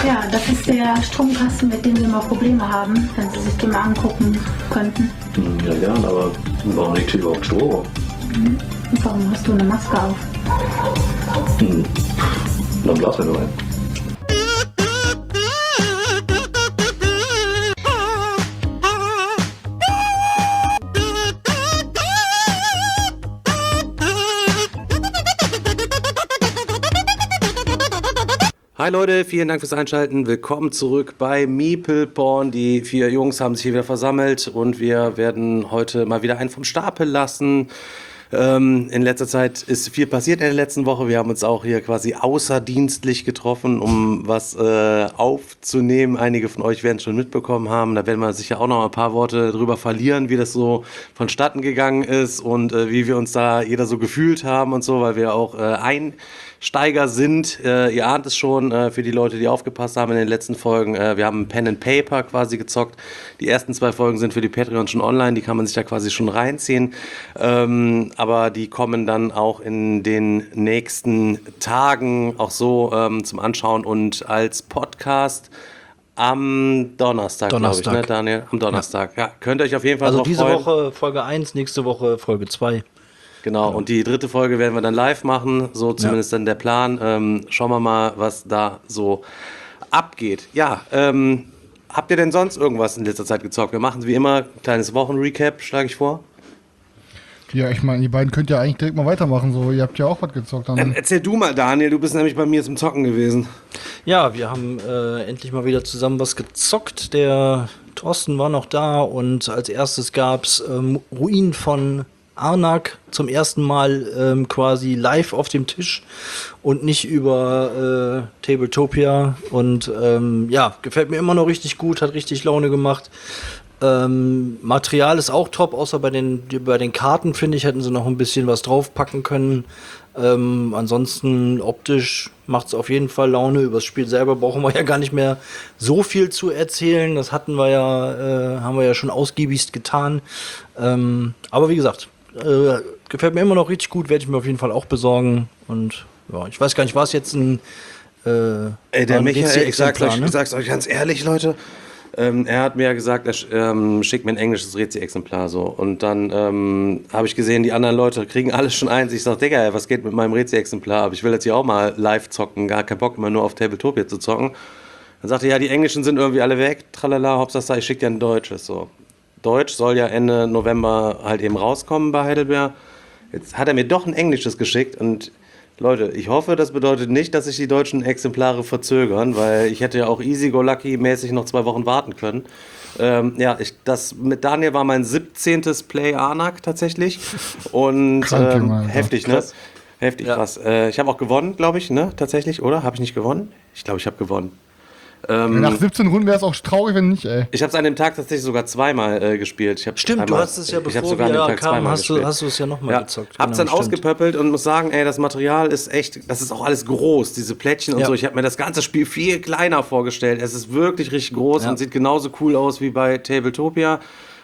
Ja, das ist der Stromkasten, mit dem wir immer Probleme haben, wenn Sie sich den mal angucken könnten. Ja, gern, aber warum liegt hier überhaupt Strom? Und warum hast du eine Maske auf? Dann blasen wir nur ein. Hi Leute, vielen Dank fürs Einschalten. Willkommen zurück bei Meeple Porn. Die 4 Jungs haben sich hier wieder versammelt und wir werden heute mal wieder einen vom Stapel lassen. In letzter Zeit ist viel passiert in der letzten Woche. Wir haben uns auch hier quasi außerdienstlich getroffen, um was aufzunehmen. Einige von euch werden es schon mitbekommen haben. Da werden wir sicher auch noch ein paar Worte drüber verlieren, wie das so vonstatten gegangen ist und wie wir uns da jeder so gefühlt haben und so, weil wir auch Einsteiger sind. Ihr ahnt es schon, für die Leute, die aufgepasst haben in den letzten Folgen. Wir haben Pen and Paper quasi gezockt. Die ersten 2 Folgen sind für die Patreon schon online. Die kann man sich da quasi schon reinziehen. Aber die kommen dann auch in den nächsten Tagen auch so zum Anschauen und als Podcast am Donnerstag, glaube ich, ne, Daniel? Am Donnerstag. Ja, könnt ihr euch auf jeden Fall drauf freuen. Also diese Woche Folge 1, nächste Woche Folge 2. Genau, und die 3. Folge werden wir dann live machen, so zumindest dann der Plan. Schauen wir mal, was da so abgeht. Ja, habt ihr denn sonst irgendwas in letzter Zeit gezockt? Wir machen wie immer ein kleines Wochenrecap, schlage ich vor. Ja, ich meine, die beiden könnt ja eigentlich direkt mal weitermachen, so, ihr habt ja auch was gezockt. Dann. Erzähl du mal, Daniel, du bist nämlich bei mir zum Zocken gewesen. Ja, wir haben endlich mal wieder zusammen was gezockt. Der Thorsten war noch da und als erstes gab's Ruinen von Arnak zum ersten Mal quasi live auf dem Tisch und nicht über Tabletopia und ja, gefällt mir immer noch richtig gut, hat richtig Laune gemacht. Material ist auch top, außer bei den Karten, finde ich, hätten sie noch ein bisschen was draufpacken können. Ansonsten optisch macht es auf jeden Fall Laune. Über das Spiel selber brauchen wir ja gar nicht mehr so viel zu erzählen. Das hatten wir ja, haben wir ja schon ausgiebigst getan. Aber wie gesagt, gefällt mir immer noch richtig gut, werde ich mir auf jeden Fall auch besorgen. Und ja, ich weiß gar nicht, war es jetzt ein Ey, der Michael, ich sag's euch ganz ehrlich, Leute. Er hat mir ja gesagt, er schickt mir ein englisches Rezi-Exemplar so. Und dann habe ich gesehen, die anderen Leute kriegen alles schon eins. Ich sag, Digga, ey, was geht mit meinem Rezi-Exemplar? Aber ich will jetzt hier auch mal live zocken, gar keinen Bock immer nur auf Tabletopia zu zocken. Dann sagte er, ja, die Englischen sind irgendwie alle weg, tralala, Hauptsache ich schicke dir ein deutsches so. Deutsch soll ja Ende November halt eben rauskommen bei Heidelberg. Jetzt hat er mir doch ein englisches geschickt und Leute, ich hoffe, das bedeutet nicht, dass sich die deutschen Exemplare verzögern, weil ich hätte ja auch easy-go-lucky-mäßig noch 2 Wochen warten können. Ja, das mit Daniel war mein 17. Play Arnak tatsächlich und heftig, ne? Heftig, ja. Krass. Ich habe auch gewonnen, glaube ich, ne? Tatsächlich, oder? Habe ich nicht gewonnen? Ich glaube, ich habe gewonnen. Nach 17 Runden wäre es auch traurig, wenn nicht, ey. Ich habe es an dem Tag tatsächlich sogar 2-mal gespielt. Stimmt, du hast es ja, bevor wir kamen, hast du es ja nochmal gezockt. Hab's dann ausgepöppelt und muss sagen, ey, das Material ist echt, das ist auch alles groß, diese Plättchen und so. Ich habe mir das ganze Spiel viel kleiner vorgestellt. Es ist wirklich richtig groß und sieht genauso cool aus wie bei Tabletopia.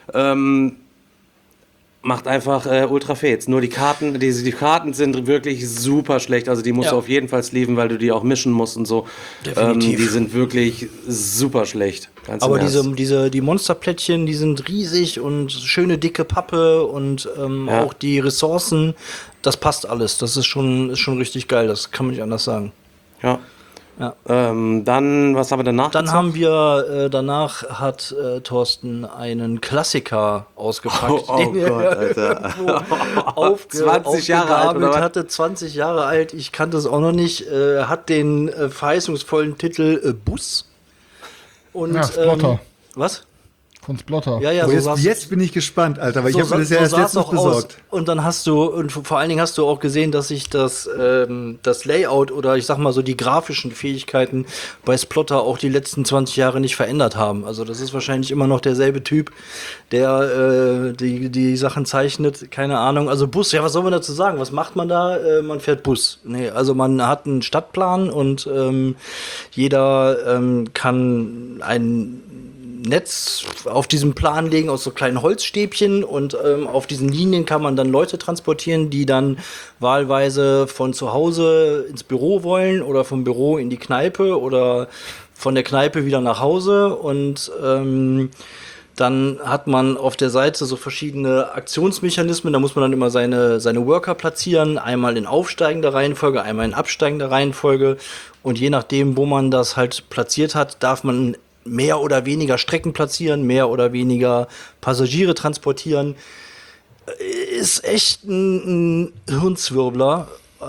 Macht einfach ultra Fets. Nur die Karten, die Karten sind wirklich super schlecht. Also die musst du auf jeden Fall sleeven, weil du die auch mischen musst und so. Definitiv. Die sind wirklich super schlecht. Aber die Monsterplättchen, die sind riesig und schöne dicke Pappe und auch die Ressourcen, das passt alles. Das ist schon richtig geil. Das kann man nicht anders sagen. Ja. Ja. Dann, was haben wir danach? Dann haben wir, danach hat Thorsten einen Klassiker ausgepackt, den Gott, Alter. 20 Jahre alt oder hatte, 20 Jahre alt, ich kannte es auch noch nicht, hat den verheißungsvollen Titel Bus. Und, ja, Splotter. Was? Von Splotter. Ja, so jetzt bin ich gespannt, Alter, weil ich habe mir das ja erst letztens besorgt. Und dann und vor allen Dingen hast du auch gesehen, dass sich das Layout oder ich sag mal so die grafischen Fähigkeiten bei Splotter auch die letzten 20 Jahre nicht verändert haben. Also das ist wahrscheinlich immer noch derselbe Typ, der die Sachen zeichnet. Keine Ahnung. Also Bus, ja, was soll man dazu sagen? Was macht man da? Man fährt Bus. Nee, also man hat einen Stadtplan und jeder kann Netz auf diesem Plan legen aus so kleinen Holzstäbchen und auf diesen Linien kann man dann Leute transportieren, die dann wahlweise von zu Hause ins Büro wollen oder vom Büro in die Kneipe oder von der Kneipe wieder nach Hause und dann hat man auf der Seite so verschiedene Aktionsmechanismen, da muss man dann immer seine Worker platzieren, einmal in aufsteigender Reihenfolge, einmal in absteigender Reihenfolge und je nachdem, wo man das halt platziert hat, darf man mehr oder weniger Strecken platzieren, mehr oder weniger Passagiere transportieren. Ist echt ein Hirnzwirbler,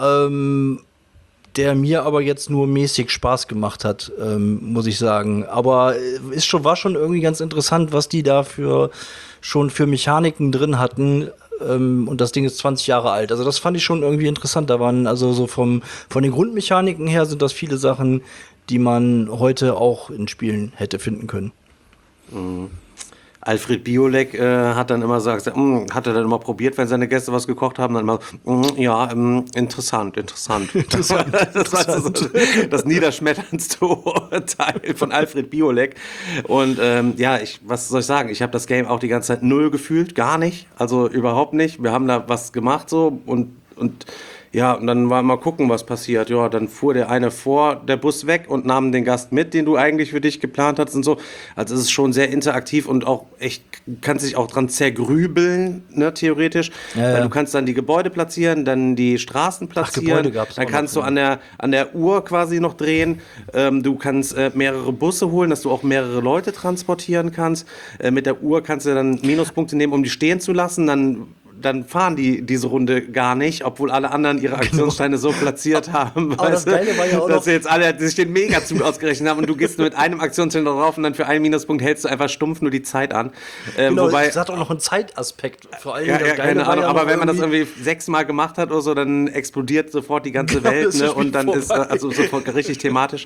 der mir aber jetzt nur mäßig Spaß gemacht hat, muss ich sagen. Aber war schon irgendwie ganz interessant, was die da schon für Mechaniken drin hatten. Und das Ding ist 20 Jahre alt. Also das fand ich schon irgendwie interessant. Da waren also so von den Grundmechaniken her sind das viele Sachen, die man heute auch in Spielen hätte finden können. Alfred Biolek hat dann immer gesagt, hat er dann immer probiert, wenn seine Gäste was gekocht haben, dann immer, interessant. Das war so das niederschmetterndste Urteil von Alfred Biolek. Und was soll ich sagen, ich habe das Game auch die ganze Zeit null gefühlt, gar nicht, also überhaupt nicht. Wir haben da was gemacht so und dann mal gucken, was passiert. Ja, dann fuhr der eine vor der Bus weg und nahm den Gast mit, den du eigentlich für dich geplant hattest und so. Also es ist schon sehr interaktiv und auch echt, kannst dich auch dran zergrübeln, ne, theoretisch. Ja. Weil du kannst dann die Gebäude platzieren, dann die Straßen platzieren. Gebäude gab's dann auch kannst noch, du an der Uhr quasi noch drehen. Du kannst mehrere Busse holen, dass du auch mehrere Leute transportieren kannst. Mit der Uhr kannst du dann Minuspunkte nehmen, um die stehen zu lassen. Dann fahren die diese Runde gar nicht, obwohl alle anderen ihre Aktionssteine so platziert haben, Aber das Geile war ja auch dass sie jetzt alle sich den Megazug ausgerechnet haben und du gehst nur mit einem Aktionsstein drauf und dann für einen Minuspunkt hältst du einfach stumpf nur die Zeit an. Wobei, das hat auch noch einen Zeitaspekt. Vor allem keine Geile war Ahnung, ja aber noch wenn man das irgendwie 6-mal gemacht hat oder so, dann explodiert sofort die ganze Welt, das ne? Spiel Und dann ist sofort richtig thematisch.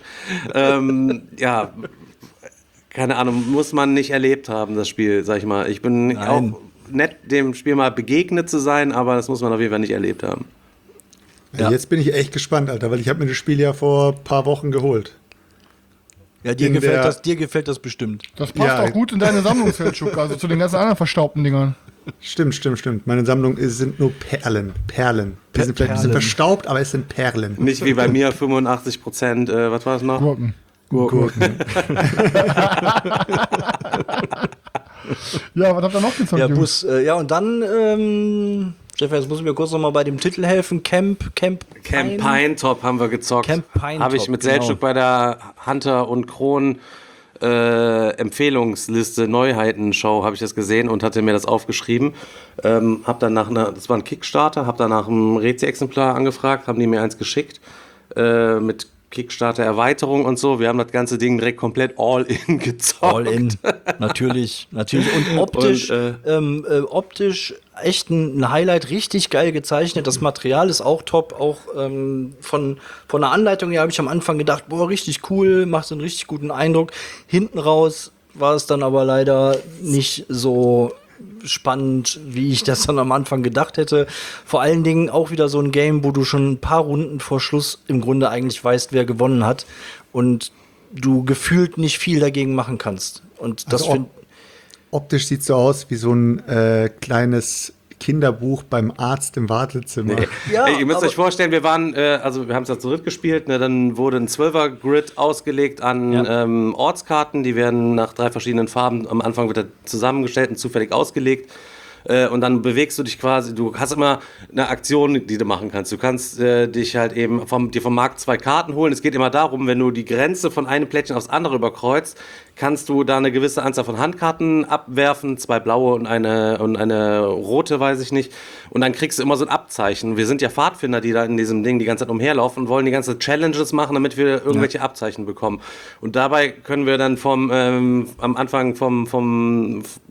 Keine Ahnung, muss man nicht erlebt haben, das Spiel, sag ich mal. Ich bin auch nett, dem Spiel mal begegnet zu sein, aber das muss man auf jeden Fall nicht erlebt haben. Ja. Jetzt bin ich echt gespannt, Alter, weil ich habe mir das Spiel ja vor ein paar Wochen geholt. Ja, dir gefällt das bestimmt. Das passt auch gut in deine Sammlung, Feldschuk, also zu den ganzen anderen verstaubten Dingern. Stimmt. Meine Sammlung sind nur Perlen. Die sind vielleicht ein bisschen verstaubt, aber es sind Perlen. Nicht wie bei mir 85%, was war es noch? Gurken. Ja, was habt ihr noch gezockt? Ja, Bus, und dann, Stefan, jetzt muss ich mir kurz nochmal bei dem Titel helfen. Camp Pinetop haben wir gezockt. Camp Pinetop, habe ich mit Selçuk bei der Hunter und Kron Empfehlungsliste Neuheiten-Show habe ich das gesehen und hatte mir das aufgeschrieben. Hab dann das war ein Kickstarter, habe dann nach einem Rezi-Exemplar angefragt, haben die mir eins geschickt mit Kickstarter-Erweiterung und so. Wir haben das ganze Ding direkt komplett all-in gezockt. All-in, natürlich. Und optisch echt ein Highlight, richtig geil gezeichnet. Das Material ist auch top. Auch von der Anleitung her habe ich am Anfang gedacht, boah, richtig cool, macht einen richtig guten Eindruck. Hinten raus war es dann aber leider nicht so spannend, wie ich das dann am Anfang gedacht hätte. Vor allen Dingen auch wieder so ein Game, wo du schon ein paar Runden vor Schluss im Grunde eigentlich weißt, wer gewonnen hat und du gefühlt nicht viel dagegen machen kannst. Und das optisch sieht so aus wie so ein kleines Kinderbuch beim Arzt im Wartezimmer. Nee. Ja, ihr müsst euch vorstellen, wir waren, wir haben es ja zu dritt gespielt, ne, dann wurde ein 12er-Grid ausgelegt an Ortskarten, die werden nach 3 verschiedenen Farben, am Anfang wird er zusammengestellt und zufällig ausgelegt. Und dann bewegst du dich quasi, du hast immer eine Aktion, die du machen kannst. Du kannst dich halt eben dir vom Markt 2 Karten holen. Es geht immer darum, wenn du die Grenze von einem Plättchen aufs andere überkreuzt, kannst du da eine gewisse Anzahl von Handkarten abwerfen, 2 blaue und eine rote, weiß ich nicht. Und dann kriegst du immer so ein Abzeichen. Wir sind ja Pfadfinder, die da in diesem Ding die ganze Zeit umherlaufen und wollen die ganze Challenges machen, damit wir irgendwelche Abzeichen bekommen. Und dabei können wir dann am Anfang vom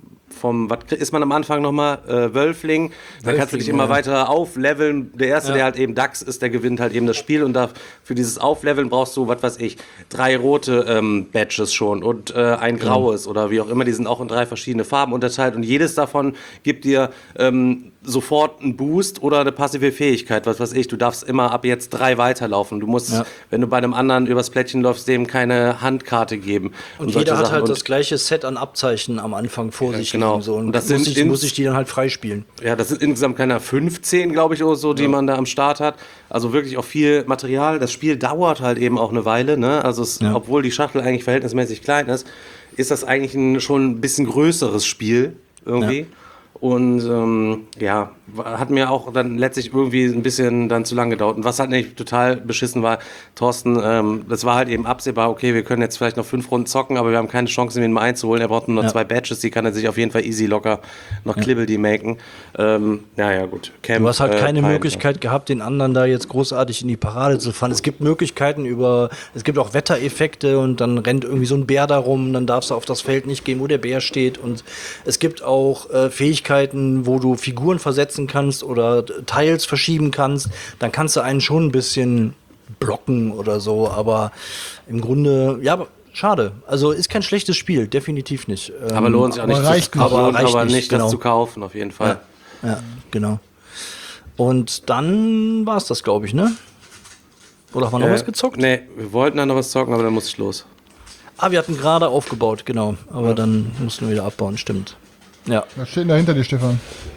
was ist man am Anfang nochmal? Wölfling. Dann kannst du dich immer weiter aufleveln. Der Erste, der halt eben Dachs ist, der gewinnt halt eben das Spiel. Und für dieses Aufleveln brauchst du, was weiß ich, 3 rote Badges schon und ein graues oder wie auch immer. Die sind auch in 3 verschiedene Farben unterteilt. Und jedes davon gibt dir sofort einen Boost oder eine passive Fähigkeit. Was weiß ich, du darfst immer ab jetzt 3 weiterlaufen. Du musst, wenn du bei einem anderen übers Plättchen läufst, dem keine Handkarte geben. Und jeder hat halt das gleiche Set an Abzeichen am Anfang vor sich genau. liegen. So. Und das muss ich die dann halt freispielen. Ja, das sind insgesamt keine 15, glaube ich, oder so, die man da am Start hat. Also wirklich auch viel Material. Das Spiel dauert halt eben auch eine Weile. Ne? Also obwohl die Schachtel eigentlich verhältnismäßig klein ist das eigentlich schon ein bisschen größeres Spiel irgendwie. Ja. Und hat mir auch dann letztlich irgendwie ein bisschen dann zu lang gedauert. Und was halt nicht total beschissen war, Thorsten, das war halt eben absehbar, okay, wir können jetzt vielleicht noch 5 Runden zocken, aber wir haben keine Chance, ihn mal einzuholen. Er braucht nur noch 2 Badges, die kann er sich auf jeden Fall easy locker noch Klibbel-die machen. Gut. Camp, du hast halt keine Möglichkeit gehabt, den anderen da jetzt großartig in die Parade zu fahren. Es gibt Möglichkeiten es gibt auch Wettereffekte und dann rennt irgendwie so ein Bär da rum, dann darfst du auf das Feld nicht gehen, wo der Bär steht. Und es gibt auch Fähigkeiten, wo du Figuren versetzen kannst oder Tiles verschieben kannst, dann kannst du einen schon ein bisschen blocken oder so, aber im Grunde, schade. Also ist kein schlechtes Spiel, definitiv nicht. Aber lohnt sich auch nicht, das zu kaufen, auf jeden Fall. Ja, genau. Und dann war es das, glaube ich, ne? Oder haben wir noch was gezockt? Nee, wir wollten dann noch was zocken, aber dann musste ich los. Wir hatten gerade aufgebaut, genau. Aber dann mussten wir wieder abbauen, stimmt. Ja. Was steht denn da hinter dir, Stefan?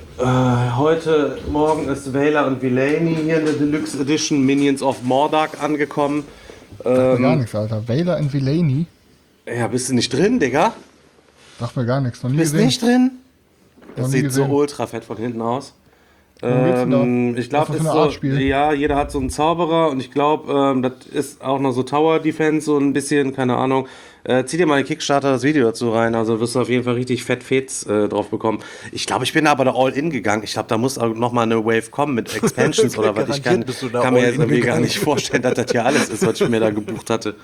Heute Morgen ist Vader und Villainy hier in der Deluxe Edition Minions of Mordark angekommen. Sagt mir gar nichts, Alter. Vader und Villainy? Ja, bist du nicht drin, Digga? Sagt mir gar nichts. Noch nie Bist gesehen. nicht drin? Das Noch nie sieht gesehen. so ultra fett von hinten aus. Worum geht's denn da? Ich glaube, Was das für ist eine Art so, Spiel? ja, jeder hat so einen Zauberer und ich glaube, das ist auch noch so Tower Defense, so ein bisschen, keine Ahnung. Zieh dir mal in Kickstarter das Video dazu rein, also wirst du auf jeden Fall richtig fett Fets drauf bekommen. Ich glaube, ich bin aber da All-In gegangen. Ich glaube, da muss auch noch mal eine Wave kommen mit Expansions oder was. Ich kann mir jetzt irgendwie gar nicht vorstellen, dass das hier alles ist, was ich mir da gebucht hatte.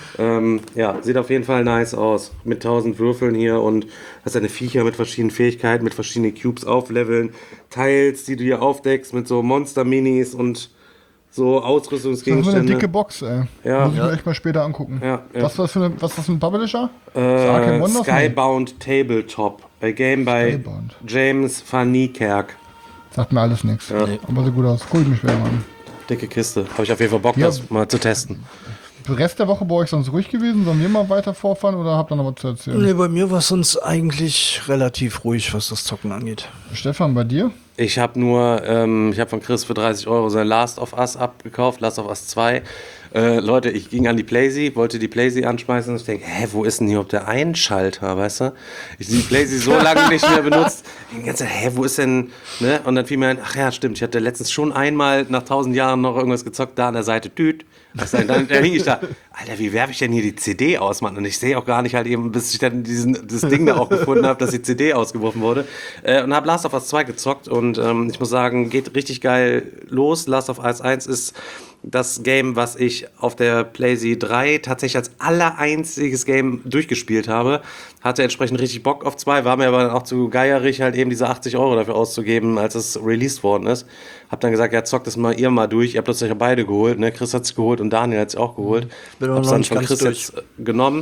Sieht auf jeden Fall nice aus. Mit 1000 Würfeln hier und hast eine Viecher mit verschiedenen Fähigkeiten, mit verschiedenen Cubes aufleveln, Tiles, die du hier aufdeckst mit so Monster-Minis und so Das ist Ausrüstungsgegenstände. eine dicke Box, ey. Ja. Muss ich mir echt mal später angucken. Ja. Was ist das für ein Publisher? Arcane Wonders? Skybound Tabletop. Bei Game bei Skybound. James Van Niekerk. Sagt mir alles nichts. Aber sieht gut aus. Guck ich mich später mal an. Dicke Kiste. Habe ich auf jeden Fall Bock, das mal zu testen. Der Rest der Woche bei euch sonst ruhig gewesen? Sollen wir mal weiter vorfahren oder habt ihr noch was zu erzählen? Nee, bei mir war es sonst eigentlich relativ ruhig, was das Zocken angeht. Stefan, bei dir? Ich habe von Chris für 30 € sein Last of Us abgekauft, Last of Us 2. Leute, ich ging an die Playsee, wollte die Playsee anschmeißen und ich denke, wo ist denn hier überhaupt der Einschalter, weißt du? Ich die Playsee so lange nicht mehr benutzt. Ich die ganze Zeit, wo ist denn, ne? Und dann fiel mir ein, ach ja, stimmt, ich hatte letztens schon einmal nach 1000 Jahren noch irgendwas gezockt, da an der Seite, Also dann hing ich da, Alter, wie werfe ich denn hier die CD aus, Mann? Und ich sehe auch gar nicht halt eben, bis ich dann das Ding da auch gefunden habe, dass die CD ausgeworfen wurde. Und habe Last of Us 2 gezockt und ich muss sagen, geht richtig geil los. Last of Us 1 ist das Game, was ich auf der PlayStation 3 tatsächlich als allereinziges Game durchgespielt habe. Hatte entsprechend richtig Bock auf 2, war mir aber dann auch zu geierig, halt eben diese 80 € dafür auszugeben, als es released worden ist. Hab dann gesagt, ja, zockt das mal ihr mal durch. Ihr habt das euch ja beide geholt, ne? Chris hat's geholt und Daniel hat's auch geholt. Bin noch Hab's dann nicht von ganz Chris durch. jetzt genommen.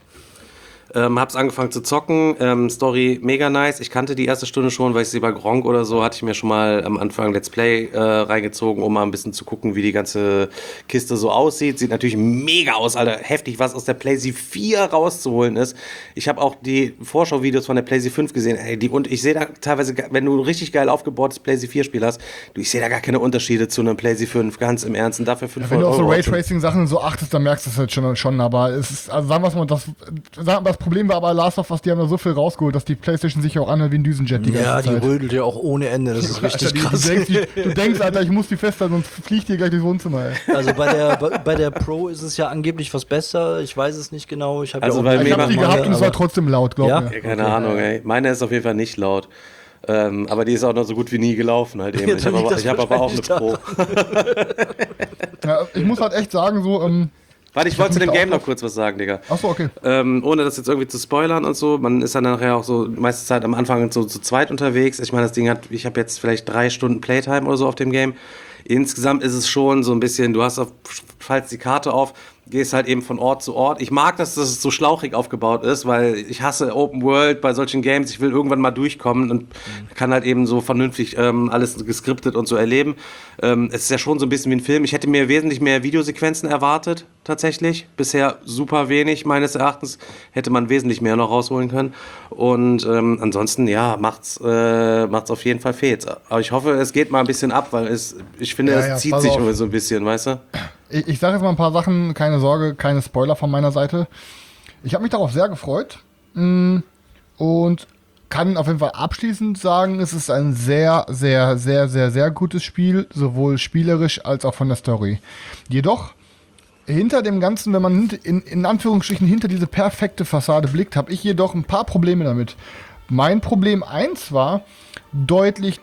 Hab's angefangen zu zocken, Story mega nice. Ich kannte die erste Stunde schon, weil ich sie bei Gronk oder so hatte ich mir schon mal am Anfang Let's Play reingezogen, um mal ein bisschen zu gucken, wie die ganze Kiste so aussieht. Sieht natürlich mega aus, Alter. Heftig, was aus der PlayStation 4 rauszuholen ist. Ich habe auch die Vorschau-Videos von der PlayStation 5 gesehen. Und ich sehe da teilweise, wenn du ein richtig geil aufgebautes PlayStation 4-Spiel hast, ich sehe da gar keine Unterschiede zu einem PlayStation 5, ganz im Ernst. Und dafür 5 Wenn du auf so Euro. Raytracing-Sachen so achtest, dann merkst du es jetzt schon. Aber es ist, also sagen wir es mal, das Problem war aber Last of Us, die haben da so viel rausgeholt, dass die PlayStation sich auch anhört wie ein Düsenjet die ganze Ja, die Zeit. rödelt ja auch ohne Ende, das ist richtig Alter, krass. du denkst, Alter, ich muss die festhalten, sonst fliegt die gleich durchs Wohnzimmer, ey. Also bei der Pro ist es ja angeblich was besser, ich weiß es nicht genau. Ich habe Also ja bei auch mir Ich hab die macht gehabt und es war trotzdem laut, glaub Ja? mir. Ja, keine Ahnung, ey. Meine ist auf jeden Fall nicht laut. Aber die ist auch noch so gut wie nie gelaufen halt eben. Ja, Ich habe aber auch eine wahrscheinlich Pro. Ja, ich muss halt echt sagen, so, Warte, ich wollte zu mich dem da Game auch noch kurz was sagen, Digga. Achso, okay. Ohne das jetzt irgendwie zu spoilern und so. Man ist dann nachher auch so, meiste Zeit am Anfang so zu zweit unterwegs. Ich meine, ich habe jetzt vielleicht 3 Stunden Playtime oder so auf dem Game. Insgesamt ist es schon so ein bisschen, falls die Karte auf, gehst halt eben von Ort zu Ort. Ich mag, dass das so schlauchig aufgebaut ist, weil ich hasse Open World bei solchen Games. Ich will irgendwann mal durchkommen und kann halt eben so vernünftig alles geskriptet und so erleben. Es ist ja schon so ein bisschen wie ein Film. Ich hätte mir wesentlich mehr Videosequenzen erwartet, tatsächlich. Bisher super wenig, meines Erachtens. Hätte man wesentlich mehr noch rausholen können. Und ansonsten, ja, macht's auf jeden Fall fehlt. Aber ich hoffe, es geht mal ein bisschen ab, weil ich finde, es zieht sich irgendwie so ein bisschen, weißt du? Ich sage jetzt mal ein paar Sachen, keine Sorge, keine Spoiler von meiner Seite. Ich habe mich darauf sehr gefreut und kann auf jeden Fall abschließend sagen, es ist ein sehr, sehr, sehr, sehr, sehr gutes Spiel, sowohl spielerisch als auch von der Story. Jedoch, hinter dem Ganzen, wenn man in Anführungsstrichen hinter diese perfekte Fassade blickt, habe ich jedoch ein paar Probleme damit. Mein Problem 1 war deutlich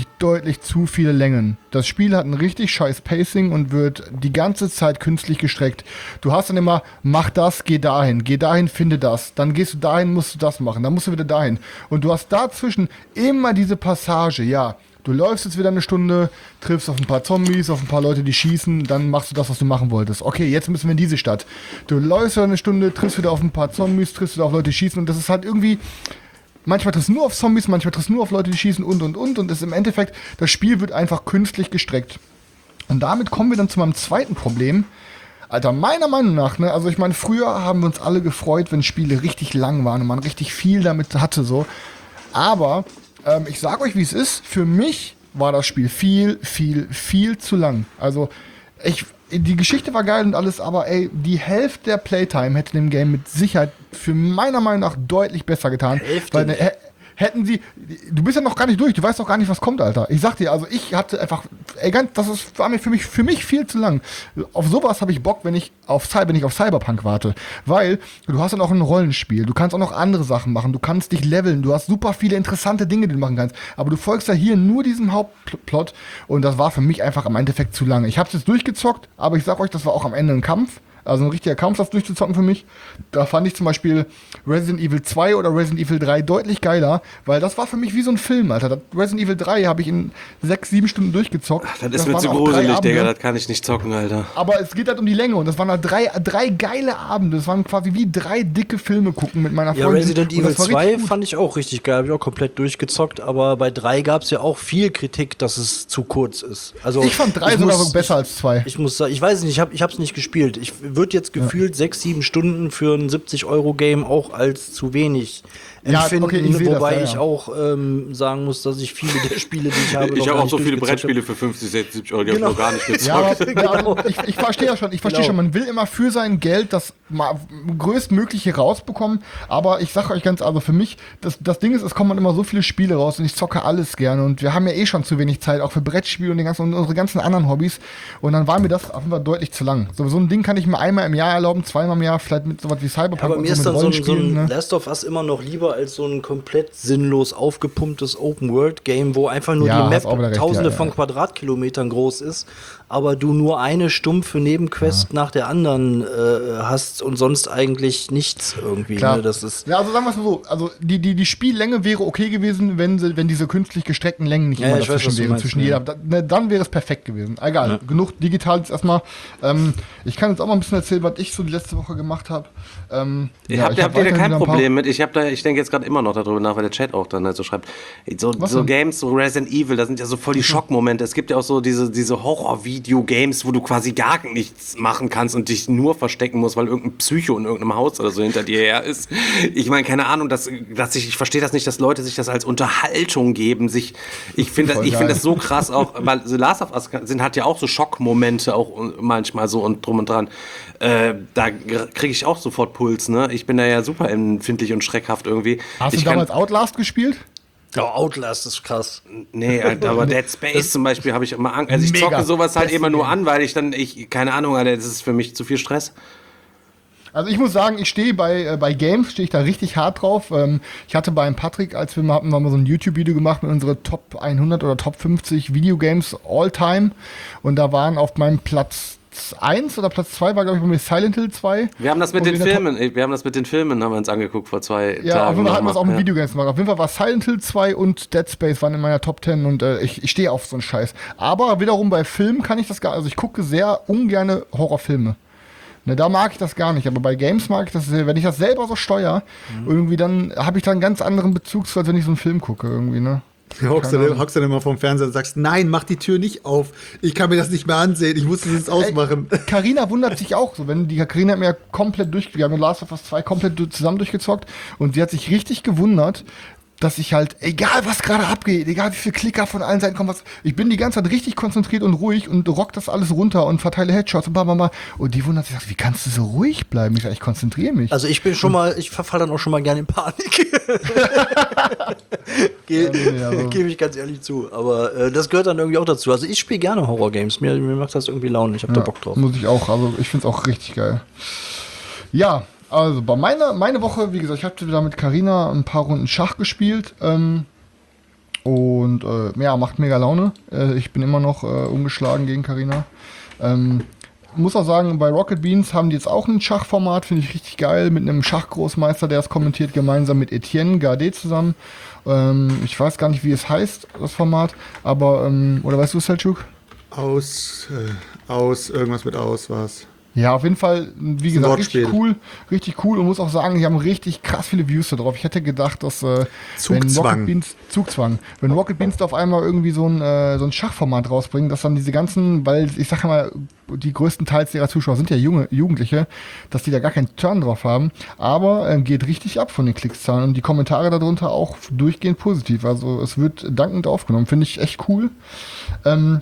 zu viele Längen. Das Spiel hat ein richtig scheiß Pacing und wird die ganze Zeit künstlich gestreckt. Du hast dann immer, mach das, geh dahin, finde das. Dann gehst du dahin, musst du das machen, dann musst du wieder dahin. Und du hast dazwischen immer diese Passage, ja. Du läufst jetzt wieder eine Stunde, triffst auf ein paar Zombies, auf ein paar Leute, die schießen, dann machst du das, was du machen wolltest. Okay, jetzt müssen wir in diese Stadt. Du läufst wieder eine Stunde, triffst wieder auf ein paar Zombies, triffst wieder auf Leute, die schießen und das ist halt irgendwie... Manchmal triffst du nur auf Zombies, manchmal triffst du nur auf Leute, die schießen und ist im Endeffekt, das Spiel wird einfach künstlich gestreckt. Und damit kommen wir dann zu meinem zweiten Problem. Alter, meiner Meinung nach, ne, also ich meine, früher haben wir uns alle gefreut, wenn Spiele richtig lang waren und man richtig viel damit hatte, so. Aber, ich sag euch, wie es ist, für mich war das Spiel viel zu lang. Also, die Geschichte war geil und alles, aber ey, die Hälfte der Playtime hätte dem Game mit Sicherheit für meiner Meinung nach deutlich besser getan. Weil hätten sie, du bist ja noch gar nicht durch, du weißt doch gar nicht, was kommt, Alter. Ich sag dir, also ich hatte einfach, war mir für mich viel zu lang. Auf sowas habe ich Bock, wenn ich auf Cyberpunk warte. Weil du hast dann auch ein Rollenspiel, du kannst auch noch andere Sachen machen, du kannst dich leveln, du hast super viele interessante Dinge, die du machen kannst. Aber du folgst ja hier nur diesem Hauptplot und das war für mich einfach im Endeffekt zu lange. Ich habe es jetzt durchgezockt, aber ich sag euch, das war auch am Ende ein Kampf. Also ein richtiger Kampf, das durchzuzocken für mich. Da fand ich zum Beispiel Resident Evil 2 oder Resident Evil 3 deutlich geiler, weil das war für mich wie so ein Film, Alter. Resident Evil 3 habe ich in 6-7 Stunden durchgezoockt. Das ist mir zu gruselig, Digga, das kann ich nicht zocken, Alter. Aber es geht halt um die Länge und das waren halt drei geile Abende. Das waren quasi wie 3 dicke Filme gucken mit meiner Freundin. Ja, Resident Evil 2 fand ich auch richtig geil, habe ich auch komplett durchgezockt, aber bei 3 gab es ja auch viel Kritik, dass es zu kurz ist. Also ich fand 3 sogar so besser als 2. Ich muss sagen, ich weiß nicht, ich hab's nicht gespielt. Ich würde jetzt gefühlt 6-7 Stunden für ein 70-Euro-Game auch als zu wenig empfinden, okay, ich wobei das, ich auch sagen muss, dass ich viele der Spiele, die ich habe, ich habe auch so viele Brettspiele für 50, 60, 70 Euro, die habe ich noch gar nicht gezockt. Ja, aber ich verstehe ja schon, schon, man will immer für sein Geld das größtmögliche rausbekommen, aber ich sage euch ganz, also für mich, das Ding ist, es kommen immer so viele Spiele raus und ich zocke alles gerne und wir haben ja eh schon zu wenig Zeit, auch für Brettspiele und unsere ganzen anderen Hobbys und dann war mir das auf jeden Fall deutlich zu lang. So ein Ding kann ich mir einmal im Jahr erlauben, zweimal im Jahr, vielleicht mit sowas wie Cyberpunk aber und mir ist so dann mit so ein ne? Last of Us immer noch lieber als so ein komplett sinnlos aufgepumptes Open-World-Game, wo einfach nur die Map tausende von Quadratkilometern groß ist, aber du nur eine stumpfe Nebenquest nach der anderen hast und sonst eigentlich nichts irgendwie. Ne? Das ist ja, also sagen wir es mal so, also die Spiellänge wäre okay gewesen, wenn diese künstlich gestreckten Längen nicht immer dazwischen wären. Zwischen jeder, dann wäre es perfekt gewesen. Egal, genug digital jetzt erstmal. Ich kann jetzt auch mal ein bisschen erzählen, was ich so die letzte Woche gemacht habe. Habt ihr da kein Problem mit? Ich denke jetzt gerade immer noch darüber nach, weil der Chat auch dann halt so schreibt. So Games, so Resident Evil, da sind ja so voll die Schockmomente. Es gibt ja auch so diese Horror-Video-Games, wo du quasi gar nichts machen kannst und dich nur verstecken musst, weil irgendein Psycho in irgendeinem Haus oder so hinter dir her ist. Ich meine, keine Ahnung, ich verstehe das nicht, dass Leute sich das als Unterhaltung geben. Ich finde das so krass auch, weil The Last of Us hat ja auch so Schockmomente auch manchmal so und drum und dran. Da kriege ich auch sofort Puls, ne? Ich bin da ja super empfindlich und schreckhaft irgendwie. Hast du damals Outlast gespielt? Ja, Outlast ist krass. Nee, aber Dead Space zum Beispiel habe ich immer Angst. Also ich zocke sowas halt immer nur an, weil keine Ahnung, Alter, das ist für mich zu viel Stress. Also ich muss sagen, ich stehe bei Games, stehe ich da richtig hart drauf. Ich hatte beim Patrick, als wir haben wir so ein YouTube-Video gemacht mit unseren Top 100 oder Top 50 Videogames all time und da waren auf meinem Platz 1 oder Platz 2 war, glaube ich, bei mir Silent Hill 2. Wir haben das mit den Filmen, haben wir uns angeguckt vor 2 Tagen. Ja, auf jeden Fall hatten wir es auch mit Ja. Videogames gemacht. Auf jeden Fall war Silent Hill 2 und Dead Space waren in meiner Top 10 und ich stehe auf so einen Scheiß. Aber wiederum bei Filmen kann ich das gar, also ich gucke sehr ungerne Horrorfilme. Ne, da mag ich das gar nicht, aber bei Games mag ich das sehr. Wenn ich das selber so steuere, irgendwie dann habe ich da einen ganz anderen Bezug zu, als wenn ich so einen Film gucke irgendwie, ne? Hockst du dann immer vorm Fernseher und sagst, nein, mach die Tür nicht auf. Ich kann mir das nicht mehr ansehen. Ich muss das jetzt ausmachen. Carina wundert sich auch so, wenn die Carina hat mir ja komplett wir haben Last of Us 2 komplett zusammen durchgezockt und sie hat sich richtig gewundert, dass ich halt, egal was gerade abgeht, egal wie viel Klicker von allen Seiten kommen, ich bin die ganze Zeit richtig konzentriert und ruhig und rock das alles runter und verteile Headshots und bla. Und die wundert sich, wie kannst du so ruhig bleiben? Ich sag, ich konzentriere mich. Also ich verfall dann auch schon mal gerne in Panik. Gebe ich ganz ehrlich zu. Aber das gehört dann irgendwie auch dazu. Also ich spiele gerne Horror-Games. Mir macht das irgendwie Laune. Ich habe da Bock drauf. Muss ich auch. Also ich finde es auch richtig geil. Ja, also bei meine Woche, wie gesagt, ich hatte da mit Carina ein paar Runden Schach gespielt. Macht mega Laune. Ich bin immer noch ungeschlagen gegen Carina. Muss auch sagen, bei Rocket Beans haben die jetzt auch ein Schachformat, finde ich richtig geil, mit einem Schachgroßmeister, der es kommentiert, gemeinsam mit Etienne Gardet zusammen. Ich weiß gar nicht, wie es heißt, das Format, aber, oder weißt du, Selçuk? Aus, irgendwas mit aus war's. Ja, auf jeden Fall, wie gesagt, Wortspiel. richtig cool und muss auch sagen, die haben richtig krass viele Views da drauf. Ich hätte gedacht, dass Zugzwang. Wenn Rocket Beans da auf einmal irgendwie so ein Schachformat rausbringen, dass dann diese ganzen, weil ich sag mal, die größten Teils ihrer Zuschauer sind ja Jugendliche, dass die da gar keinen Turn drauf haben, aber geht richtig ab von den Klickszahlen und die Kommentare darunter auch durchgehend positiv. Also es wird dankend aufgenommen, finde ich echt cool. Dann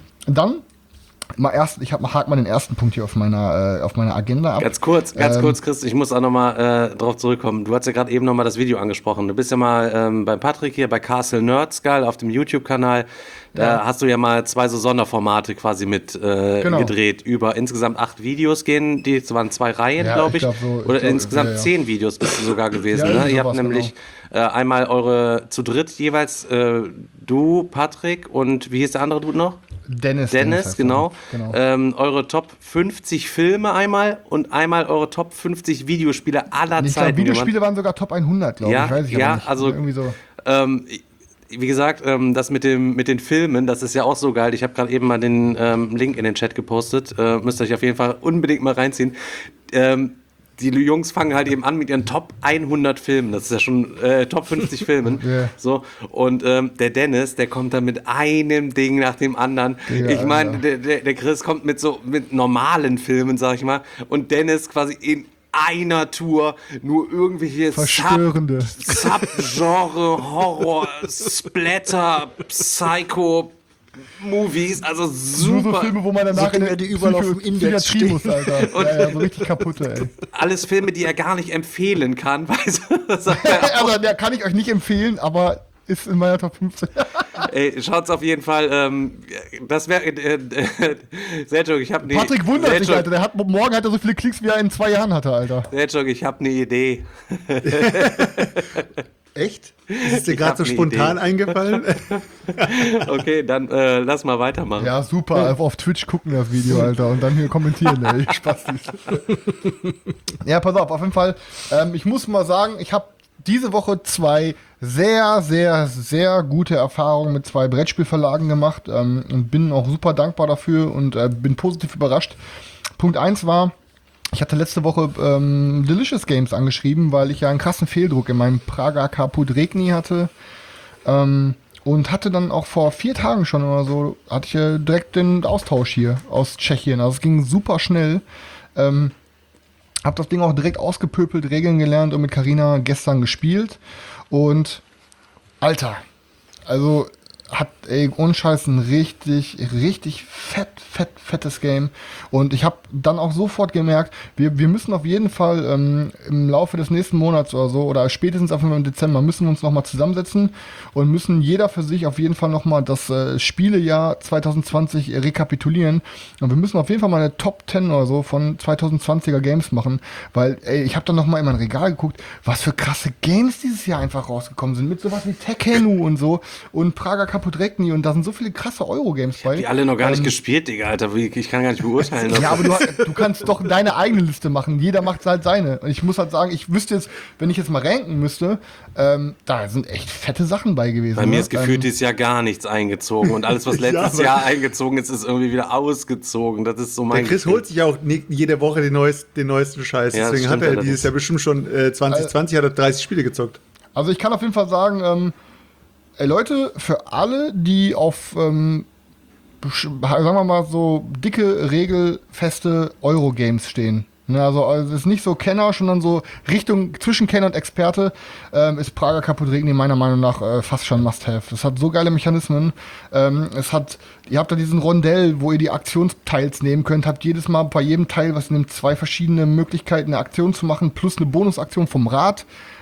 hake mal den ersten Punkt hier auf meiner Agenda ab. Ganz kurz, Chris, ich muss auch nochmal drauf zurückkommen. Du hast ja gerade eben nochmal das Video angesprochen. Du bist ja mal bei Patrick hier bei Castle Nerdskull auf dem YouTube-Kanal. Da hast du ja mal 2 so Sonderformate quasi mit gedreht. Über insgesamt 8 Videos gehen, die waren 2 Reihen, glaube ich. Oder insgesamt 10 Videos bist du sogar gewesen. Ne? Ihr habt nämlich einmal eure zu dritt jeweils, du, Patrick und wie hieß der andere Dude noch? Dennis, genau. Eure Top 50 Filme einmal und einmal eure Top 50 Videospiele aller Zeiten. Ich glaube, Videospiele waren sogar Top 100, glaube ich. Weiß ich aber nicht. Also irgendwie so. Wie gesagt, das mit den Filmen, das ist ja auch so geil. Ich habe gerade eben mal den Link in den Chat gepostet. Müsst ihr euch auf jeden Fall unbedingt mal reinziehen. Die Jungs fangen halt eben an mit ihren Top 100 Filmen. Das ist ja schon Top 50 Filmen. Yeah. So. Und der Dennis, der kommt dann mit einem Ding nach dem anderen. Ja, ich meine, der Chris kommt mit normalen Filmen, sag ich mal. Und Dennis quasi in einer Tour nur irgendwelche verstörende Subgenre, Horror, Splatter, Psycho, Movies, also super. Nur so Filme, wo man danach die überall auf dem Index stehen muss, Alter. Und so richtig kaputte, ey. Alles Filme, die er gar nicht empfehlen kann. Weißt du, also, der kann ich euch nicht empfehlen, aber ist in meiner Top 15. Ey, schaut's auf jeden Fall. Das wäre Selçuk, ich habe eine Patrick wundert sich, Alter. Morgen hat er so viele Klicks, wie er in 2 Jahren hatte, Alter. Selçuk, ich habe eine Idee. Echt? Ist dir gerade so spontan eingefallen? Okay, dann lass mal weitermachen. Ja, super. Einfach auf Twitch gucken das Video, Alter. Und dann hier kommentieren, ey. Spaß nicht. Ja, pass auf jeden Fall. Ich muss mal sagen, ich habe diese Woche 2 sehr, sehr, sehr gute Erfahrungen mit 2 Brettspielverlagen gemacht und bin auch super dankbar dafür und bin positiv überrascht. Punkt 1 war, ich hatte letzte Woche Delicious Games angeschrieben, weil ich ja einen krassen Fehldruck in meinem Prager Caput Regni hatte. Und hatte dann auch vor 4 Tagen schon oder so, hatte ich direkt den Austausch hier aus Tschechien. Also es ging super schnell. Hab das Ding auch direkt ausgepöpelt, Regeln gelernt und mit Carina gestern gespielt. Und Alter, also hat ohne Scheiß ein richtig fettes Game. Und ich habe dann auch sofort gemerkt, wir müssen auf jeden Fall im Laufe des nächsten Monats oder so, oder spätestens auf im Dezember, müssen wir uns nochmal zusammensetzen und müssen jeder für sich auf jeden Fall nochmal das Spielejahr 2020 rekapitulieren. Und wir müssen auf jeden Fall mal eine Top 10 oder so von 2020er Games machen, weil ich habe dann nochmal in mein Regal geguckt, was für krasse Games dieses Jahr einfach rausgekommen sind, mit sowas wie Tekkenu und so und Prager kaputt Regni und da sind so viele krasse Eurogames bei. Die alle noch gar nicht gespielt, Digga, Alter. Ich kann gar nicht beurteilen. Ja, aber du kannst doch deine eigene Liste machen. Jeder macht halt seine. Und ich muss halt sagen, ich wüsste jetzt, wenn ich jetzt mal ranken müsste, da sind echt fette Sachen bei gewesen. Bei mir ist gefühlt dieses Jahr gar nichts eingezogen und alles, was letztes Jahr eingezogen ist, ist irgendwie wieder ausgezogen. Das ist so mein Der Chris holt sich ja auch jede Woche den neuesten Scheiß. Ja, deswegen hat er dieses Jahr bestimmt schon 2020 hat er 30 Spiele gezockt. Also ich kann auf jeden Fall sagen, Leute, für alle, die auf, sagen wir mal so, dicke, regelfeste Eurogames stehen. Ne, also es ist nicht so Kenner, sondern so Richtung zwischen Kenner und Experte, ist Prager Caput Regni meiner Meinung nach fast schon Must-Have. Es hat so geile Mechanismen. Ihr habt da diesen Rondell, wo ihr die Aktionsteils nehmen könnt, habt jedes Mal bei jedem Teil, was nimmt, 2 verschiedene Möglichkeiten, eine Aktion zu machen, plus eine Bonusaktion vom Rad.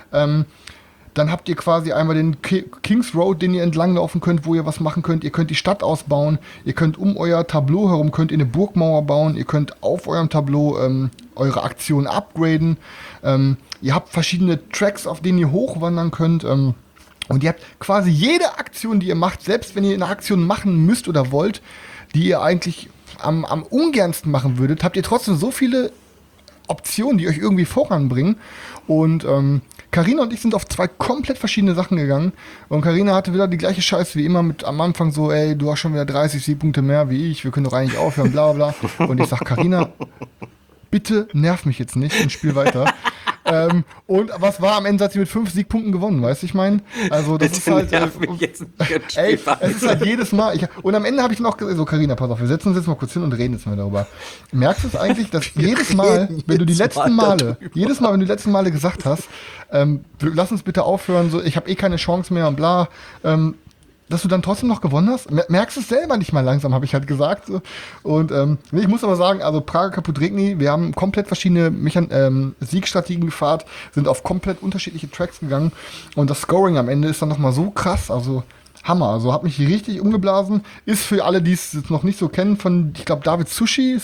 Dann habt ihr quasi einmal den Kings Road, den ihr entlanglaufen könnt, wo ihr was machen könnt. Ihr könnt die Stadt ausbauen. Ihr könnt um euer Tableau herum könnt ihr eine Burgmauer bauen. Ihr könnt auf eurem Tableau eure Aktionen upgraden. Ihr habt verschiedene Tracks, auf denen ihr hochwandern könnt. Und ihr habt quasi jede Aktion, die ihr macht, selbst wenn ihr eine Aktion machen müsst oder wollt, die ihr eigentlich am ungernsten machen würdet, habt ihr trotzdem so viele Optionen, die euch irgendwie voranbringen. Und Carina und ich sind auf 2 komplett verschiedene Sachen gegangen. Und Carina hatte wieder die gleiche Scheiße wie immer mit am Anfang so, ey, du hast schon wieder 30 Siegpunkte mehr wie ich, wir können doch eigentlich aufhören, bla bla bla. Und ich sag, Carina, bitte nerv mich jetzt nicht und spiel weiter. Und was war am Ende, hat sie mit 5 Siegpunkten gewonnen, weißt du, ich meine? Also das ist halt, ey, es ist halt jedes Mal, und am Ende habe ich dann auch gesagt, so Carina, pass auf, wir setzen uns jetzt mal kurz hin und reden jetzt mal darüber. Merkst du es eigentlich, dass jedes Mal, wenn du die letzten Male gesagt hast, lass uns bitte aufhören, so, ich habe eh keine Chance mehr und bla, dass du dann trotzdem noch gewonnen hast? Merkst du es selber nicht mal langsam, habe ich halt gesagt. Und ich muss aber sagen, also Prager Caput Regni, wir haben komplett verschiedene Siegstrategien gefahren, sind auf komplett unterschiedliche Tracks gegangen und das Scoring am Ende ist dann nochmal so krass, also Hammer. Also hat mich richtig umgeblasen. Ist für alle, die es jetzt noch nicht so kennen, von, ich glaube, David Suchi,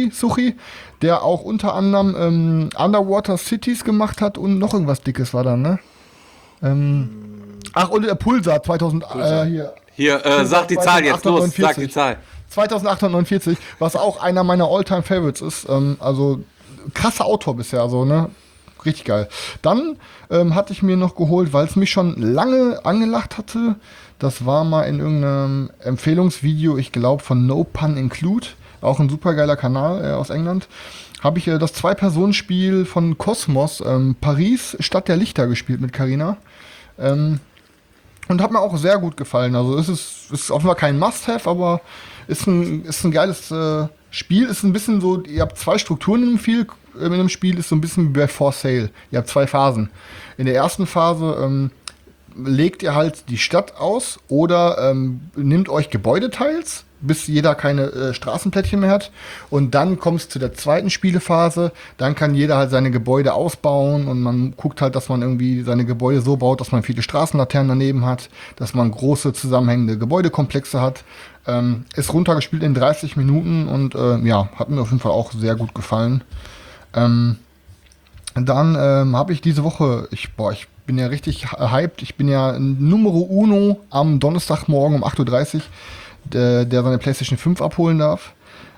der auch unter anderem Underwater Cities gemacht hat und noch irgendwas Dickes war dann, ne? Ach, und der Pulsar 2000, Hier, sag die Zahl jetzt, los, sag die Zahl. 2849, was auch einer meiner All-Time-Favorites ist. Also, krasser Autor bisher, also, ne? Richtig geil. Dann hatte ich mir noch geholt, weil es mich schon lange angelacht hatte. Das war mal in irgendeinem Empfehlungsvideo, ich glaube, von No Pun Include. Auch ein super geiler Kanal aus England. Habe ich das 2-Personen-Spiel von Cosmos, Paris, Stadt der Lichter gespielt mit Carina. Und hat mir auch sehr gut gefallen. Also es ist offenbar kein Must-Have, aber ist ein geiles Spiel. Ist ein bisschen so, ihr habt 2 Strukturen in dem Spiel, ist so ein bisschen wie bei For Sale. Ihr habt 2 Phasen. In der ersten Phase legt ihr halt die Stadt aus oder nehmt euch Gebäudeteils, bis jeder keine Straßenplättchen mehr hat. Und dann kommt es zu der zweiten Spielephase. Dann kann jeder halt seine Gebäude ausbauen und man guckt halt, dass man irgendwie seine Gebäude so baut, dass man viele Straßenlaternen daneben hat, dass man große zusammenhängende Gebäudekomplexe hat. Ist runtergespielt in 30 Minuten und hat mir auf jeden Fall auch sehr gut gefallen. Dann habe ich diese Woche, ich bin ja richtig hyped, ich bin ja Numero Uno am Donnerstagmorgen um 8:30 Uhr, der seine PlayStation 5 abholen darf.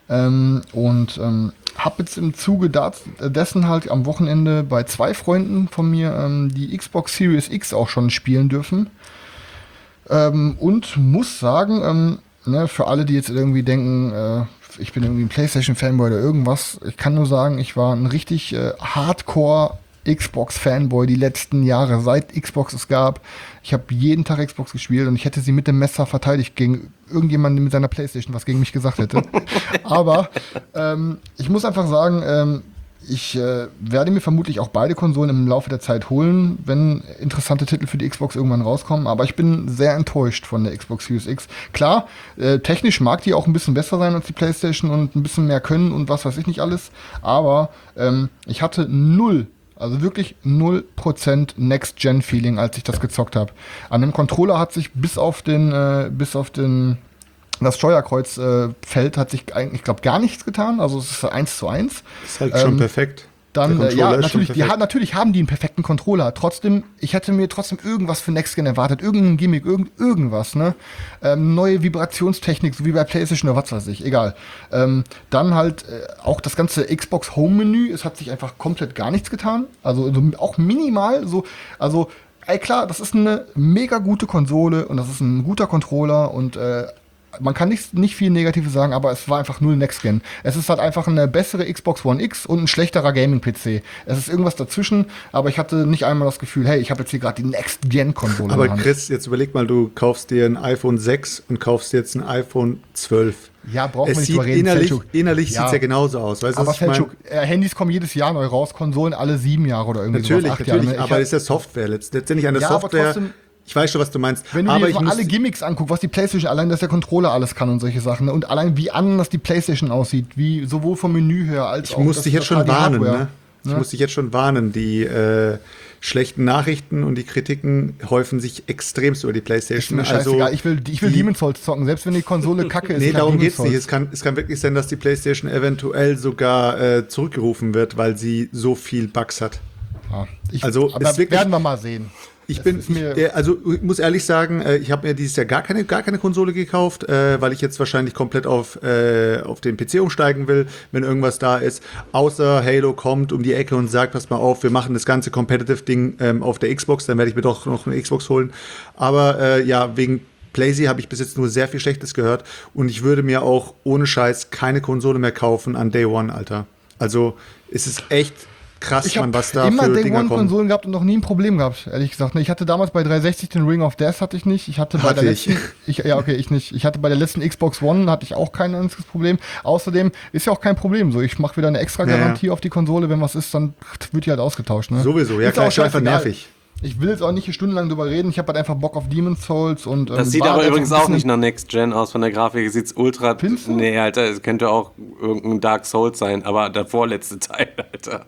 Habe jetzt im Zuge dessen halt am Wochenende bei 2 Freunden von mir die Xbox Series X auch schon spielen dürfen. Und muss sagen, für alle, die jetzt irgendwie denken, ich bin irgendwie ein PlayStation-Fanboy oder irgendwas, ich kann nur sagen, ich war ein richtig Hardcore Xbox-Fanboy die letzten Jahre, seit Xbox es gab. Ich habe jeden Tag Xbox gespielt und ich hätte sie mit dem Messer verteidigt gegen irgendjemanden, der mit seiner PlayStation was gegen mich gesagt hätte. Aber ich muss einfach sagen, ich werde mir vermutlich auch beide Konsolen im Laufe der Zeit holen, wenn interessante Titel für die Xbox irgendwann rauskommen. Aber ich bin sehr enttäuscht von der Xbox Series X. Klar, technisch mag die auch ein bisschen besser sein als die PlayStation und ein bisschen mehr können und was weiß ich nicht alles. Aber ich hatte also wirklich 0% Next-Gen-Feeling, als ich das gezockt habe. An dem Controller hat sich bis auf das Steuerkreuzfeld hat sich eigentlich, ich glaube, gar nichts getan. Also es ist 1:1. Ist halt schon perfekt. Dann, Der Controller ist schon perfekt. natürlich haben die einen perfekten Controller. Trotzdem, ich hätte mir trotzdem irgendwas für Next Gen erwartet. Irgendein Gimmick, irgendwas, ne? Neue Vibrationstechnik, so wie bei PlayStation oder was weiß ich, egal. Dann halt auch das ganze Xbox Home-Menü, es hat sich einfach komplett gar nichts getan. Also auch minimal so, also ey, klar, das ist eine mega gute Konsole und das ist ein guter Controller und man kann nicht viel Negatives sagen, aber es war einfach null Next Gen. Es ist halt einfach eine bessere Xbox One X und ein schlechterer Gaming-PC. Es ist irgendwas dazwischen, aber ich hatte nicht einmal das Gefühl, hey, ich habe jetzt hier gerade die Next Gen-Konsole. Aber Chris, jetzt überleg mal, du kaufst dir ein iPhone 6 und kaufst jetzt ein iPhone 12. Ja, brauchen wir Es nicht sieht drüber reden. innerlich Ja. sieht's ja genauso aus. Weißt du, Aber was ich meine? Feldschuk, Handys kommen jedes Jahr neu raus, Konsolen alle 7 Jahre oder irgendwie Natürlich, sowas, 8 Jahre. natürlich, Ne? aber das ist ja Software. Letztendlich an der Ja, aber Software. trotzdem- Ich weiß schon, was du meinst. Wenn du aber dir ich jetzt mal muss, alle Gimmicks anguckst, was die PlayStation, allein, dass der Controller alles kann und solche Sachen, ne? Und allein wie anders die PlayStation aussieht, wie sowohl vom Menü her als ich auch muss dich jetzt schon die warnen. Hardware, Ne? Ich muss dich jetzt schon warnen. Die schlechten Nachrichten und die Kritiken häufen sich extremst über die Ist PlayStation. mir scheißegal, ich will Demon's Souls zocken, selbst wenn die Konsole kacke ist. Nee, ich hab darum Demon's geht's nicht. Souls. Es kann wirklich sein, dass die PlayStation eventuell sogar zurückgerufen wird, weil sie so viel Bugs hat. Ja, Also, aber ist wirklich- werden wir mal sehen. Ich ist mir- ich muss ehrlich sagen, ich habe mir dieses Jahr gar keine Konsole gekauft, weil ich jetzt wahrscheinlich komplett auf den PC umsteigen will, wenn irgendwas da ist. Außer Halo kommt um die Ecke und sagt, pass mal auf, wir machen das ganze Competitive-Ding auf der Xbox, dann werde ich mir doch noch eine Xbox holen. Aber ja, wegen PlaySy habe ich bis jetzt nur sehr viel Schlechtes gehört und ich würde mir auch ohne Scheiß keine Konsole mehr kaufen an Day One, Alter. Also es ist echt krass, Ich habe Mann, was da immer für Day Dinger One kommen. Konsolen gehabt und noch nie ein Problem gehabt, ehrlich gesagt. Ich hatte damals bei 360 den Ring of Death, hatte ich nicht. Ich hatte bei Hatte der ich. letzten, ich nicht. Ich hatte bei der letzten Xbox One hatte ich auch kein einziges Problem. Außerdem ist ja auch kein Problem so. Ich mache wieder eine extra Garantie auf die Konsole, wenn was ist, dann wird die halt ausgetauscht. Ne? Sowieso, ja Ist klar, auch ist einfach scheißegal. nervig. Ich will jetzt auch nicht hier stundenlang drüber reden. Ich habe halt einfach Bock auf Demon's Souls und Das sieht war aber halt übrigens einfach ein auch nicht bisschen- nach Next Gen aus. Von der Grafik sieht's ultra. Findest du? Nee, Alter, es könnte auch irgendein Dark Souls sein, aber der vorletzte Teil, Alter.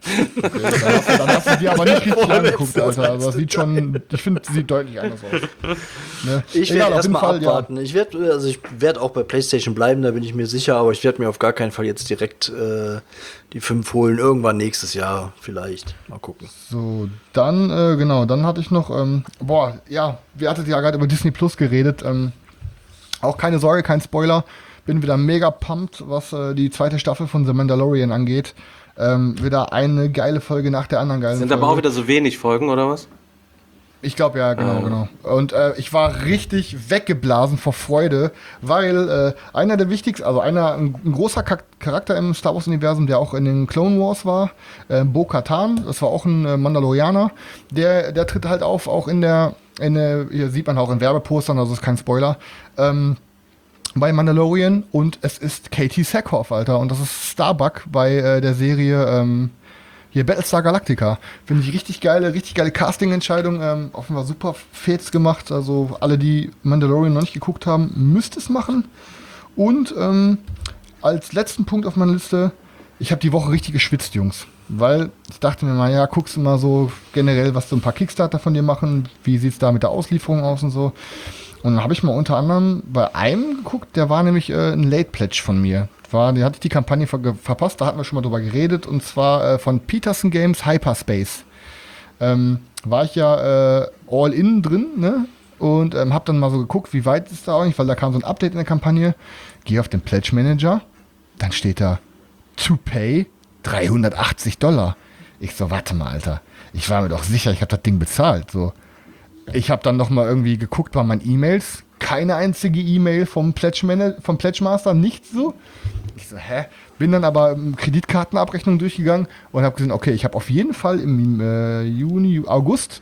Dann hast du dir aber nicht richtig angeguckt, Alter. Also das sieht schon, ich finde, sieht deutlich anders aus. Ne? Ich Egal, werde auf jeden erstmal Fall, ja. abwarten. Ich werde auch bei PlayStation bleiben, da bin ich mir sicher, aber ich werde mir auf gar keinen Fall jetzt direkt die 5 holen. Irgendwann nächstes Jahr vielleicht. Mal gucken. So, dann, dann hatte ich noch, wir hattet ja gerade über Disney Plus geredet. Auch keine Sorge, kein Spoiler. Bin wieder mega pumped, was die zweite Staffel von The Mandalorian angeht. Wieder eine geile Folge nach der anderen geilen Sind Folge. aber auch wieder so wenig Folgen, oder was? Ich glaube, ja, genau. Und ich war richtig weggeblasen vor Freude, weil einer der wichtigsten, also ein großer Charakter im Star Wars-Universum, der auch in den Clone Wars war, Bo-Katan, das war auch ein Mandalorianer, der tritt halt auf, auch hier sieht man auch in Werbepostern, also ist kein Spoiler, bei Mandalorian und es ist Katie Sackhoff, Alter, und das ist Starbuck bei der Serie hier Battlestar Galactica. Finde ich richtig geile Casting-Entscheidung. Offenbar super Fates gemacht. Also alle, die Mandalorian noch nicht geguckt haben, müsst es machen. Und als letzten Punkt auf meiner Liste, ich habe die Woche richtig geschwitzt, Jungs. Weil ich dachte mir mal, ja, guckst du mal so generell, was so ein paar Kickstarter von dir machen. Wie sieht's da mit der Auslieferung aus und so. Und dann habe ich mal unter anderem bei einem geguckt, der war nämlich ein Late Pledge von mir. Die hatte ich die Kampagne verpasst, da hatten wir schon mal drüber geredet, und zwar von Peterson Games Hyperspace. War ich ja all in drin, ne? Und hab dann mal so geguckt, wie weit ist da eigentlich, weil da kam so ein Update in der Kampagne. Geh auf den Pledge Manager, dann steht da to pay $380. Ich so, warte mal, Alter. Ich war mir doch sicher, ich habe das Ding bezahlt. So. Ich habe dann noch mal irgendwie geguckt bei meinen E-Mails. Keine einzige E-Mail vom Pledge Master, nichts so. Ich so, hä? Bin dann aber Kreditkartenabrechnung durchgegangen und habe gesehen, okay, ich habe auf jeden Fall im August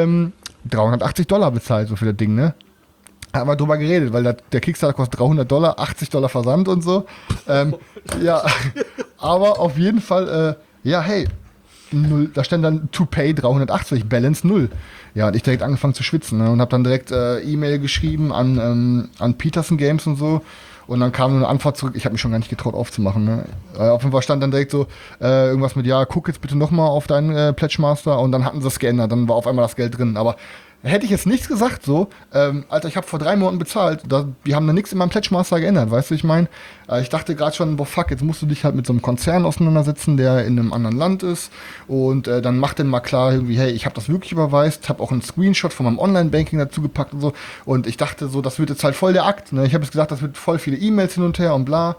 $380 bezahlt, so für das Ding, ne? Haben wir drüber geredet, weil der Kickstarter kostet $300, $80 Versand und so. Ja, aber auf jeden Fall, hey, 0, da stand dann to pay 380, Balance 0. Ja, und ich direkt angefangen zu schwitzen, ne, und habe dann direkt E-Mail geschrieben an Peterson Games und so. Und dann kam nur eine Antwort zurück. Ich habe mich schon gar nicht getraut aufzumachen. Ne? Auf jeden Fall stand dann direkt so irgendwas mit, ja, guck jetzt bitte nochmal auf deinen Pledge Master. Und dann hatten sie es geändert. Dann war auf einmal das Geld drin. Aber hätte ich jetzt nichts gesagt, so, Alter, ich habe vor 3 Monaten bezahlt, die haben da nichts in meinem Pledge Master geändert, weißt du, ich meine, ich dachte gerade schon, boah, fuck, jetzt musst du dich halt mit so einem Konzern auseinandersetzen, der in einem anderen Land ist und dann mach denn mal klar irgendwie, hey, ich habe das wirklich überweist, habe auch einen Screenshot von meinem Online-Banking dazu gepackt und so und ich dachte so, das wird jetzt halt voll der Akt, ne, ich habe jetzt gesagt, das wird voll viele E-Mails hin und her und bla,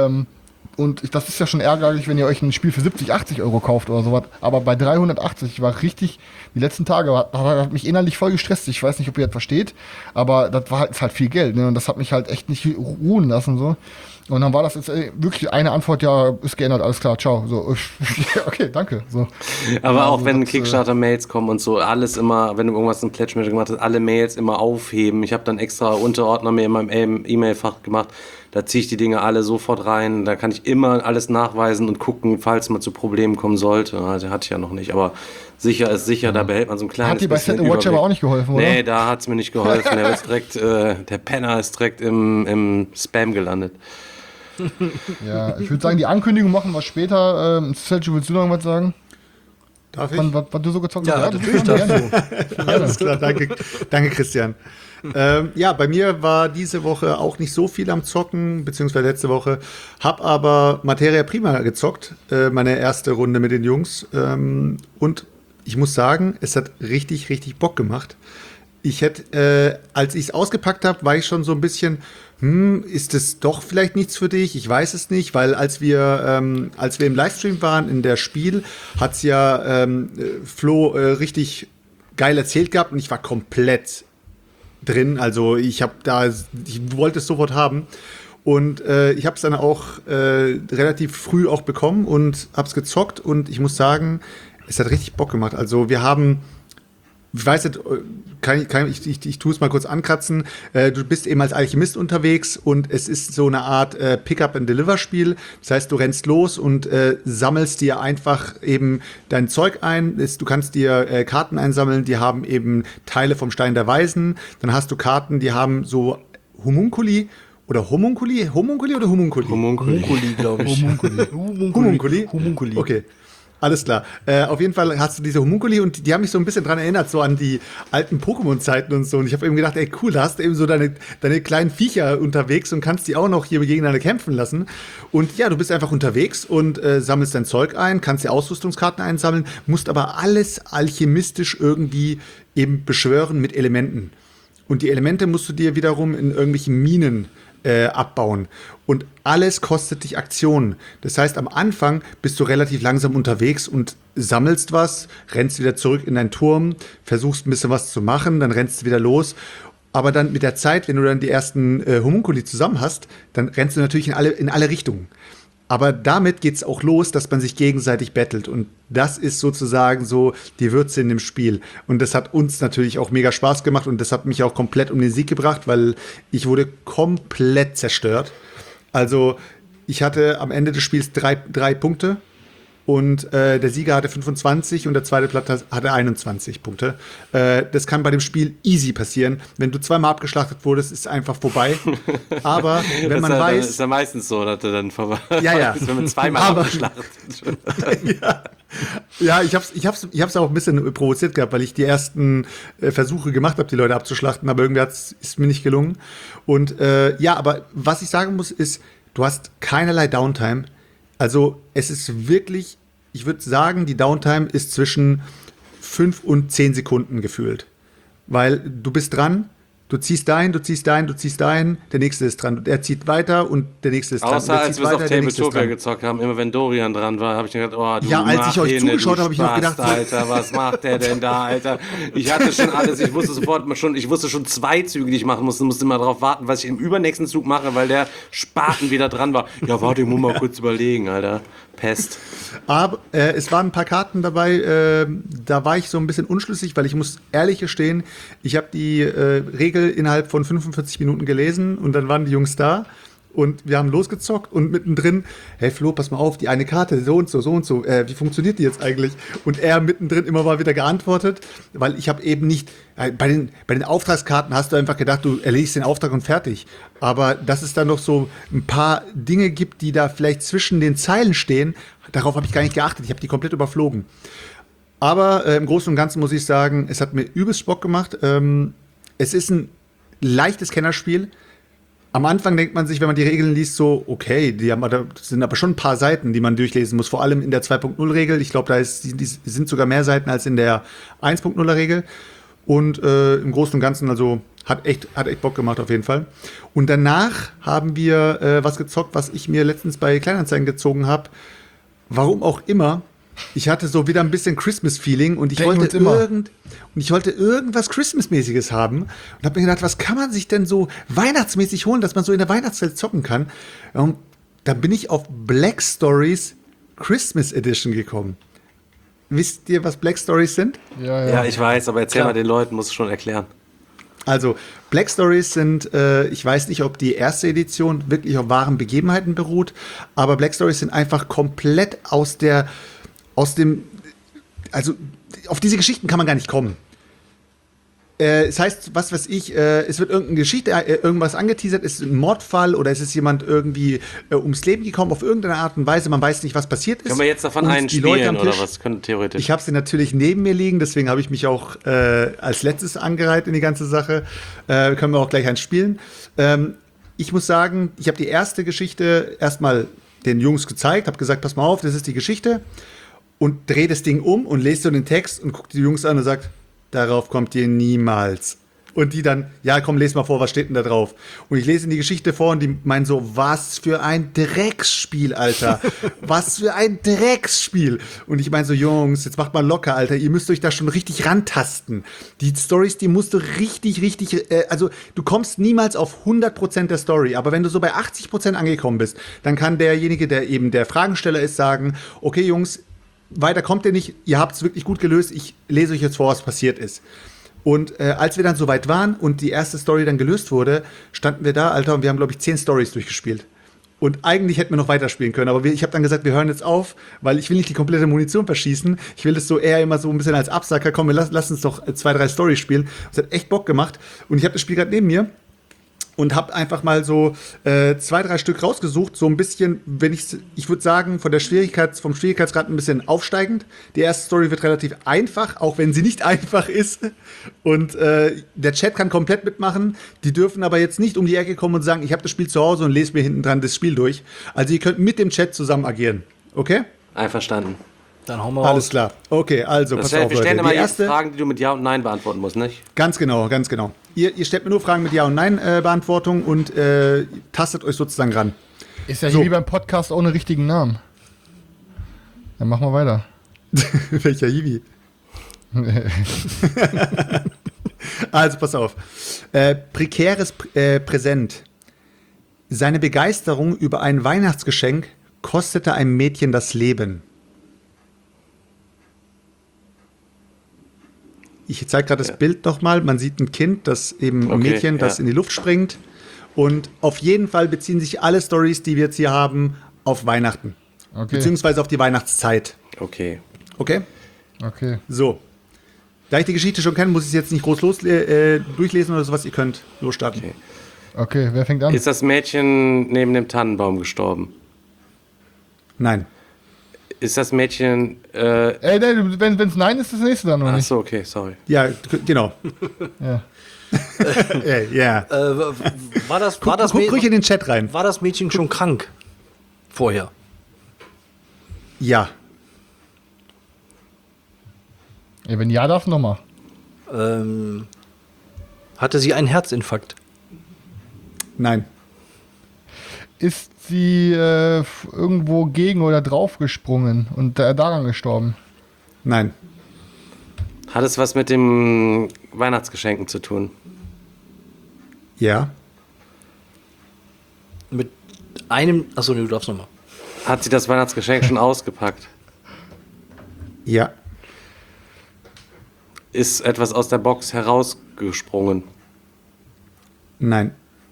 und das ist ja schon ärgerlich, wenn ihr euch ein Spiel für 70, 80 Euro kauft oder sowas. Aber bei 380, ich war richtig, die letzten Tage hat mich innerlich voll gestresst. Ich weiß nicht, ob ihr das versteht, aber das war halt, ist halt viel Geld, ne? Und das hat mich halt echt nicht ruhen lassen, so. Und dann war das jetzt wirklich eine Antwort, ja, ist geändert, alles klar, ciao. So, okay, danke. So. Aber auch Also wenn das, Kickstarter-Mails kommen und so, alles immer, wenn du irgendwas im Pledge Manager gemacht hast, alle Mails immer aufheben. Ich habe dann extra Unterordner mir in meinem E-Mail-Fach gemacht. Da ziehe ich die Dinge alle sofort rein. Da kann ich immer alles nachweisen und gucken, falls man zu Problemen kommen sollte. Also hatte ich ja noch nicht, aber sicher ist sicher, da behält man so ein kleines hat dir bei bisschen Set Watch aber Überblick. auch nicht geholfen, oder? Nee, da hat es mir nicht geholfen. Der Penner ist direkt im Spam gelandet. Ja, ich würde sagen, die Ankündigung machen wir später. Sergio, willst du noch was sagen? Darf ich? Was du so gezockt Ja, hast? natürlich darfst du. Alles klar, danke Christian. Ja, bei mir war diese Woche auch nicht so viel am Zocken, beziehungsweise letzte Woche. Hab aber Materia Prima gezockt, meine erste Runde mit den Jungs. Und ich muss sagen, es hat richtig, richtig Bock gemacht. Ich hätte, als ich es ausgepackt habe, war ich schon so ein bisschen, ist es doch vielleicht nichts für dich? Ich weiß es nicht, weil als wir im Livestream waren in der Spiel, hat's ja Flo richtig geil erzählt gehabt und ich war komplett drin. Also ich wollte es sofort haben. Und ich habe es dann auch relativ früh auch bekommen und habe es gezockt und ich muss sagen, es hat richtig Bock gemacht. Also wir haben, ich weiß nicht, ich tue es mal kurz ankratzen. Du bist eben als Alchemist unterwegs und es ist so eine Art Pick-up-and-Deliver-Spiel. Das heißt, du rennst los und sammelst dir einfach eben dein Zeug ein. Du kannst dir Karten einsammeln, die haben eben Teile vom Stein der Weisen. Dann hast du Karten, die haben so Homunculi oder Homunculi? Homunculi oder Homunculi? Homunculi, glaube ich. Homunculi? Okay. Alles klar. Auf jeden Fall hast du diese Homunculi und die haben mich so ein bisschen dran erinnert, so an die alten Pokémon-Zeiten und so. Und ich habe eben gedacht, ey cool, da hast du eben so deine kleinen Viecher unterwegs und kannst die auch noch hier gegeneinander kämpfen lassen. Und ja, du bist einfach unterwegs und sammelst dein Zeug ein, kannst dir Ausrüstungskarten einsammeln, musst aber alles alchemistisch irgendwie eben beschwören mit Elementen. Und die Elemente musst du dir wiederum in irgendwelchen Minen abbauen. Und alles kostet dich Aktionen. Das heißt, am Anfang bist du relativ langsam unterwegs und sammelst was, rennst wieder zurück in deinen Turm, versuchst ein bisschen was zu machen, dann rennst du wieder los. Aber dann mit der Zeit, wenn du dann die ersten Homunculi zusammen hast, dann rennst du natürlich in alle Richtungen. Aber damit geht's auch los, dass man sich gegenseitig battelt. Und das ist sozusagen so die Würze in dem Spiel. Und das hat uns natürlich auch mega Spaß gemacht. Und das hat mich auch komplett um den Sieg gebracht, weil ich wurde komplett zerstört. Also ich hatte am Ende des Spiels drei Punkte. Und der Sieger hatte 25 und der zweite Platz hatte 21 Punkte. Das kann bei dem Spiel easy passieren. Wenn du zweimal abgeschlachtet wurdest, ist es einfach vorbei. Aber wenn man weiß... Das ist ja meistens so, dass du dann vorbei Ja. bist, wenn man zweimal abgeschlachtet wird. Ja, ich hab's auch ein bisschen provoziert gehabt, weil ich die ersten Versuche gemacht habe, die Leute abzuschlachten, aber irgendwie ist mir nicht gelungen. Und ja, aber was ich sagen muss, ist, du hast keinerlei Downtime. Also es ist wirklich, ich würde sagen, die Downtime ist zwischen 5 und 10 Sekunden gefühlt. Weil du bist dran, du ziehst dahin, der nächste ist dran. Er zieht weiter und der nächste ist dran. Außer als wir es auf Tabletopia gezockt haben, immer wenn Dorian dran war, habe ich gedacht, oh, du ja, als ich euch zugeschaut habe, habe ich noch Spast, gedacht, Alter, was macht der denn da, Alter? Ich hatte schon alles, ich wusste schon 2 Züge, die ich machen musste immer darauf warten, was ich im übernächsten Zug mache, weil der Spaten wieder dran war. Ja, warte, ich muss mal kurz überlegen, Alter. Pest. Aber es waren ein paar Karten dabei, da war ich so ein bisschen unschlüssig, weil ich muss ehrlich gestehen, ich habe die Regel innerhalb von 45 Minuten gelesen und dann waren die Jungs da und wir haben losgezockt und mittendrin, hey Flo, pass mal auf, die eine Karte, so und so, wie funktioniert die jetzt eigentlich? Und er mittendrin immer mal wieder geantwortet, weil ich habe eben nicht, bei den Auftragskarten hast du einfach gedacht, du erledigst den Auftrag und fertig. Aber dass es da noch so ein paar Dinge gibt, die da vielleicht zwischen den Zeilen stehen, darauf habe ich gar nicht geachtet, ich habe die komplett überflogen. Aber im Großen und Ganzen muss ich sagen, es hat mir übelst Bock gemacht. Es ist ein leichtes Kennerspiel. Am Anfang denkt man sich, wenn man die Regeln liest, so, okay, das sind aber schon ein paar Seiten, die man durchlesen muss. Vor allem in der 2.0-Regel. Ich glaube, die sind sogar mehr Seiten als in der 1.0er-Regel. Und im Großen und Ganzen, also hat echt Bock gemacht auf jeden Fall. Und danach haben wir was gezockt, was ich mir letztens bei Kleinanzeigen gezogen habe. Warum auch immer. Ich hatte so wieder ein bisschen Christmas-Feeling und ich wollte irgendwas Christmas-mäßiges haben und habe mir gedacht, was kann man sich denn so weihnachtsmäßig holen, dass man so in der Weihnachtszeit zocken kann? Und dann bin ich auf Black Stories Christmas Edition gekommen. Wisst ihr, was Black Stories sind? Ja, ich weiß, aber erzähl mal den Leuten, musst du schon erklären. Also, Black Stories sind, ich weiß nicht, ob die erste Edition wirklich auf wahren Begebenheiten beruht, aber Black Stories sind einfach komplett also auf diese Geschichten kann man gar nicht kommen. Es heißt, was weiß ich, es wird irgendeine Geschichte, irgendwas angeteasert, ist ein Mordfall oder es ist jemand irgendwie ums Leben gekommen, auf irgendeine Art und Weise, man weiß nicht, was passiert ist. Können wir jetzt davon Und einen die Leute spielen am Tisch, oder was? Können theoretisch. ich habe sie natürlich neben mir liegen, deswegen habe ich mich auch als letztes angereiht in die ganze Sache. Können wir auch gleich eins spielen. Ich muss sagen, ich habe die erste Geschichte erstmal den Jungs gezeigt, habe gesagt, pass mal auf, das ist die Geschichte. Und drehe das Ding um und lese so den Text und gucke die Jungs an und sagt, darauf kommt ihr niemals. Und die dann, ja komm, les mal vor, was steht denn da drauf? Und ich lese in die Geschichte vor und die meinen so, was für ein Drecksspiel, Alter. Was für ein Drecksspiel. Und ich meine so, Jungs, jetzt macht mal locker, Alter. Ihr müsst euch da schon richtig rantasten. Die Storys, die musst du richtig, also du kommst niemals auf 100% der Story. Aber wenn du so bei 80% angekommen bist, dann kann derjenige, der eben der Fragensteller ist, sagen, okay, Jungs, weiter kommt ihr nicht, ihr habt es wirklich gut gelöst, ich lese euch jetzt vor, was passiert ist. Und als wir dann soweit waren und die erste Story dann gelöst wurde, standen wir da, Alter, und wir haben, glaube ich, 10 Stories durchgespielt. Und eigentlich hätten wir noch weiterspielen können, aber ich habe dann gesagt, wir hören jetzt auf, weil ich will nicht die komplette Munition verschießen. Ich will das so eher immer so ein bisschen als Absacker, komm, lass uns doch 2, 3 Storys spielen. Das hat echt Bock gemacht. Und ich habe das Spiel gerade neben mir. Und habe einfach mal so 2, 3 Stück rausgesucht, so ein bisschen, ich würde sagen, vom Schwierigkeitsgrad ein bisschen aufsteigend. Die erste Story wird relativ einfach, auch wenn sie nicht einfach ist. Und der Chat kann komplett mitmachen. Die dürfen aber jetzt nicht um die Ecke kommen und sagen, ich habe das Spiel zu Hause und lese mir hinten dran das Spiel durch. Also ihr könnt mit dem Chat zusammen agieren. Okay? Einverstanden. Dann hauen wir Alles raus. klar. Okay, also Das pass heißt, auf, wir stellen Leute. immer jetzt Fragen, die du mit Ja und Nein beantworten musst, nicht? Ganz genau. Ihr stellt mir nur Fragen mit Ja- und Nein-Beantwortung und tastet euch sozusagen ran. Ist ja So. hier wie beim Podcast ohne richtigen Namen. Dann machen wir weiter. Welcher Hiwi? Also, pass auf. Prekäres Präsent. Seine Begeisterung über ein Weihnachtsgeschenk kostete einem Mädchen das Leben. Ich zeige gerade das Bild nochmal. Man sieht ein Kind, ein Mädchen, das in die Luft springt. Und auf jeden Fall beziehen sich alle Stories, die wir jetzt hier haben, auf Weihnachten. Okay. Beziehungsweise auf die Weihnachtszeit. Okay. Okay? Okay. So. Da ich die Geschichte schon kenne, muss ich es jetzt nicht groß durchlesen oder sowas. Ihr könnt losstarten. Okay. Okay, wer fängt an? Ist das Mädchen neben dem Tannenbaum gestorben? Nein. Ist das Mädchen. Nee, wenn es nein ist, das nächste dann noch nicht. Achso, okay, sorry. Ja, genau. Ja. Ja. War das Guck ruhig in den Chat rein. war das Mädchen schon krank vorher? Ja. Ja, wenn ja, darf nochmal. Hatte sie einen Herzinfarkt? Nein. Ist sie irgendwo gegen oder drauf gesprungen und daran gestorben? Nein. Hat es was mit dem Weihnachtsgeschenken zu tun? Ja. Mit einem. Achso, nee, du darfst nochmal. Hat sie das Weihnachtsgeschenk schon ausgepackt? Ja. Ist etwas aus der Box herausgesprungen? Nein.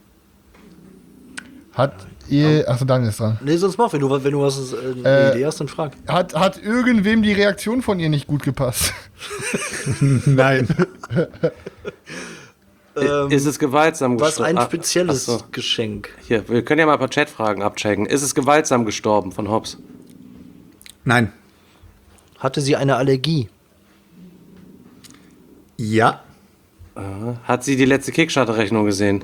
Hat ihr. Achso, Daniel ist dran. Nee, sonst mach, wenn du was eine Idee hast, dann frag. Hat irgendwem die Reaktion von ihr nicht gut gepasst? Nein. Ist es gewaltsam Was gestorben? ein spezielles Ach so. Geschenk. Hier, wir können ja mal ein paar Chatfragen abchecken. Ist es gewaltsam gestorben von Hobbs? Nein. Hatte sie eine Allergie? Ja. Hat sie die letzte Kickstarter-Rechnung gesehen?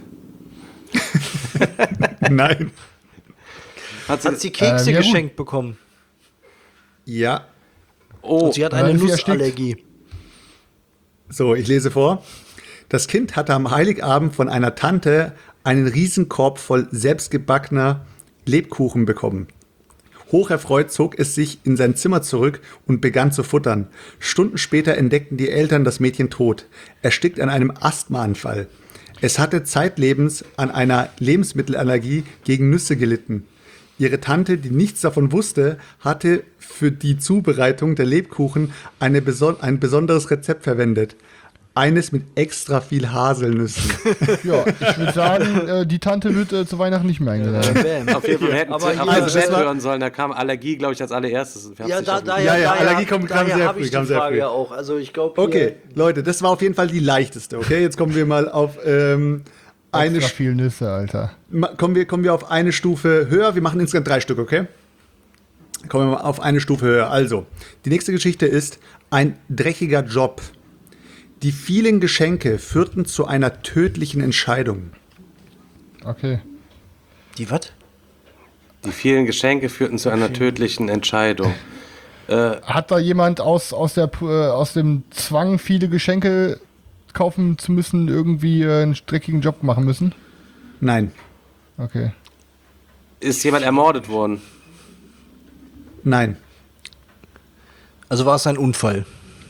Nein. Hat Hat sie Kekse ja, gut. geschenkt bekommen? Ja. Oh, Und sie hat eine Weil sie erstickt. Nussallergie. So, ich lese vor. Das Kind hatte am Heiligabend von einer Tante einen Riesenkorb voll selbstgebackener Lebkuchen bekommen. Hocherfreut zog es sich in sein Zimmer zurück und begann zu futtern. Stunden später entdeckten die Eltern das Mädchen tot, erstickt an einem Asthmaanfall. Es hatte zeitlebens an einer Lebensmittelallergie gegen Nüsse gelitten. Ihre Tante, die nichts davon wusste, hatte für die Zubereitung der Lebkuchen ein besonderes Rezept verwendet. Eines mit extra viel Haselnüssen. Ja, ich würde sagen, die Tante wird zu Weihnachten nicht mehr eingeladen. auf jeden Fall hätten Aber wir hier- auf Also den das Chat war- hören sollen. Da kam Allergie, glaube ich, als allererstes. Wir Ja, haben's nicht auf dem- Allergie kam sehr habe früh, ich kam die sehr Frage früh. ja auch. Also ich glaube, Okay, Leute, das war auf jeden Fall die leichteste. Okay, jetzt kommen wir mal auf eine Extra viel Nüsse, Alter. kommen wir auf eine Stufe höher. Wir machen insgesamt 3 Stück, okay? Kommen wir mal auf eine Stufe höher. Also, die nächste Geschichte ist ein dreckiger Job. Die vielen Geschenke führten zu einer tödlichen Entscheidung. Okay. die was? Die vielen Geschenke führten zu einer tödlichen Entscheidung. Hat da jemand aus dem Zwang, viele Geschenke kaufen zu müssen, irgendwie einen dreckigen Job machen müssen? Nein, Okay. Ist jemand ermordet worden? nein, Also war es ein Unfall.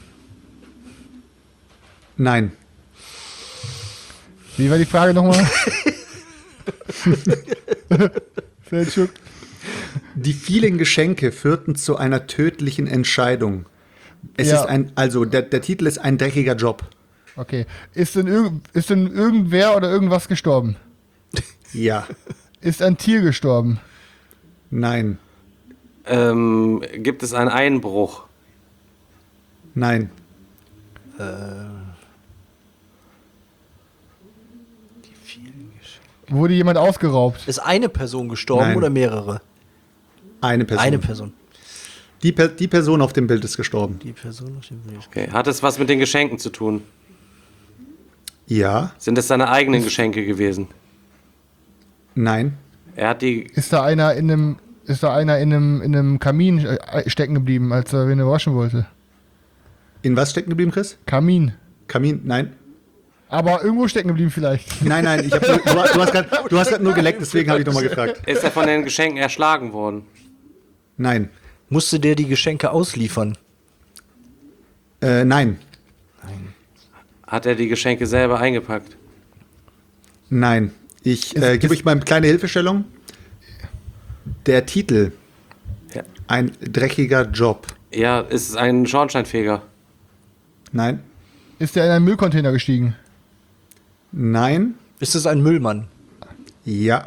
nein, Wie war die Frage nochmal? Selçuk. Die vielen Geschenke führten zu einer tödlichen Entscheidung. Es Ja. ist der Titel ist ein dreckiger Job. Okay. Ist denn irgendwer oder irgendwas gestorben? Ja, Ist ein Tier gestorben? nein, Gibt es einen Einbruch? nein, Wurde jemand ausgeraubt? Ist eine Person gestorben Nein. oder mehrere? eine Person. Eine Person. Die Person auf dem Bild ist gestorben. Die Person auf dem Bild. Okay. Hat es was mit den Geschenken zu tun? Ja, Sind es seine eigenen Geschenke gewesen? nein, Er hat die. Ist da einer in einem Kamin stecken geblieben, als er wen überraschen wollte? in was stecken geblieben, Chris? Kamin. Kamin? Nein. Aber irgendwo stecken geblieben vielleicht. Nein, du hast gerade nur geleckt, deswegen habe ich nochmal gefragt. Ist er von den Geschenken erschlagen worden? Nein. Musste der die Geschenke ausliefern? Nein. Hat er die Geschenke selber eingepackt? Nein. Ich gebe euch mal eine kleine Hilfestellung. Der Titel, Ja. ein dreckiger Job. Ja, ist es ein Schornsteinfeger? Nein. Ist der in einen Müllcontainer gestiegen? Nein. Ist es ein Müllmann? Ja.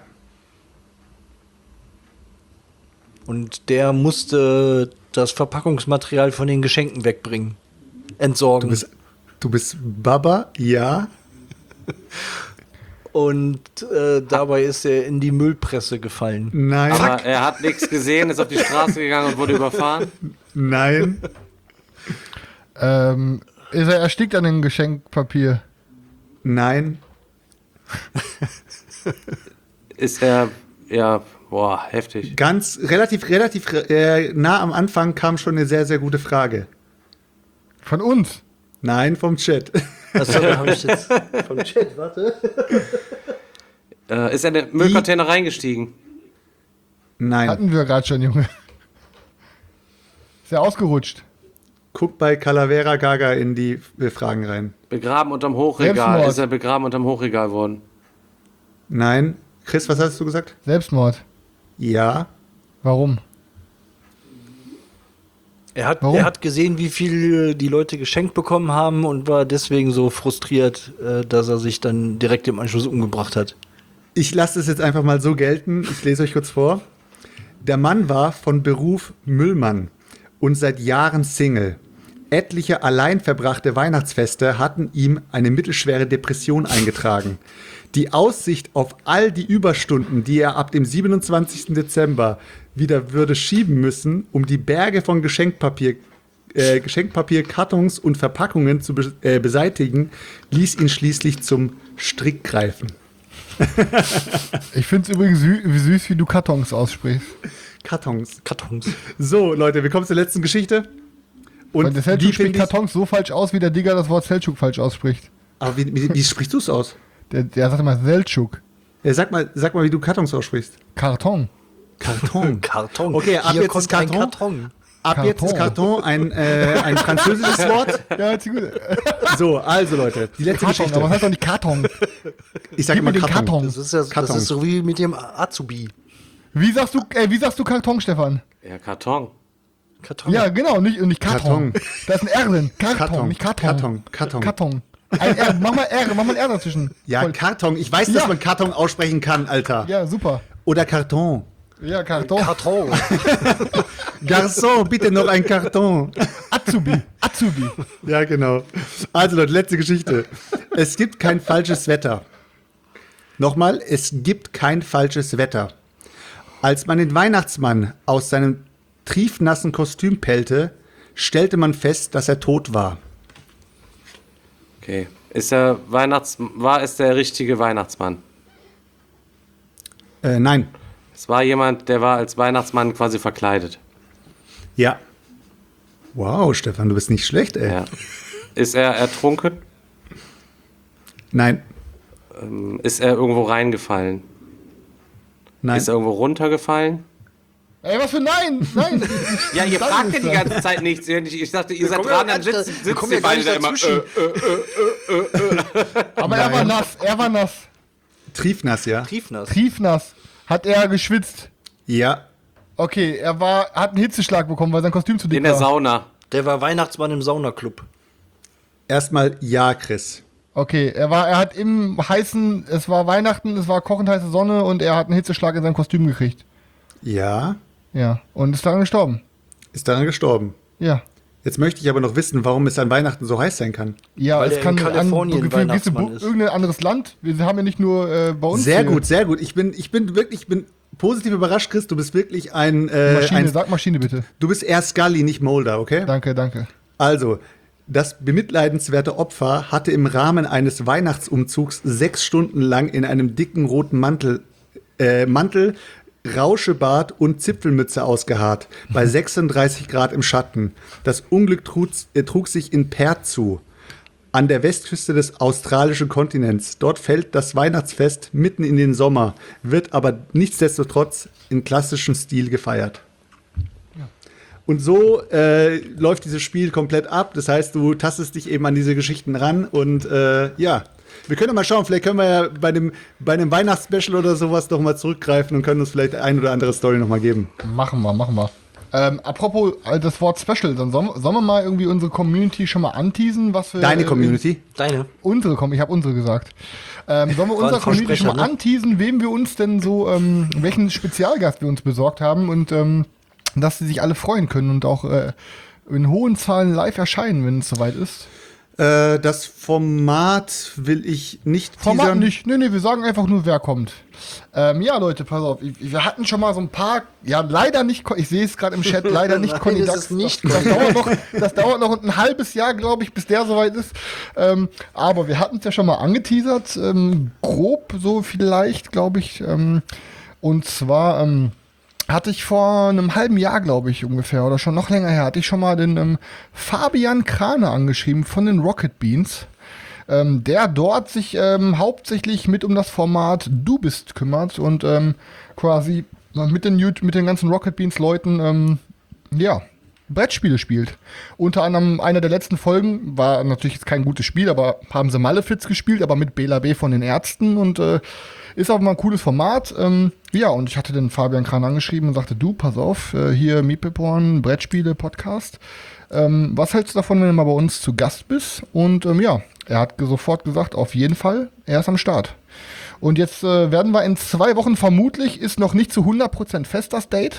Und der musste das Verpackungsmaterial von den Geschenken wegbringen. Entsorgen. Du bist Baba? Ja. Und dabei ist er in die Müllpresse gefallen. Nein. Aber er hat nichts gesehen, ist auf die Straße gegangen und wurde überfahren? Nein. Ist er erstickt an dem Geschenkpapier? Nein. Ist er. Ja, boah, heftig. Ganz relativ nah am Anfang kam schon eine sehr, sehr gute Frage. Von uns? Nein, vom Chat. Achso, da habe ich jetzt vom Chat, warte. Ist er in den Müllcontainer reingestiegen? Nein. Hatten wir gerade schon, Junge. Ist er ausgerutscht? Guck bei Calavera Gaga in die Fragen rein. Begraben unterm Hochregal. Selbstmord. Ist er begraben unterm Hochregal worden? Nein. Chris, was hast du gesagt? Selbstmord. Ja. Warum? Warum? Er hat gesehen, wie viel die Leute geschenkt bekommen haben und war deswegen so frustriert, dass er sich dann direkt im Anschluss umgebracht hat. Ich lasse es jetzt einfach mal so gelten. Ich lese euch kurz vor. Der Mann war von Beruf Müllmann und seit Jahren Single. Etliche allein verbrachte Weihnachtsfeste hatten ihm eine mittelschwere Depression eingetragen. Die Aussicht auf all die Überstunden, die er ab dem 27. Dezember wieder würde schieben müssen, um die Berge von Geschenkpapier Geschenkpapier, Kartons und Verpackungen zu beseitigen, ließ ihn schließlich zum Strick greifen. Ich finde es übrigens süß, wie du Kartons aussprichst. Kartons. Kartons. So, Leute, wir kommen zur letzten Geschichte. Und Und der die Selçuk spricht finde ich... Kartons so falsch aus, wie der Digger das Wort Selçuk falsch ausspricht. Aber wie sprichst du es aus? Der sagt immer Selçuk. Ja, sag mal, wie du Kartons aussprichst. Karton. Karton. Karton. Okay, ab Hier jetzt kommt ist Karton. ein Karton. Ab jetzt ist Karton ein französisches Wort. Ja, ist gut. So, also Leute, die letzte Karton, Geschichte. aber was heißt doch nicht Karton? Ich sage Gib mir immer den Karton. Karton. Das ist Karton. so wie mit dem Azubi. Wie sagst du Karton, Stefan? Ja, Karton. Karton. Ja, genau, nicht Karton. Karton. Da ist ein R drin. Karton, nicht Karton. Karton. Ein R, mach mal ein R dazwischen. Ja, Voll. Karton. Ich weiß, dass Ja. man Karton aussprechen kann, Alter. Ja, super. Oder Karton. Ja, Karton. Karton. Garçon, bitte noch ein Karton. Azubi. Ja, genau. Also Leute, letzte Geschichte. Es gibt kein falsches Wetter. Nochmal, es gibt kein falsches Wetter. Als man den Weihnachtsmann aus seinem triefnassen Kostüm pellte, stellte man fest, dass er tot war. Okay. Ist der richtige Weihnachtsmann? Nein. Es war jemand, der war als Weihnachtsmann quasi verkleidet. Ja. Wow, Stefan, du bist nicht schlecht, ey. Ja. Ist er ertrunken? Nein. Ist er irgendwo reingefallen? Nein. Ist er irgendwo runtergefallen? Ey, was für Nein? Nein. Ja, ihr Dann fragt ist ja die er. ganze Zeit nichts. Ich dachte, ihr seid kommen dran, ja dann gar nicht- sitzt wir kommen ja ihr gar beide nicht da immer. dazwischen. Aber er war nass. Triefnass, ja? Triefnass. Triefnass. Hat er geschwitzt? Ja. Okay, hat einen Hitzeschlag bekommen, weil sein Kostüm zu dick In der war. Sauna. Der war Weihnachtsmann im Saunaclub. Erstmal ja, Chris. Okay, es war Weihnachten, es war kochend heiße Sonne und er hat einen Hitzeschlag in seinem Kostüm gekriegt. Ja. Ja, und ist daran gestorben. Ist daran gestorben. Ja. Jetzt möchte ich aber noch wissen, warum es an Weihnachten so heiß sein kann. Ja, Weil es er kann in Kalifornien gehst du Weihnachtsmann ist. irgendein anderes Land. Wir haben ja nicht nur bei uns. Sehr hier gut, sehr gut. Ich bin positiv überrascht, Chris. Du bist wirklich Sag Maschine bitte. du bist eher Scully, nicht Mulder, okay? Danke. Also, das bemitleidenswerte Opfer hatte im Rahmen eines Weihnachtsumzugs 6 Stunden lang in einem dicken roten Mantel, Rauschebart und Zipfelmütze ausgeharrt, bei 36 Grad im Schatten. Das Unglück trug sich in Perth zu, an der Westküste des australischen Kontinents. Dort fällt das Weihnachtsfest mitten in den Sommer, wird aber nichtsdestotrotz in klassischem Stil gefeiert. Und so läuft dieses Spiel komplett ab. Das heißt, du tastest dich eben an diese Geschichten ran und ja. Wir können ja mal schauen, vielleicht können wir ja bei einem Weihnachtsspecial oder sowas noch mal zurückgreifen und können uns vielleicht ein oder andere Story noch mal geben. Machen wir. Apropos das Wort Special, dann sollen wir mal irgendwie unsere Community schon mal anteasen, was wir. Deine Community? Deine. Ich habe unsere gesagt. Sollen wir unserer Community schon mal Versprecher, ne? anteasen, wem wir uns denn so, welchen Spezialgast wir uns besorgt haben und dass sie sich alle freuen können und auch in hohen Zahlen live erscheinen, wenn es soweit ist. Das Format will ich nicht Format teasern. nicht. Nee, wir sagen einfach nur, wer kommt. Ja, Leute, pass auf. Wir hatten schon mal so ein paar, ja, leider nicht, ich sehe es gerade im Chat, leider nicht Nein, Conny das Dax. ist nicht Das dauert noch ein halbes Jahr, glaube ich, bis der soweit ist. Aber wir hatten es ja schon mal angeteasert, grob so vielleicht, glaube ich. Und zwar hatte ich vor einem halben Jahr, glaube ich, ungefähr, oder schon noch länger her, hatte ich schon mal den Fabian Krane angeschrieben von den Rocket Beans, der dort sich hauptsächlich mit um das Format Du bist kümmert und quasi mit den ganzen Rocket Beans Leuten, Brettspiele spielt. Unter anderem einer der letzten Folgen war natürlich jetzt kein gutes Spiel, aber haben sie Malefiz gespielt, aber mit Bela B. von den Ärzten und ist auch mal ein cooles Format. Und ich hatte den Fabian Kran angeschrieben und sagte, du, pass auf, hier Meepleporn, Brettspiele, Podcast. Was hältst du davon, wenn du mal bei uns zu Gast bist? Und er hat sofort gesagt, auf jeden Fall, er ist am Start. Und jetzt werden wir in 2 Wochen vermutlich, ist noch nicht zu 100% fest das Date,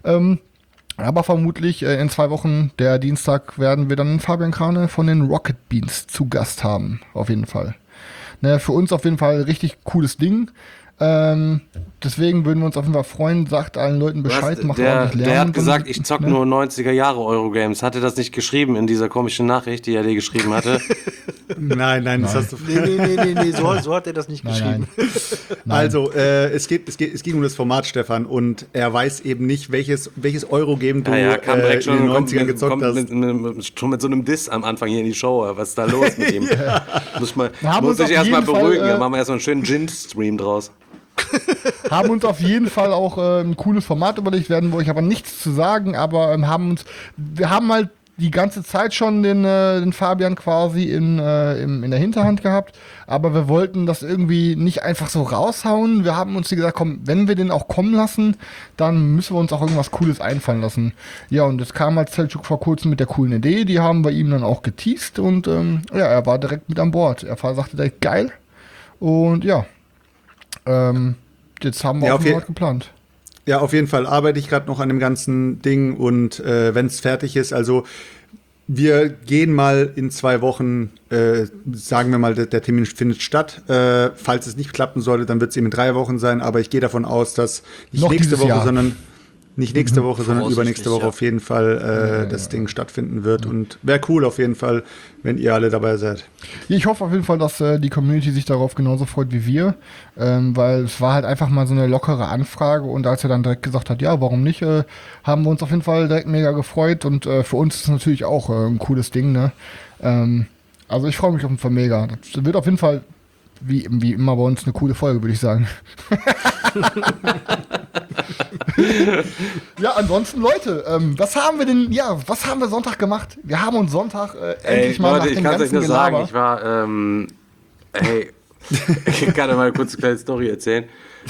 aber vermutlich in 2 Wochen, der Dienstag, werden wir dann Fabian Krane von den Rocket Beans zu Gast haben. Auf jeden Fall. Für uns auf jeden Fall richtig cooles Ding. Deswegen würden wir uns auf jeden Fall freuen. Sagt allen Leuten Bescheid, macht ordentlich Lärm. Der hat und gesagt, so, ich zock ne? nur 90er Jahre Eurogames. Hat er das nicht geschrieben in dieser komischen Nachricht, die er dir geschrieben hatte? Nein, das hast du. Nee, so hat er das nicht geschrieben. Nein. Also, es ging um das Format, Stefan, und er weiß eben nicht, welches Eurogame du Kam direkt in den schon, 90ern gezockt hast. schon mit so einem Diss am Anfang hier in die Show. Was ist da los mit ihm? Wir haben Muss uns auf ich erstmal jeden Fall, beruhigen. Da machen wir erstmal einen schönen Gin-Stream draus. Haben uns auf jeden Fall auch ein cooles Format überlegt, werden wir euch aber nichts zu sagen, aber wir haben halt die ganze Zeit schon den Fabian quasi in der Hinterhand gehabt, aber wir wollten das irgendwie nicht einfach so raushauen. Wir haben uns gesagt, komm, wenn wir den auch kommen lassen, dann müssen wir uns auch irgendwas Cooles einfallen lassen. Ja, und es kam halt Selçuk vor kurzem mit der coolen Idee, die haben wir ihm dann auch geteased und er war direkt mit an Bord. Er sagte direkt, geil. Und ja, jetzt haben wir auch was geplant. Ja, auf jeden Fall arbeite ich gerade noch an dem ganzen Ding und wenn es fertig ist, also wir gehen mal in 2 Wochen, sagen wir mal, der Termin findet statt. Falls es nicht klappen sollte, dann wird es eben in 3 Wochen sein, aber ich gehe davon aus, dass nicht noch nächste dieses Woche, Jahr. sondern nicht nächste Woche, sondern Voraussichtlich, übernächste Woche ja. auf jeden Fall das Ding stattfinden wird. Und wäre cool auf jeden Fall, wenn ihr alle dabei seid. Ich hoffe auf jeden Fall, dass die Community sich darauf genauso freut wie wir, weil es war halt einfach mal so eine lockere Anfrage und als er dann direkt gesagt hat, ja, warum nicht, haben wir uns auf jeden Fall direkt mega gefreut und für uns ist es natürlich auch ein cooles Ding, ne? Also ich freue mich auf jeden Fall mega. Das wird auf jeden Fall, wie immer bei uns, eine coole Folge, würde ich sagen. Ja, ansonsten, Leute, was haben wir Sonntag gemacht? Wir haben uns Sonntag endlich mal Leute, nach ich dem kann es euch ganzen nur sagen, Gelaber... ich war, ich kann dir mal kurz eine kleine Story erzählen.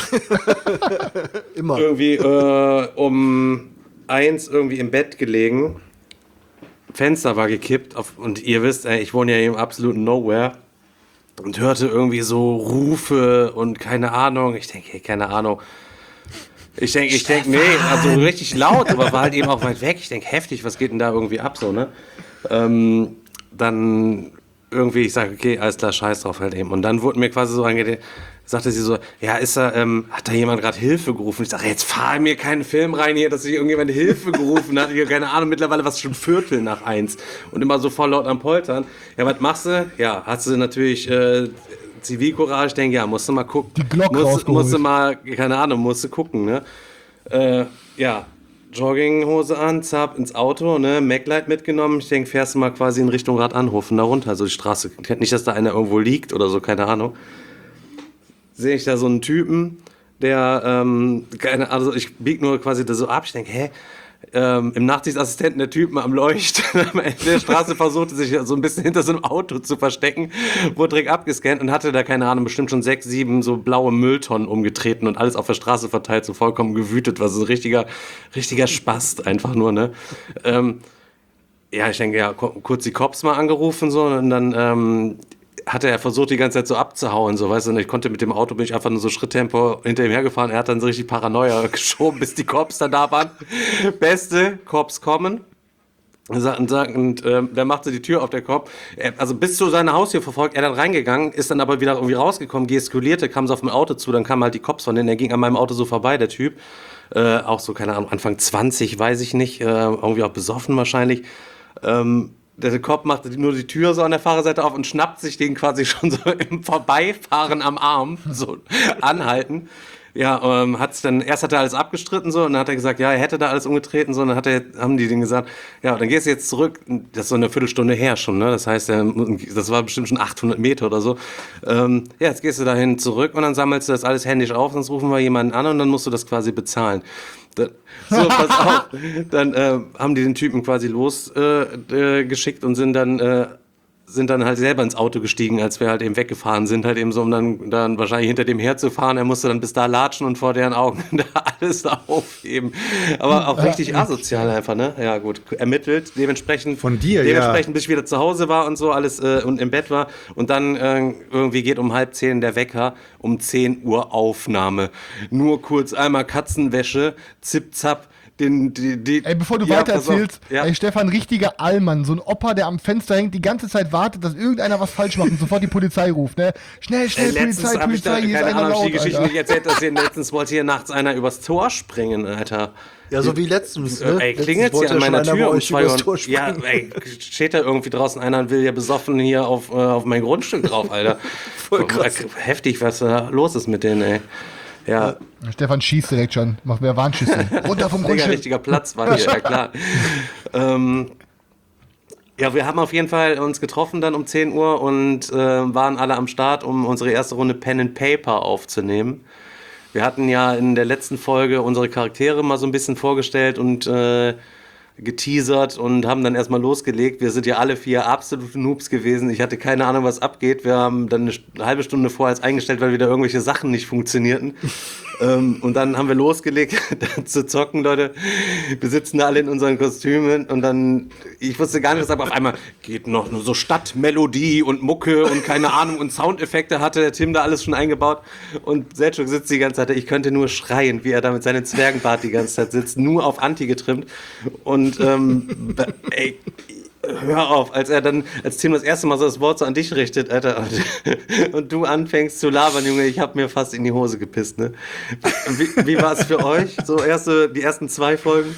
Immer. Irgendwie um 1 irgendwie im Bett gelegen, Fenster war gekippt und ihr wisst, ich wohne ja hier im absoluten Nowhere und hörte irgendwie so Rufe und keine Ahnung. Ich denke, hey, keine Ahnung. Ich denke, nee, also richtig laut, aber war halt eben auch weit weg. Ich denke, heftig, was geht denn da irgendwie ab, so, ne? Dann irgendwie, ich sage, okay, alles klar, scheiß drauf halt eben. Und dann wurde mir quasi so sagte sie so, ja, hat da jemand gerade Hilfe gerufen? Ich sage, jetzt fahr mir keinen Film rein hier, dass sich irgendjemand Hilfe gerufen hat. Ich habe keine Ahnung, mittlerweile war es schon 1:15 und immer so voll laut am Poltern. Ja, was machst du? Ja, hast du natürlich Zivilcourage, denke, ja, musst du mal gucken. Die Glocke musst du mal, keine Ahnung, musst du gucken, ne? Ja, Jogginghose an, zapp, ins Auto, ne, Maglite mitgenommen. Ich denke, fährst du mal quasi in Richtung Radanhofen da runter, also die Straße. Nicht, dass da einer irgendwo liegt oder so, keine Ahnung. Sehe ich da so einen Typen, der, also ich bieg nur quasi da so ab. Ich denke, hä? Im Nachtsichtsassistenten der Typen am Leuchten am Ende der Straße versuchte sich so ein bisschen hinter so einem Auto zu verstecken, wurde direkt abgescannt und hatte da, keine Ahnung, bestimmt schon 6, 7 so blaue Mülltonnen umgetreten und alles auf der Straße verteilt, so vollkommen gewütet, war so ein richtiger Spast einfach nur, ne? Ja, ich denke, ja, kurz die Cops mal angerufen so und dann hatte er versucht, die ganze Zeit so abzuhauen, so, weißt du, und ich konnte mit dem Auto, bin ich einfach nur so Schritttempo hinter ihm hergefahren, er hat dann so richtig Paranoia geschoben, bis die Cops dann da waren. Beste, Cops kommen. Und der machte die Tür auf, der Cop. Also bis zu seiner Haustür verfolgt, er dann reingegangen, ist dann aber wieder irgendwie rausgekommen, gestikulierte, kam so auf mein Auto zu, dann kamen halt die Cops von denen, er ging an meinem Auto so vorbei, der Typ. Auch so, keine Ahnung, Anfang 20, weiß ich nicht, irgendwie auch besoffen wahrscheinlich. Der Cop machte nur die Tür so an der Fahrerseite auf und schnappt sich den quasi schon so im Vorbeifahren am Arm, so anhalten. Ja, erst hat er alles abgestritten so und dann hat er gesagt, ja, er hätte da alles umgetreten so und dann haben die denen gesagt, ja, dann gehst du jetzt zurück, das ist so eine Viertelstunde her schon, ne, das heißt, das war bestimmt schon 800 Meter oder so, ja, jetzt gehst du dahin zurück und dann sammelst du das alles händisch auf, sonst rufen wir jemanden an und dann musst du das quasi bezahlen. So, pass auf. Dann haben die den Typen quasi losgeschickt und sind dann halt selber ins Auto gestiegen, als wir halt eben weggefahren sind, halt eben so, um dann wahrscheinlich hinter dem herzufahren. Er musste dann bis da latschen und vor deren Augen da alles aufheben. Aber auch richtig asozial einfach, ne? Ja, gut, ermittelt, dementsprechend. Von dir, dementsprechend, bis ich wieder zu Hause war und so, alles und im Bett war. Und dann irgendwie geht um 9:30 der Wecker, um 10 Uhr Aufnahme. Nur kurz einmal Katzenwäsche, zip, zap, Ey, bevor du Ja, weiter pass auf. erzählst, Ja. ey, Stefan, richtiger Allmann, so ein Opa, der am Fenster hängt, die ganze Zeit wartet, dass irgendeiner was falsch macht und sofort die Polizei ruft, ne? Schnell, Letztens habe ich da, Polizei, hier ist keine einer Ahnung, laut, die Geschichte Alter. nicht erzählt, dass hier letztens wollte hier nachts einer übers Tor springen, Alter. Ja, so wie letztens. Ne? Ey, klingelt Letztens hier an wollte meiner schon einer Tür bei um euch 2 übers Uhr. Tor Ja, springen. ey, steht da irgendwie draußen einer und will hier besoffen hier auf mein Grundstück drauf, Alter. Voll krass. Heftig, was da los ist mit denen, ey. Ja, Stefan schießt direkt schon, macht mehr Warnschüsse. Runter vom Digga, Grundstück. richtiger Platz war hier, ja klar. Ja, wir haben auf jeden Fall uns getroffen dann um 10 Uhr und waren alle am Start, um unsere erste Runde Pen and Paper aufzunehmen. Wir hatten ja in der letzten Folge unsere Charaktere mal so ein bisschen vorgestellt und geteasert und haben dann erstmal losgelegt. Wir sind ja alle 4 absolute Noobs gewesen. Ich hatte keine Ahnung, was abgeht. Wir haben dann eine halbe Stunde vorher jetzt eingestellt, weil wieder irgendwelche Sachen nicht funktionierten. Und dann haben wir losgelegt zu zocken, Leute. Wir sitzen da alle in unseren Kostümen und dann, ich wusste gar nicht, was, aber auf einmal geht noch nur so Stadtmelodie und Mucke und keine Ahnung und Soundeffekte hatte der Tim da alles schon eingebaut. Und Selchuk sitzt die ganze Zeit da. Ich könnte nur schreien, wie er da mit seinem Zwergenbart die ganze Zeit sitzt, nur auf Anti getrimmt. Und ey, hör auf, als Tim das erste Mal so das Wort so an dich richtet, Alter, und du anfängst zu labern, Junge, ich hab mir fast in die Hose gepisst, ne? Wie war es für euch, so die ersten 2 Folgen?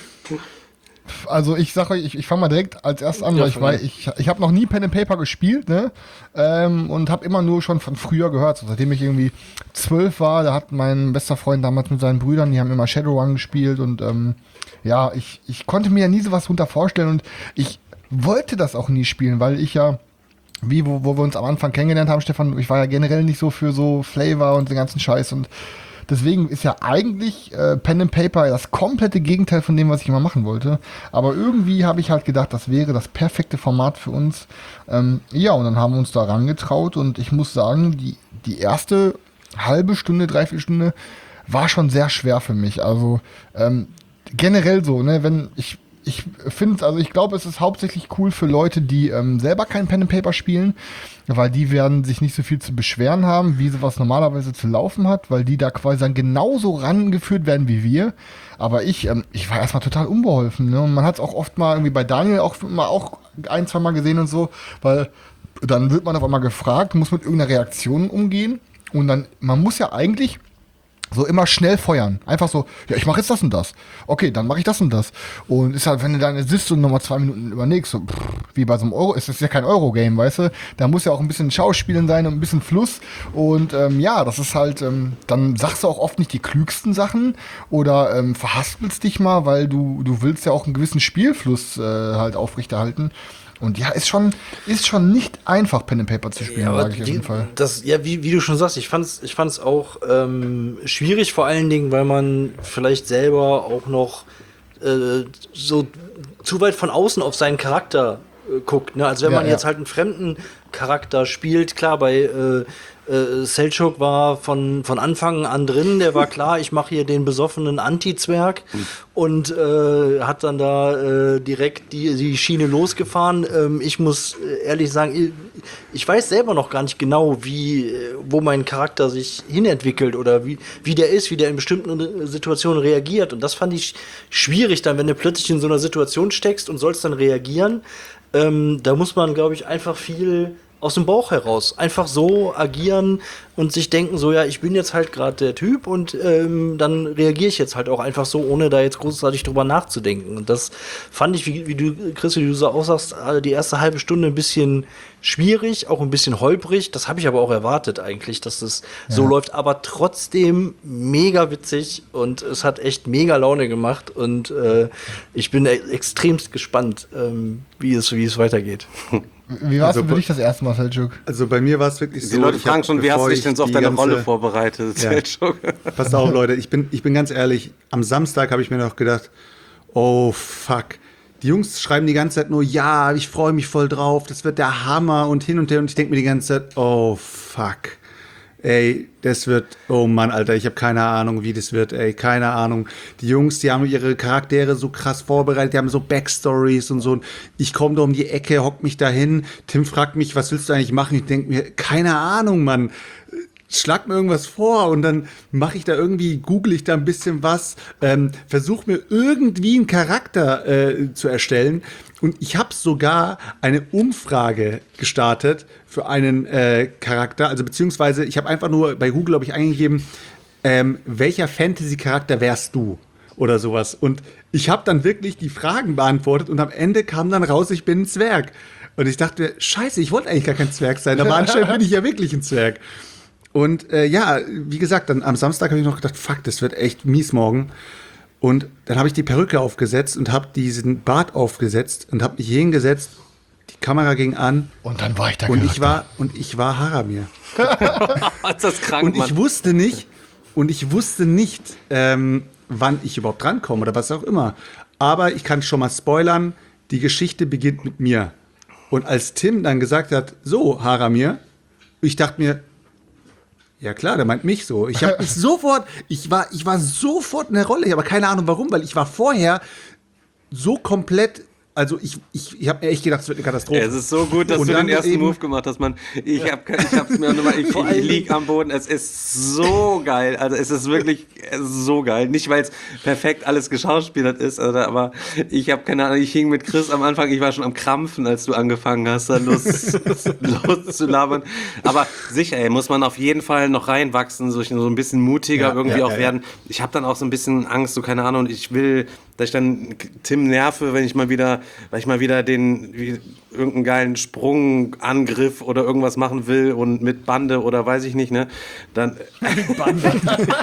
Also ich sag euch, ich fange mal direkt als erstes an, weil ich habe noch nie Pen and Paper gespielt, ne? Und habe immer nur schon von früher gehört. So, seitdem ich irgendwie 12 war, da hat mein bester Freund damals mit seinen Brüdern, die haben immer Shadowrun gespielt und ja, ich konnte mir ja nie sowas drunter vorstellen und ich wollte das auch nie spielen, weil ich ja, wo wir uns am Anfang kennengelernt haben, Stefan, ich war ja generell nicht so für so Flavor und den ganzen Scheiß und deswegen ist ja eigentlich Pen and Paper das komplette Gegenteil von dem, was ich immer machen wollte. Aber irgendwie habe ich halt gedacht, das wäre das perfekte Format für uns. Ja, und dann haben wir uns da rangetraut und ich muss sagen, die erste halbe Stunde, 3/4 Stunde war schon sehr schwer für mich. Also generell so, ne, wenn ich finde, also ich glaube, es ist hauptsächlich cool für Leute, die selber kein Pen and Paper spielen, weil die werden sich nicht so viel zu beschweren haben, wie sowas normalerweise zu laufen hat, weil die da quasi dann genauso rangeführt werden wie wir. Aber ich war erstmal total unbeholfen, ne? Und man hat es auch oft mal irgendwie bei Daniel auch 1-2 Mal gesehen und so, weil dann wird man auf einmal gefragt, muss mit irgendeiner Reaktion umgehen und dann, man muss ja eigentlich so immer schnell feuern. Einfach so, ja, ich mache jetzt das und das. Okay, dann mache ich das und das. Und ist halt, wenn du dann sitzt und nochmal 2 Minuten überlegst, so, wie bei so einem Euro, es ist ja kein Euro-Game, weißt du? Da muss ja auch ein bisschen Schauspielen sein und ein bisschen Fluss. Und ja, das ist halt, dann sagst du auch oft nicht die klügsten Sachen oder verhaspelst dich mal, weil du willst ja auch einen gewissen Spielfluss halt aufrechterhalten. Und ja, ist schon nicht einfach, Pen and Paper zu spielen, sage ich auf jeden Fall. Das, ja, wie du schon sagst, ich fand's auch schwierig, vor allen Dingen, weil man vielleicht selber auch noch so zu weit von außen auf seinen Charakter guckt. Ne? Also wenn man jetzt halt einen fremden Charakter spielt, klar, bei Selchuk war von Anfang an drin, der war klar, ich mache hier den besoffenen Anti-Zwerg und hat dann da direkt die Schiene losgefahren. Ich muss ehrlich sagen, ich weiß selber noch gar nicht genau, wo mein Charakter sich hinentwickelt oder wie der ist, wie der in bestimmten Situationen reagiert. Und das fand ich schwierig dann, wenn du plötzlich in so einer Situation steckst und sollst dann reagieren. Da muss man, glaube ich, einfach viel aus dem Bauch heraus einfach so agieren und sich denken, so ja, ich bin jetzt halt gerade der Typ und dann reagiere ich jetzt halt auch einfach so, ohne da jetzt großartig drüber nachzudenken. Und das fand ich, wie du, Chris, wie du so auch sagst, die erste halbe Stunde ein bisschen schwierig, auch ein bisschen holprig. Das habe ich aber auch erwartet eigentlich, dass das so läuft, aber trotzdem mega witzig und es hat echt mega Laune gemacht und ich bin extremst gespannt, wie es weitergeht. Wie war es denn für dich das erste Mal, Selchuk? Also bei mir war es wirklich so. Die Leute fragen schon, wie hast du dich denn so auf deine Rolle vorbereitet? Ja. Passt auf, Leute, ich bin ganz ehrlich, am Samstag habe ich mir noch gedacht, oh fuck, die Jungs schreiben die ganze Zeit nur, ja, ich freue mich voll drauf, das wird der Hammer und hin und her und ich denke mir die ganze Zeit, oh fuck. Ey, das wird, oh Mann, Alter, ich habe keine Ahnung, wie das wird, ey, keine Ahnung. Die Jungs, die haben ihre Charaktere so krass vorbereitet, die haben so Backstories und so. Und ich komme da um die Ecke, hock mich dahin. Tim fragt mich, was willst du eigentlich machen? Ich denke mir, keine Ahnung, Mann. schlag mir irgendwas vor und dann mache ich da irgendwie, google ich da ein bisschen was, versuche mir irgendwie einen Charakter zu erstellen. Und ich habe sogar eine Umfrage gestartet für einen Charakter, also beziehungsweise ich habe einfach nur bei Google, habe ich eingegeben, welcher Fantasy-Charakter wärst du? Oder sowas. Und ich habe dann wirklich die Fragen beantwortet und am Ende kam dann raus, ich bin ein Zwerg. Und ich dachte mir, scheiße, ich wollte eigentlich gar kein Zwerg sein, aber anscheinend bin ich ja wirklich ein Zwerg. Und ja, wie gesagt, dann am Samstag habe ich noch gedacht, fuck, das wird echt mies morgen. Und dann habe ich die Perücke aufgesetzt und habe diesen Bart aufgesetzt und habe mich hier hingesetzt, die Kamera ging an. Und dann war ich da. Und ich war Haramir. Ist das krank, Und Mann. ich wusste nicht, wann ich überhaupt drankomme oder was auch immer. Aber ich kann schon mal spoilern, die Geschichte beginnt mit mir. Und als Tim dann gesagt hat, so, Haramir, ich dachte mir, ja klar, der meint mich so. Ich habe mich sofort, ich war sofort in der Rolle, aber keine Ahnung warum, weil ich war vorher so komplett. Also ich habe mir echt gedacht, es wird eine Katastrophe. Es ist so gut, dass Und du dann den ersten eben- Move gemacht hast, Mann. Ich lieg am Boden. Es ist so geil. Also es ist wirklich so geil. Nicht, weil es perfekt alles geschauspielert ist, aber ich habe keine Ahnung. Ich hing mit Chris am Anfang. Ich war schon am Krampfen, als du angefangen hast, da los zu labern. Aber sicher, ey, muss man auf jeden Fall noch reinwachsen, so ein bisschen mutiger irgendwie auch werden. Ich habe dann auch so ein bisschen Angst, so keine Ahnung. Ich will, dass ich dann Tim nerve, weil ich mal wieder irgendeinen geilen Sprungangriff oder irgendwas machen will und mit Bande oder weiß ich nicht, ne? Dann Bande.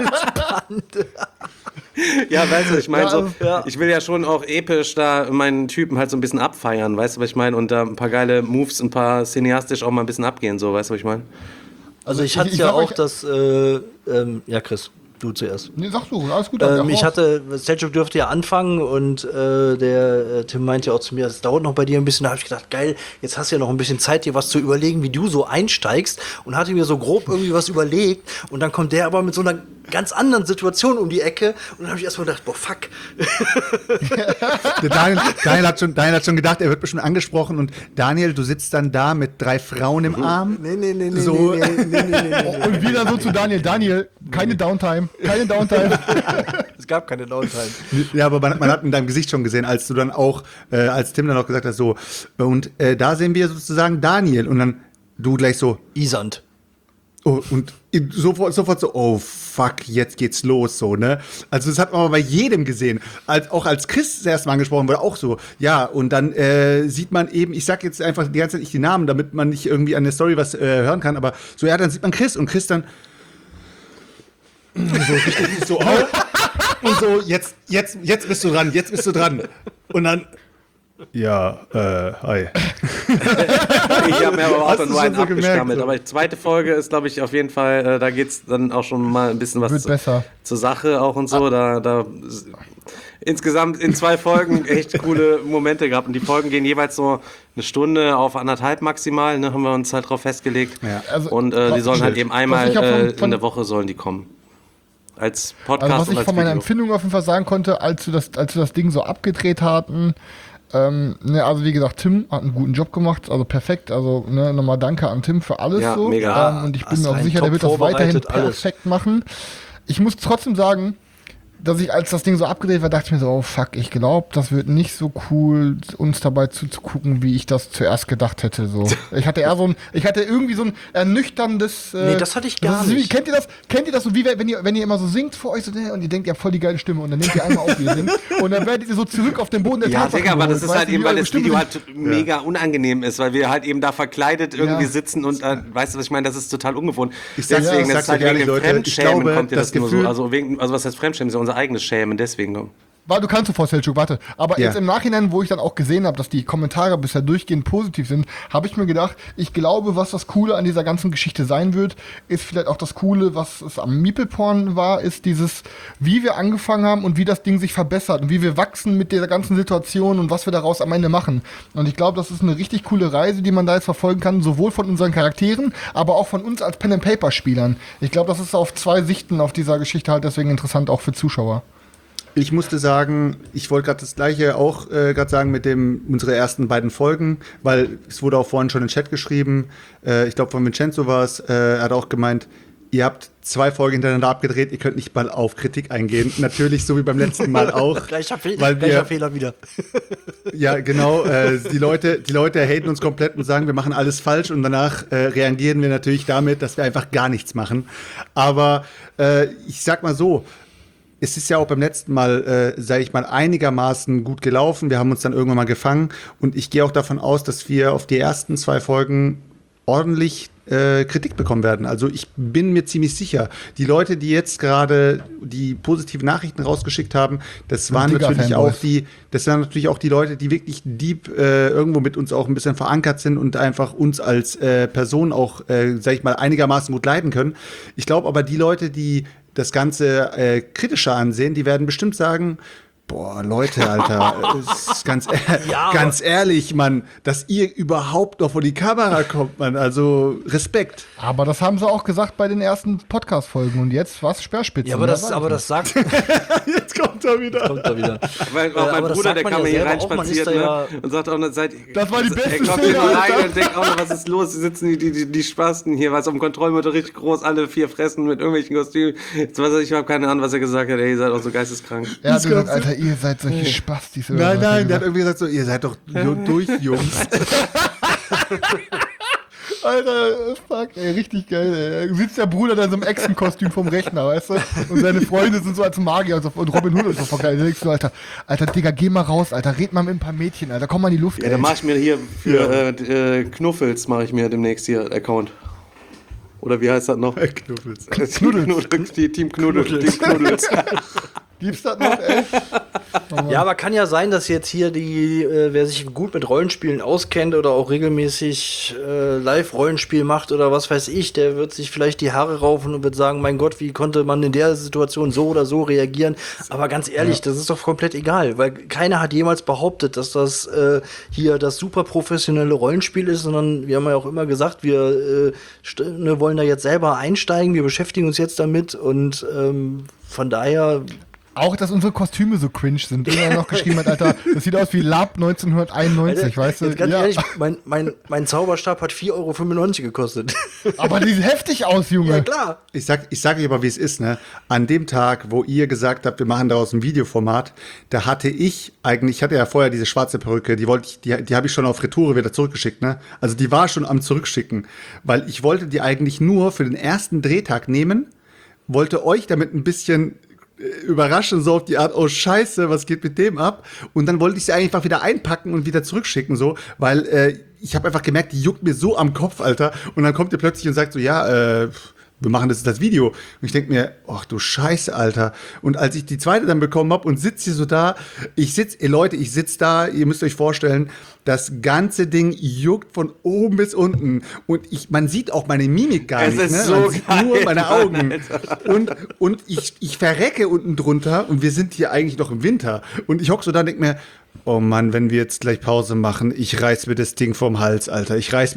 Ja, weißt du, ich meine ich will ja schon auch episch da meinen Typen halt so ein bisschen abfeiern, weißt du, was ich meine? Und da ein paar geile Moves, ein paar cineastisch auch mal ein bisschen abgehen, so, weißt du, was ich meine? Also ich hatte Ich ja sag auch euch- das, ja Chris, du zuerst. Nee, sag du, alles gut. Ich hatte, Selchuk dürfte ja anfangen und der Tim meinte ja auch zu mir, es dauert noch bei dir ein bisschen. Da habe ich gedacht, geil, jetzt hast du ja noch ein bisschen Zeit, dir was zu überlegen, wie du so einsteigst. Und hatte mir so grob irgendwie was überlegt. Und dann kommt der aber mit so einer ganz anderen Situation um die Ecke. Und dann habe ich erstmal gedacht, boah, fuck. Der Daniel hat schon gedacht, er wird bestimmt angesprochen und Daniel, du sitzt dann da mit 3 Frauen im Arm. Nee. So. Und wieder so zu Daniel. Daniel, keine Downtime. Es gab keine Downtime. Ja, aber man hat in deinem Gesicht schon gesehen, als du dann auch, als Tim dann auch gesagt hat, so, und da sehen wir sozusagen Daniel und dann du gleich so, Isand. oh, und sofort so, oh fuck, jetzt geht's los, so, ne? Also das hat man aber bei jedem gesehen. Auch als Chris das erste Mal angesprochen wurde, auch so, ja, und dann sieht man eben, ich sag jetzt einfach die ganze Zeit nicht die Namen, damit man nicht irgendwie an der Story was hören kann, aber so, ja, dann sieht man Chris und Chris dann so richtig so auf und so, jetzt bist du dran. Und dann, ja, hi. Ich habe mir aber auch Hast dann du nur schon einen so gemerkt, abgestammelt. so? Aber die zweite Folge ist, glaube ich, auf jeden Fall, da geht's dann auch schon mal ein bisschen was Wird besser. zur Sache auch und so. Da insgesamt in 2 Folgen echt coole Momente gehabt. Und die Folgen gehen jeweils so eine Stunde auf 1,5 maximal, ne, haben wir uns halt drauf festgelegt. Ja. Also, Und die sollen halt eben einmal ich ja in der Woche sollen die kommen. Als Podcast Also was und ich als von meiner Video. Empfindung auf jeden Fall sagen konnte, als wir das Ding so abgedreht hatten, ne, also wie gesagt, Tim hat einen guten Job gemacht, also perfekt, also ne, nochmal danke an Tim für alles Ja, so. mega. Und ich bin Hast mir auch einen sicher, der top wird das weiterhin vorbereitet, alles. perfekt machen. Ich muss trotzdem sagen, dass ich, als das Ding so abgedreht war, dachte ich mir so, oh fuck, ich glaube, das wird nicht so cool, uns dabei zuzugucken, wie ich das zuerst gedacht hätte. So. Ich hatte irgendwie so ein ernüchterndes. Nee, das hatte ich gar das ist wie- nicht. Kennt ihr das so, wie wenn ihr immer so singt vor euch so, und ihr denkt, ihr habt voll die geile Stimme und dann nehmt ihr einmal auf, wie ihr singt und dann werdet ihr so zurück auf den Boden der Ja, Tatsachen Digga, aber das geholt, ist weißt halt du, eben, wie weil eure das Stimme Video singt. halt mega unangenehm ist, weil wir halt eben da verkleidet irgendwie Ja. sitzen und weißt du, was ich meine, das ist total ungewohnt. Ich sag's Deswegen, dir das ist halt ehrlich, wegen dem Leute, ich Fremdschämen glaube, kommt dir das das nur so. Gefühl- Also was heißt Fremdschämen, ist ja unser eigenes Schämen, deswegen. Du kannst sofort, Selchuk, warte. Aber Ja. jetzt im Nachhinein, wo ich dann auch gesehen habe, dass die Kommentare bisher durchgehend positiv sind, habe ich mir gedacht, ich glaube, was das Coole an dieser ganzen Geschichte sein wird, ist vielleicht auch das Coole, was es am Meeple-Porn war, ist dieses, wie wir angefangen haben und wie das Ding sich verbessert und wie wir wachsen mit dieser ganzen Situation und was wir daraus am Ende machen. Und ich glaube, das ist eine richtig coole Reise, die man da jetzt verfolgen kann, sowohl von unseren Charakteren, aber auch von uns als Pen-and-Paper-Spielern. Ich glaube, das ist auf 2 Sichten auf dieser Geschichte halt deswegen interessant, auch für Zuschauer. Ich musste sagen, ich wollte gerade das Gleiche auch gerade sagen mit unsere ersten beiden Folgen, weil es wurde auch vorhin schon in den Chat geschrieben, ich glaube von Vincenzo war es, er hat auch gemeint, ihr habt 2 Folgen hintereinander abgedreht, ihr könnt nicht mal auf Kritik eingehen. Natürlich, so wie beim letzten Mal auch. Gleicher wir, Fehler wieder. Ja, genau. Die Leute haten uns komplett und sagen, wir machen alles falsch und danach reagieren wir natürlich damit, dass wir einfach gar nichts machen. Aber ich sag mal so, es ist ja auch beim letzten Mal, sage ich mal, einigermaßen gut gelaufen. Wir haben uns dann irgendwann mal gefangen und ich gehe auch davon aus, dass wir auf die ersten 2 Folgen ordentlich Kritik bekommen werden. Also ich bin mir ziemlich sicher, die Leute, die jetzt gerade die positiven Nachrichten rausgeschickt haben, das waren natürlich auch die Leute, die wirklich deep irgendwo mit uns auch ein bisschen verankert sind und einfach uns als Person auch, sag ich mal, einigermaßen gut leiden können. Ich glaube aber, die Leute, die das Ganze kritischer ansehen, die werden bestimmt sagen, boah, Leute, Alter, ist ganz ehrlich, Mann, dass ihr überhaupt noch vor die Kamera kommt, Mann, also Respekt. Aber das haben sie auch gesagt bei den ersten Podcast-Folgen und jetzt was Speerspitze. Ja, aber das sagt. Jetzt kommt er wieder. Weil auch mein Bruder, der kam hier reinspaziert, und sagt auch, das war die beste Er kommt hier rein und denkt auch noch, was ist los? Sitzen die Spasten hier, was auf dem Kontrollmotor richtig groß, alle 4 fressen mit irgendwelchen Kostümen. Jetzt weiß ich habe keine Ahnung, was er gesagt hat. Ey, ihr seid auch so geisteskrank. Er hat gesagt, Alter, ihr seid solche Spastis. Nein, der hat irgendwie gesagt so, ihr seid doch durch, Jungs. Alter, fuck, ey, richtig geil, ey. Sitzt der Bruder da in so einem Echsenkostüm vom Rechner, weißt du? Und seine Freunde sind so als Magier und Robin Hood und so voll geil. Da denkst du, Alter, Digga, geh mal raus, Alter, red mal mit ein paar Mädchen, Alter, komm mal in die Luft, Ja, dann mach ich mir hier für Knuffels mache ich mir demnächst hier Account. Oder wie heißt das noch? Knuffels. Team Knuddels. Gibt's das noch, ey? Ja, aber kann ja sein, dass jetzt hier wer sich gut mit Rollenspielen auskennt oder auch regelmäßig Live-Rollenspiel macht oder was weiß ich, der wird sich vielleicht die Haare raufen und wird sagen, mein Gott, wie konnte man in der Situation so oder so reagieren? Aber ganz ehrlich, das ist doch komplett egal, weil keiner hat jemals behauptet, dass das hier das super professionelle Rollenspiel ist, sondern wir haben ja auch immer gesagt, wir wollen da jetzt selber einsteigen, wir beschäftigen uns jetzt damit und von daher. Auch, dass unsere Kostüme so cringe sind. Der noch geschrieben hat, Alter, das sieht aus wie Lab 1991, Alter, weißt du? Ganz ehrlich, mein Zauberstab hat 4,95 € gekostet. Aber die sieht heftig aus, Junge. Ja, klar. Ich sag euch aber, wie es ist, ne? An dem Tag, wo ihr gesagt habt, wir machen daraus ein Videoformat, da hatte ich hatte ja vorher diese schwarze Perücke, die habe ich schon auf Retoure wieder zurückgeschickt, ne? Also die war schon am Zurückschicken, weil ich wollte die eigentlich nur für den ersten Drehtag nehmen, wollte euch damit ein bisschen überraschen, so auf die Art, oh Scheiße, was geht mit dem ab? Und dann wollte ich sie einfach wieder einpacken und wieder zurückschicken, so, weil ich habe einfach gemerkt, die juckt mir so am Kopf, Alter. Und dann kommt ihr plötzlich und sagt so, ja, wir machen das Video. Und ich denke mir, ach du Scheiße, Alter. Und als ich die zweite dann bekommen habe und sitze hier so da, ich sitze da, ihr müsst euch vorstellen, das ganze Ding juckt von oben bis unten. Und man sieht auch meine Mimik gar nicht. Ist Ne? so Man sieht geil, nur meine Augen. Mann, Und ich verrecke unten drunter und wir sind hier eigentlich noch im Winter. Und ich hocke so da und denke mir, oh Mann, wenn wir jetzt gleich Pause machen, ich reiß mir das Ding vom Hals, Alter.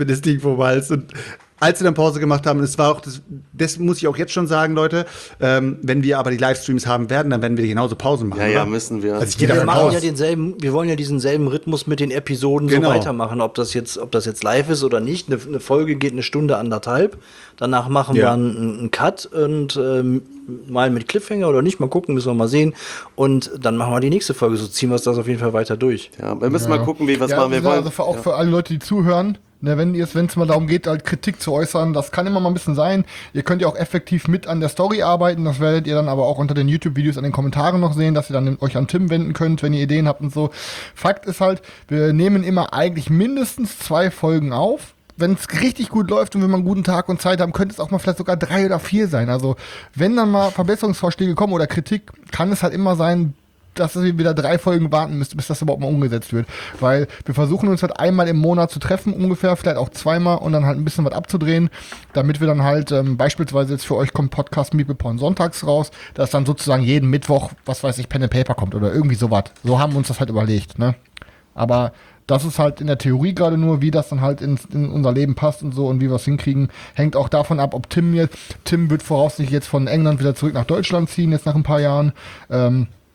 Und als wir dann Pause gemacht haben, es war auch, das muss ich auch jetzt schon sagen, Leute, wenn wir aber die Livestreams haben werden, dann werden wir genauso Pausen machen. Ja, oder? müssen wir. Also ich gehe Wir davon machen aus. ja wir wollen ja diesen selben Rhythmus mit den Episoden Genau. so weitermachen, ob das jetzt live ist oder nicht. Eine Folge geht 1 Stunde, 1,5. Danach machen wir einen Cut und mal mit Cliffhanger oder nicht, mal gucken, müssen wir mal sehen. Und dann machen wir die nächste Folge, so ziehen wir das auf jeden Fall weiter durch. Ja, wir müssen mal gucken, wie wir es machen. Wir wollen. Also auch für alle Leute, die zuhören, ne, wenn es mal darum geht, halt Kritik zu äußern, das kann immer mal ein bisschen sein. Ihr könnt ja auch effektiv mit an der Story arbeiten, das werdet ihr dann aber auch unter den YouTube-Videos an den Kommentaren noch sehen, dass ihr dann euch an Tim wenden könnt, wenn ihr Ideen habt und so. Fakt ist halt, wir nehmen immer eigentlich mindestens 2 Folgen auf. Wenn es richtig gut läuft und wenn wir einen guten Tag und Zeit haben, könnte es auch mal vielleicht sogar 3 oder 4 sein. Also wenn dann mal Verbesserungsvorschläge kommen oder Kritik, kann es halt immer sein, dass ihr wieder 3 Folgen warten müsst, bis das überhaupt mal umgesetzt wird. Weil wir versuchen uns halt einmal im Monat zu treffen ungefähr, vielleicht auch 2-mal und dann halt ein bisschen was abzudrehen, damit wir dann halt beispielsweise jetzt für euch kommt Podcast Meeple Porn sonntags raus, dass dann sozusagen jeden Mittwoch, was weiß ich, Pen and Paper kommt oder irgendwie sowas. So haben wir uns das halt überlegt, ne? Aber das ist halt in der Theorie gerade nur, wie das dann halt in unser Leben passt und so und wie wir es hinkriegen, hängt auch davon ab, ob Tim wird voraussichtlich jetzt von England wieder zurück nach Deutschland ziehen, jetzt nach ein paar Jahren.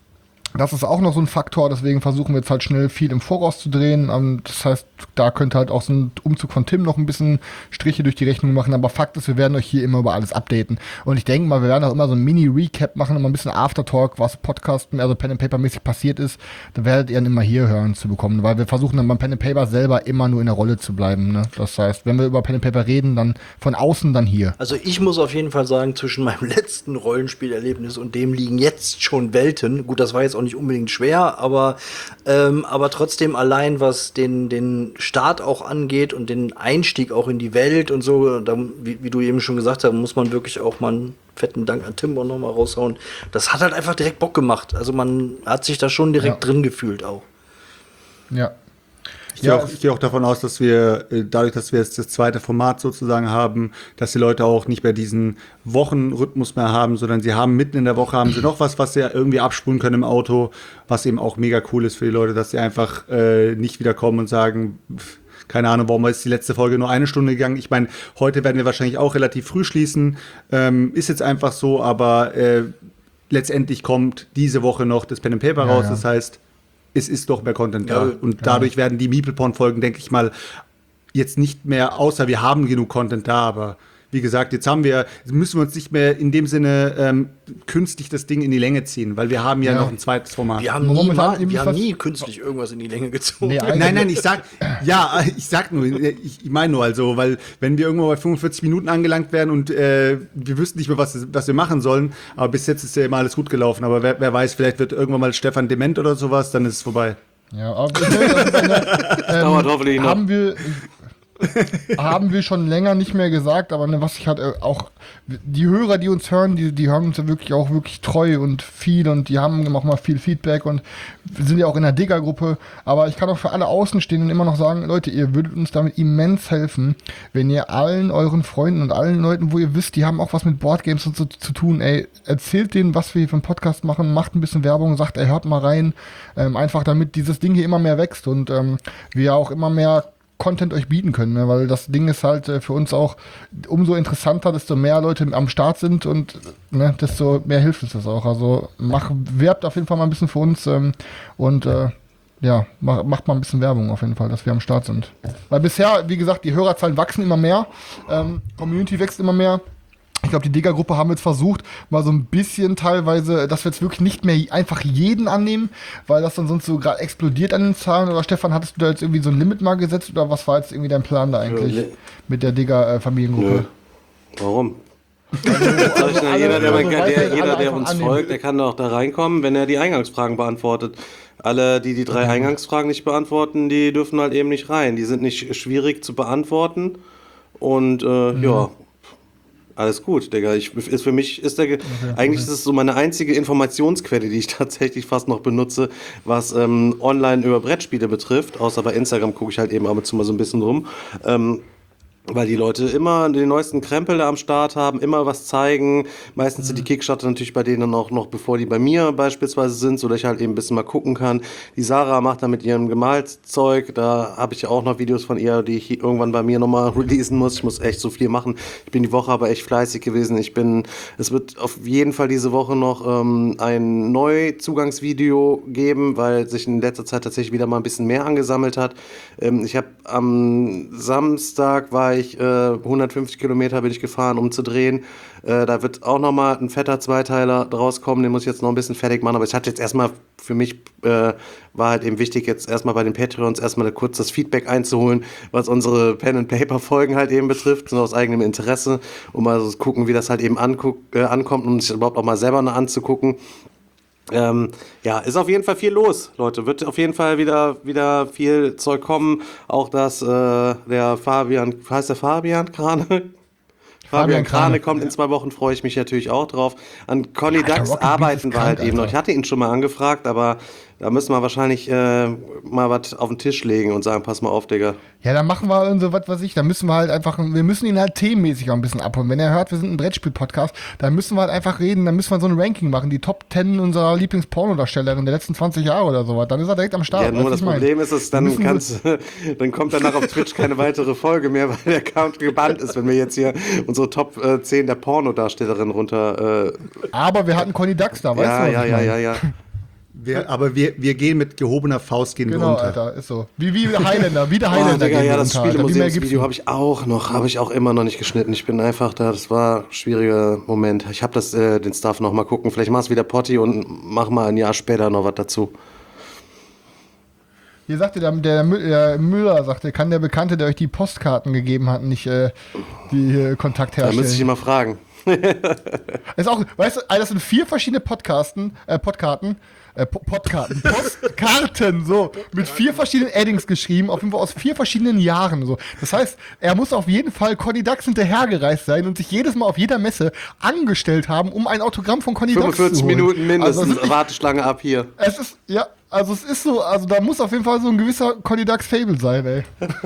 Das ist auch noch so ein Faktor, deswegen versuchen wir jetzt halt schnell viel im Voraus zu drehen. Das heißt, da könnte halt auch so ein Umzug von Tim noch ein bisschen Striche durch die Rechnung machen. Aber Fakt ist, wir werden euch hier immer über alles updaten. Und ich denke mal, wir werden auch immer so ein Mini-Recap machen, immer ein bisschen Aftertalk, was Podcasten, also Pen and Paper mäßig passiert ist. Da werdet ihr dann immer hier hören zu bekommen, weil wir versuchen dann beim Pen and Paper selber immer nur in der Rolle zu bleiben. Ne? Das heißt, wenn wir über Pen and Paper reden, dann von außen dann hier. Also ich muss auf jeden Fall sagen, zwischen meinem letzten Rollenspielerlebnis und dem liegen jetzt schon Welten. Gut, das war jetzt auch nicht unbedingt schwer, aber trotzdem allein, was den Start auch angeht und den Einstieg auch in die Welt und so, da, wie du eben schon gesagt hast, muss man wirklich auch mal einen fetten Dank an Tim auch noch mal raushauen. Das hat halt einfach direkt Bock gemacht. Also man hat sich da schon direkt drin gefühlt auch. Ja. Ich gehe auch davon aus, dass wir, dadurch, dass wir jetzt das zweite Format sozusagen haben, dass die Leute auch nicht mehr diesen Wochenrhythmus mehr haben, sondern sie haben mitten in der Woche haben sie noch was sie ja irgendwie abspulen können im Auto, was eben auch mega cool ist für die Leute, dass sie einfach nicht wieder kommen und sagen, keine Ahnung, warum ist die letzte Folge nur 1 Stunde gegangen. Ich meine, heute werden wir wahrscheinlich auch relativ früh schließen. Ist jetzt einfach so, aber letztendlich kommt diese Woche noch das Pen and Paper raus. Das heißt, es ist doch mehr Content da. Und dadurch werden die MeeplePorn-Folgen, denke ich mal, jetzt nicht mehr, außer wir haben genug Content da, aber wie gesagt, jetzt müssen wir uns nicht mehr in dem Sinne künstlich das Ding in die Länge ziehen, weil wir haben ja noch ein zweites Format. Wir haben nie künstlich irgendwas in die Länge gezogen. Nee, Nein, ich sag nur, ich meine nur, also, weil wenn wir irgendwann bei 45 Minuten angelangt werden und wir wüssten nicht mehr, was wir machen sollen, aber bis jetzt ist ja immer alles gut gelaufen, aber wer weiß, vielleicht wird irgendwann mal Stefan dement oder sowas, dann ist es vorbei. Ja, aber das dauert hoffentlich noch. Haben wir schon länger nicht mehr gesagt, aber was ich halt auch, die Hörer, die uns hören, die hören uns ja wirklich treu und viel und die haben auch mal viel Feedback und wir sind ja auch in der Digger-Gruppe, aber ich kann auch für alle Außenstehenden immer noch sagen, Leute, ihr würdet uns damit immens helfen, wenn ihr allen euren Freunden und allen Leuten, wo ihr wisst, die haben auch was mit Boardgames und so zu tun, erzählt denen, was wir hier für einen Podcast machen, macht ein bisschen Werbung, sagt, hört mal rein, einfach damit dieses Ding hier immer mehr wächst und wir auch immer mehr Content euch bieten können, ne? Weil das Ding ist halt für uns auch umso interessanter, desto mehr Leute am Start sind und desto mehr hilft uns das auch. Also werbt auf jeden Fall mal ein bisschen für uns und macht mal ein bisschen Werbung auf jeden Fall, dass wir am Start sind. Weil bisher, wie gesagt, die Hörerzahlen wachsen immer mehr, Community wächst immer mehr. Ich glaube, die Digger-Gruppe haben jetzt versucht, mal so ein bisschen teilweise, dass wir jetzt wirklich nicht mehr einfach jeden annehmen, weil das dann sonst so gerade explodiert an den Zahlen. Oder Stefan, hattest du da jetzt irgendwie so ein Limit mal gesetzt oder was war jetzt irgendwie dein Plan da eigentlich mit der Digger-Familiengruppe? Warum? Jeder, der uns folgt, der kann auch da reinkommen, wenn er die Eingangsfragen beantwortet. Alle, die 3 Eingangsfragen nicht beantworten, die dürfen halt eben nicht rein. Die sind nicht schwierig zu beantworten und alles gut, Digga. Für mich ist eigentlich ist es so meine einzige Informationsquelle, die ich tatsächlich fast noch benutze, was online über Brettspiele betrifft. Außer bei Instagram gucke ich halt eben ab und zu mal so ein bisschen rum. Weil die Leute immer den neuesten Krempel da am Start haben, immer was zeigen. Meistens sind die Kickstarter natürlich bei denen dann auch noch, bevor die bei mir beispielsweise sind, sodass ich halt eben ein bisschen mal gucken kann. Die Sarah macht da mit ihrem Gemalszeug, da habe ich ja auch noch Videos von ihr, die ich irgendwann bei mir nochmal releasen muss. Ich muss echt so viel machen. Ich bin die Woche aber echt fleißig gewesen. Es wird auf jeden Fall diese Woche noch ein Neuzugangsvideo geben, weil sich in letzter Zeit tatsächlich wieder mal ein bisschen mehr angesammelt hat. Ich habe am Samstag 150 Kilometer bin ich gefahren, um zu drehen. Da wird auch nochmal ein fetter Zweiteiler draus kommen, den muss ich jetzt noch ein bisschen fertig machen, aber ich hatte jetzt erstmal, für mich war halt eben wichtig, jetzt erstmal bei den Patreons erstmal kurz das Feedback einzuholen, was unsere Pen-and-Paper-Folgen halt eben betrifft, so aus eigenem Interesse, um mal so gucken, wie das halt eben ankommt, um sich überhaupt auch mal selber anzugucken. Ist auf jeden Fall viel los, Leute. Wird auf jeden Fall wieder viel Zeug kommen. Auch dass der Fabian, heißt der Fabian Krane? Fabian Krane kommt in 2 Wochen, freue ich mich natürlich auch drauf. An Conny Dax arbeiten wir halt eben noch. Ich hatte ihn schon mal angefragt, aber da müssen wir wahrscheinlich mal was auf den Tisch legen und sagen, pass mal auf, Digga. Ja, dann machen wir so was weiß ich, da müssen wir halt einfach, wir müssen ihn halt themenmäßig auch ein bisschen abholen. Wenn er hört, wir sind ein Brettspiel-Podcast, dann müssen wir halt einfach reden, dann müssen wir so ein Ranking machen, die Top 10 unserer Lieblings-Pornodarstellerin der letzten 20 Jahre oder sowas. Dann ist er direkt am Start. Ja, nur das Problem ist, dann kommt danach auf Twitch keine weitere Folge mehr, weil der Account gebannt ist, wenn wir jetzt hier unsere Top 10 der Pornodarstellerin runter... Aber wir hatten Conny Dax da, weißt du? Ja. Aber wir gehen mit gehobener Faust gehen wir Genau, unter. Alter, ist so. Wie der Highlander, wie der Highlander. Digga, gehen ja, wir das unter, Alter. Wie mehr gibt's Spielemuseumsvideo nicht. habe ich auch immer noch nicht geschnitten. Ich bin einfach da, das war ein schwieriger Moment. Ich habe den Stuff noch mal gucken. Vielleicht mach's wieder Potti und mach mal ein Jahr später noch was dazu. Hier sagte der Müller, sagte, kann der Bekannte, der euch die Postkarten gegeben hat, nicht die Kontakt Da herstellen? müsste ich immer fragen. Ist auch, weißt du, das sind 4 verschiedene Postkarten, so, mit 4 verschiedenen Addings geschrieben, auf jeden Fall aus 4 verschiedenen Jahren, so. Das heißt, er muss auf jeden Fall Conny Dax hinterhergereist sein und sich jedes Mal auf jeder Messe angestellt haben, um ein Autogramm von Conny Dax zu 45 holen. Minuten mindestens, Also, Warteschlange ab hier. es ist so, also da muss auf jeden Fall so ein gewisser Conny Dax Fable sein, ey.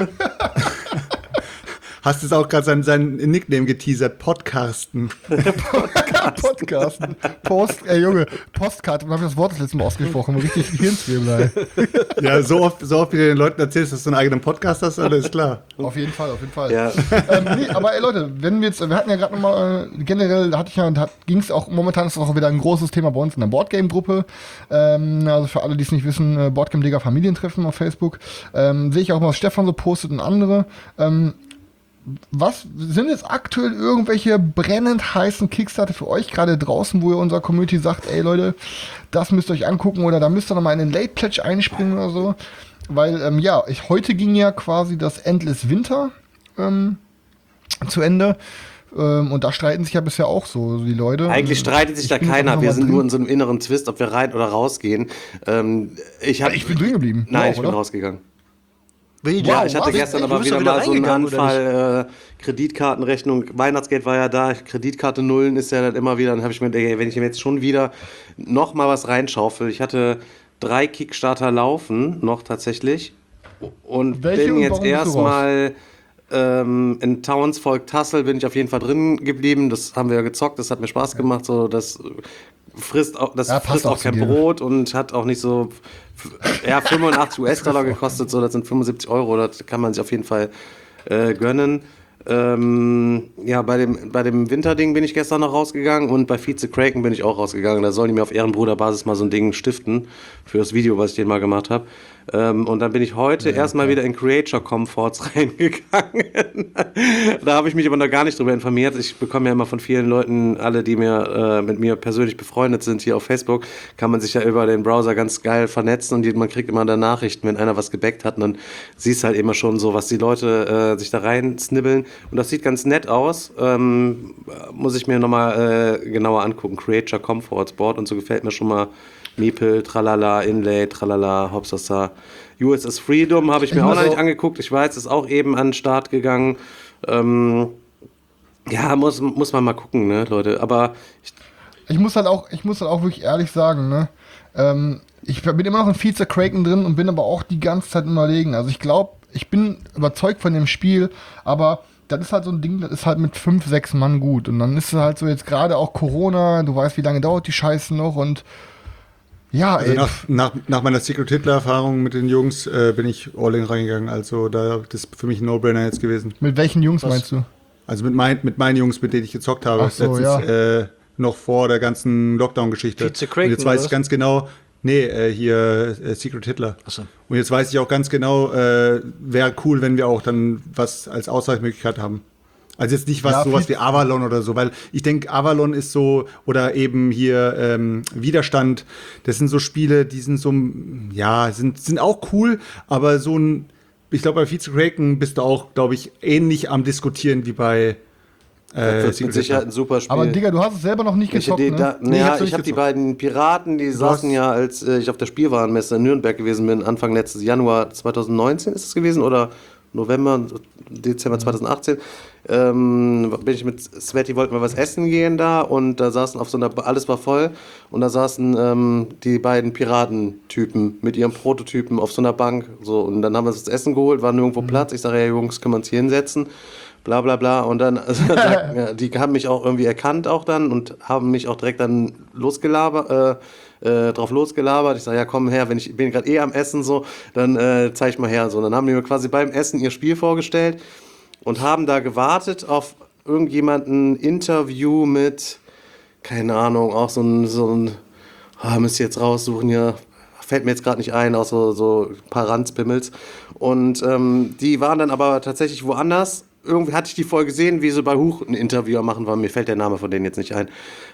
Hast du auch gerade seinen Nickname geteasert, Podcasten. Podcasten. Junge, Postkarte, wann habe ich das Wort das letzte Mal ausgesprochen? Richtig Hirnzwiebel, ey. Ja, so oft wie du den Leuten erzählst, dass du einen eigenen Podcast hast, alles klar. Auf jeden Fall. Ja. Nee, aber ey Leute, wir hatten ja gerade nochmal, generell ging es auch, momentan ist es auch wieder ein großes Thema bei uns in der Boardgame-Gruppe. Also für alle, die es nicht wissen, Boardgame-Liga Familientreffen auf Facebook. Sehe ich auch mal, was Stefan so postet und andere. Was sind jetzt aktuell irgendwelche brennend heißen Kickstarter für euch gerade draußen, wo ihr unserer Community sagt, ey Leute, das müsst ihr euch angucken oder da müsst ihr nochmal in den Late Pledge einspringen oder so? Weil, heute ging ja quasi das Endless Winter zu Ende. Und da streiten sich ja bisher auch so die Leute. Eigentlich streitet sich da bin jetzt keiner. noch Wir mal sind drin. nur in so einem inneren Twist, ob wir rein oder rausgehen. Ich bin drin geblieben. Nein, Du auch, ich bin oder? rausgegangen. Wie, Ja, ich hatte gestern aber wieder mal so einen reingegangen, oder nicht? Anfall, Kreditkartenrechnung, Weihnachtsgeld war ja da, Kreditkarte Nullen ist ja dann immer wieder, dann habe ich mir gedacht, ey, wenn ich mir jetzt schon wieder noch mal was reinschaufel, ich hatte 3 Kickstarter laufen, noch tatsächlich, und Welche bin und jetzt warum bist du erstmal in Townsvolk Tassel bin ich auf jeden Fall drin geblieben, das haben wir ja gezockt, das hat mir Spaß gemacht, so, das frisst auch, passt auch zu kein dir. Brot und hat auch nicht so 85 US-Dollar gekostet, so, das sind 75 Euro, das kann man sich auf jeden Fall gönnen. Bei dem Winterding bin ich gestern noch rausgegangen und bei Vize Kraken bin ich auch rausgegangen. Da sollen die mir auf Ehrenbruderbasis mal so ein Ding stiften für das Video, was ich denen mal gemacht habe. Und dann bin ich heute erstmal wieder in Creature Comforts reingegangen. Da habe ich mich aber noch gar nicht drüber informiert. Ich bekomme ja immer von vielen Leuten, alle, die mit mir persönlich befreundet sind, hier auf Facebook, kann man sich ja über den Browser ganz geil vernetzen und man kriegt immer da Nachrichten, wenn einer was gebackt hat. Und dann siehst du halt immer schon so, was die Leute sich da rein snibbeln. Und das sieht ganz nett aus. Muss ich mir nochmal genauer angucken. Creature Comforts Board und so gefällt mir schon mal. Meeple, Tralala, Inlay, Tralala, Hopsasa. USS Freedom habe ich mir auch noch nicht angeguckt. Ich weiß, ist auch eben an den Start gegangen. Muss man mal gucken, ne, Leute. Aber Ich muss halt auch wirklich ehrlich sagen, ne? Ich bin immer noch in Vize Kraken drin und bin aber auch die ganze Zeit im Überlegen. Also ich glaube, ich bin überzeugt von dem Spiel, aber das ist halt so ein Ding, das ist halt mit 5, 6 Mann gut. Und dann ist es halt so jetzt gerade auch Corona, du weißt, wie lange dauert die Scheiße noch und ja, Also ey. nach meiner Secret Hitler-Erfahrung mit den Jungs bin ich all in reingegangen. Also das ist für mich ein No-Brainer jetzt gewesen. Mit welchen Jungs meinst du? Also mit meinen Jungs, mit denen ich gezockt habe, Ach so, noch vor der ganzen Lockdown-Geschichte. Vize Kraken, Und jetzt weiß oder ich ganz genau, Secret Hitler. Ach so. Und jetzt weiß ich auch ganz genau, wäre cool, wenn wir auch dann was als Ausweichmöglichkeit haben. Also jetzt nicht sowas wie Avalon oder so, weil ich denke, Avalon ist so, oder eben hier Widerstand, das sind so Spiele, die sind so, ja, sind auch cool, aber so ein, ich glaube, bei Vize Kraken bist du auch, glaube ich, ähnlich am Diskutieren wie bei das wird mit Sicherheit ein super Spiel. Aber Digga, du hast es selber noch nicht gezockt, ne? Ich habe die beiden Piraten, die saßen ja, als ich auf der Spielwarenmesse in Nürnberg gewesen bin, Anfang letztes Januar 2019 ist es gewesen, oder November, Dezember 2018, bin ich mit Sveti, wollten wir was essen gehen da und da saßen auf so einer, alles war voll und da saßen die beiden Piratentypen mit ihrem Prototypen auf so einer Bank, so, und dann haben wir uns das Essen geholt, war nirgendwo Platz, ich sage, ja Jungs, können wir uns hier hinsetzen, bla bla bla, und dann, die haben mich auch irgendwie erkannt auch dann und haben mich auch direkt dann drauf losgelabert. Ich sage, ja komm her, ich bin gerade am Essen so, dann zeig ich mal her. So. Und dann haben die mir quasi beim Essen ihr Spiel vorgestellt und haben da gewartet auf irgendjemanden Interview mit, keine Ahnung, auch so ein müsst ihr jetzt raussuchen hier. Fällt mir jetzt gerade nicht ein, außer so ein paar Ranzpimmels. Und die waren dann aber tatsächlich woanders. Irgendwie hatte ich die vorher gesehen, wie sie bei Huch ein Interview machen, weil mir fällt der Name von denen jetzt nicht ein.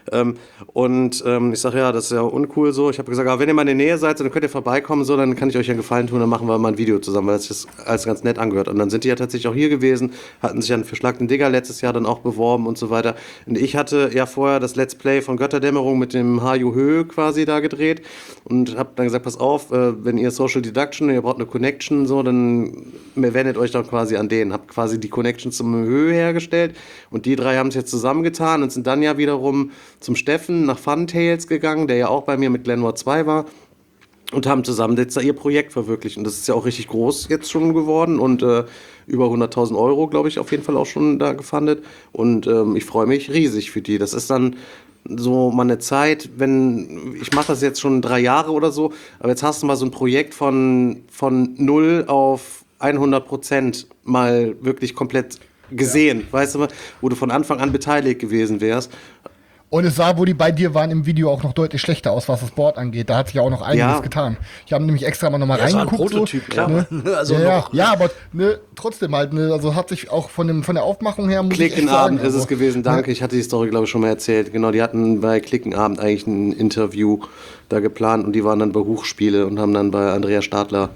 Ich sage, ja, das ist ja uncool so. Ich habe gesagt, aber wenn ihr mal in der Nähe seid, dann könnt ihr vorbeikommen, so, dann kann ich euch einen Gefallen tun, dann machen wir mal ein Video zusammen, weil das sich alles ganz nett angehört. Und dann sind die ja tatsächlich auch hier gewesen, hatten sich an Verschlagten Digger letztes Jahr dann auch beworben und so weiter. Und ich hatte ja vorher das Let's Play von Götterdämmerung mit dem Haju Höhe quasi da gedreht und habe dann gesagt, pass auf, wenn ihr Social Deduction, ihr braucht eine Connection, so, dann wendet euch doch quasi an denen. Habt quasi die Connection zum Höhe hergestellt und die drei haben es jetzt zusammengetan und sind dann ja wiederum zum Steffen nach Funtails gegangen, der ja auch bei mir mit Glenmore 2 war und haben zusammen jetzt da ihr Projekt verwirklicht und das ist ja auch richtig groß jetzt schon geworden und über 100.000 Euro, glaube ich, auf jeden Fall auch schon da gefundet und ich freue mich riesig für die. Das ist dann so mal eine Zeit, ich mache das jetzt schon 3 Jahre oder so, aber jetzt hast du mal so ein Projekt von 0 auf 100% mal wirklich komplett gesehen, weißt du, wo du von Anfang an beteiligt gewesen wärst. Und es sah, wo die bei dir waren, im Video auch noch deutlich schlechter aus, was das Board angeht. Da hat sich ja auch noch einiges getan. Ich habe nämlich extra mal nochmal reingeguckt. Das war ein Prototyp, so, klar. Ne? Also ja, aber trotzdem halt, also hat sich auch von der Aufmachung her, muss ich echt Klickenabend sagen, ist es gewesen, danke. Ne? Ich hatte die Story, glaube ich, schon mal erzählt. Genau, die hatten bei Klickenabend eigentlich ein Interview da geplant und die waren dann bei Hochspiele und haben dann bei Andrea Stadler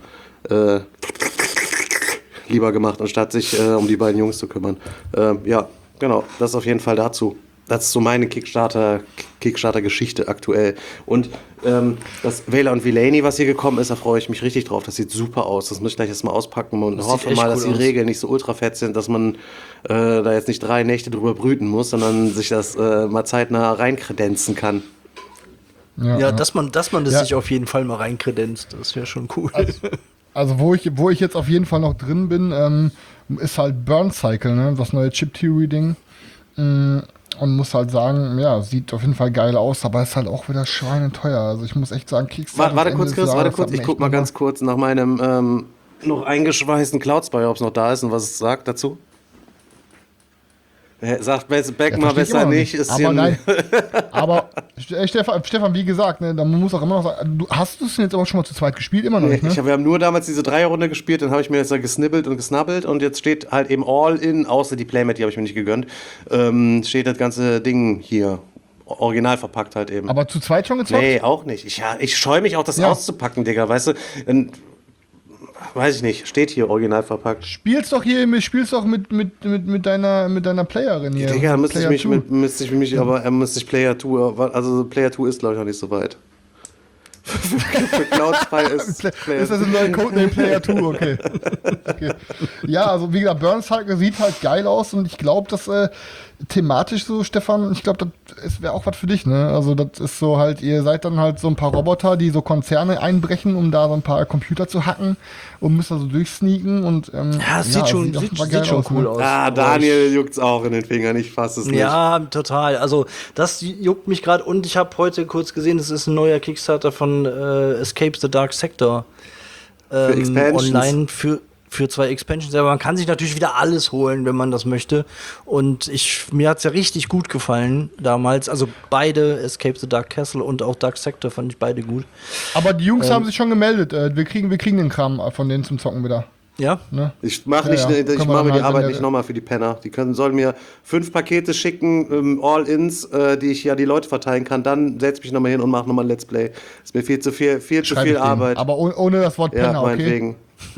lieber gemacht, anstatt sich um die beiden Jungs zu kümmern. Ja, genau, das ist auf jeden Fall dazu. Das ist so meine Kickstarter-Geschichte aktuell. Und das Wähler und Villainy, was hier gekommen ist, da freue ich mich richtig drauf. Das sieht super aus. Das muss ich gleich erstmal auspacken und hoffe mal, dass die Regeln nicht so ultra fett sind, dass man da jetzt nicht 3 Nächte drüber brüten muss, sondern sich das mal zeitnah reinkredenzen kann. Ja, dass man das sich auf jeden Fall mal reinkredenzt. Das wäre schon cool. Also wo ich jetzt auf jeden Fall noch drin bin, ist halt Burn Cycle, ne? Das neue Chip-Theory-Ding. Und muss halt sagen, ja, sieht auf jeden Fall geil aus, aber ist halt auch wieder schweineteuer. Also ich muss echt sagen, Kickstarter. Warte kurz, Chris, ich guck mal ganz kurz nach meinem noch eingeschweißten Cloudspire, ob es noch da ist und was es sagt dazu. Sagt Beck mal besser nicht. Ist aber nein. Aber Stefan, wie gesagt, ne, man muss auch immer noch sagen, hast du es denn jetzt aber schon mal zu zweit gespielt? Immer noch nicht, ne? Wir haben nur damals diese 3er-Runde gespielt, dann habe ich mir jetzt da gesnibbelt und gesnabbelt und jetzt steht halt eben All-In, außer die Playmat, die habe ich mir nicht gegönnt, steht das ganze Ding hier. Original verpackt halt eben. Aber zu zweit schon gezockt? Nee, auch nicht. Ich scheue mich auch, das auszupacken, Digga, weißt du? Weiß ich nicht, steht hier original verpackt. Spielst doch mit deiner Playerin hier. Digga, müsste ich Player 2, also Player 2 ist glaube ich noch nicht so weit. Für Cloudspire ist das ein neuer Codename Player 2, okay. Ja, also wie gesagt, Burn Cycle sieht halt geil aus und ich glaube, dass thematisch so, Stefan, ich glaube, das wäre auch was für dich, ne? Also das ist so halt, ihr seid dann halt so ein paar Roboter, die so Konzerne einbrechen, um da so ein paar Computer zu hacken und müsst da so durchsneaken und es sieht schon cool aus. Ah, Daniel juckt's auch in den Fingern, ich fasse es nicht. Ja, total. Also das juckt mich gerade und ich habe heute kurz gesehen, es ist ein neuer Kickstarter von Escape the Dark Sector für Expansions. Online für 2 Expansions, aber man kann sich natürlich wieder alles holen, wenn man das möchte. Und mir hat's ja richtig gut gefallen damals. Also beide, Escape the Dark Castle und auch Dark Sector, fand ich beide gut. Aber die Jungs haben sich schon gemeldet. Wir kriegen den Kram von denen zum Zocken wieder. Ja? Ne? Ich mache mir die Arbeit nicht nochmal für die Penner. Die sollen mir 5 Pakete schicken, All-Ins, die ich ja die Leute verteilen kann. Dann setz mich nochmal hin und mach nochmal ein Let's Play. Ist mir viel zu viel Arbeit. Aber ohne das Wort Penner, ja, meinetwegen.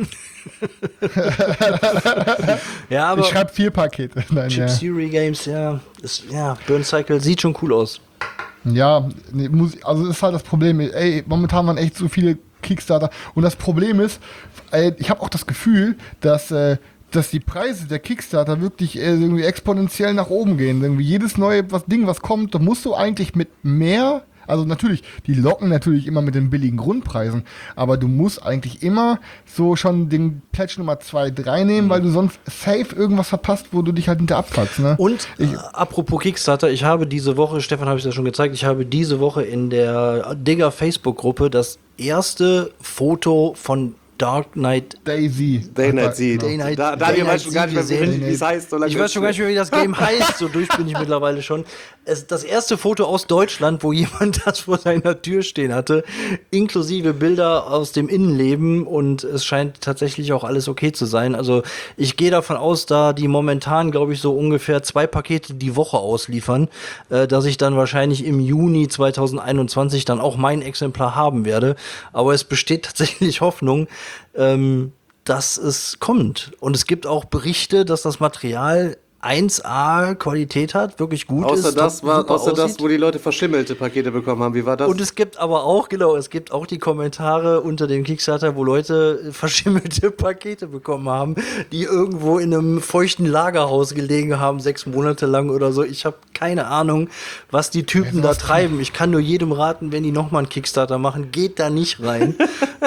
Ja, aber ich schreibe 4 Pakete. Nein, Chip Theory Games, Burn Cycle sieht schon cool aus. Ja, also ist halt das Problem. Ey, momentan waren echt so viele Kickstarter. Und das Problem ist, ich habe auch das Gefühl, dass die Preise der Kickstarter wirklich irgendwie exponentiell nach oben gehen. Irgendwie jedes neue Ding, was kommt, da musst du eigentlich mit mehr. Also natürlich, die locken natürlich immer mit den billigen Grundpreisen, aber du musst eigentlich immer so schon den Pledge Nummer 2, 3 nehmen, weil du sonst safe irgendwas verpasst, wo du dich halt hinter abfuckst, ne? Und apropos Kickstarter, ich habe diese Woche, Stefan habe ich das schon gezeigt, ich habe diese Woche in der Digger Facebook-Gruppe das erste Foto von Dark Knight. Daisy. Daylight Seed. Genau. Daniel weiß schon gar nicht mehr, wie es heißt. So lange Ich weiß schon gar nicht mehr, wie das Game heißt. So durch bin ich mittlerweile schon. Das erste Foto aus Deutschland, wo jemand das vor seiner Tür stehen hatte, inklusive Bilder aus dem Innenleben. Und es scheint tatsächlich auch alles okay zu sein. Also ich gehe davon aus, da die momentan, glaube ich, so ungefähr 2 Pakete die Woche ausliefern, dass ich dann wahrscheinlich im Juni 2021 dann auch mein Exemplar haben werde. Aber es besteht tatsächlich Hoffnung, dass es kommt. Und es gibt auch Berichte, dass das Material 1A Qualität hat, wirklich gut Außer ist. das, super aussieht. wo die Leute verschimmelte Pakete bekommen haben. Wie war das? Und es gibt aber auch, es gibt auch die Kommentare unter dem Kickstarter, wo Leute verschimmelte Pakete bekommen haben, die irgendwo in einem feuchten Lagerhaus gelegen haben, 6 Monate lang oder so. Ich habe keine Ahnung, was die Typen da treiben. Ich kann nur jedem raten, wenn die nochmal einen Kickstarter machen, geht da nicht rein.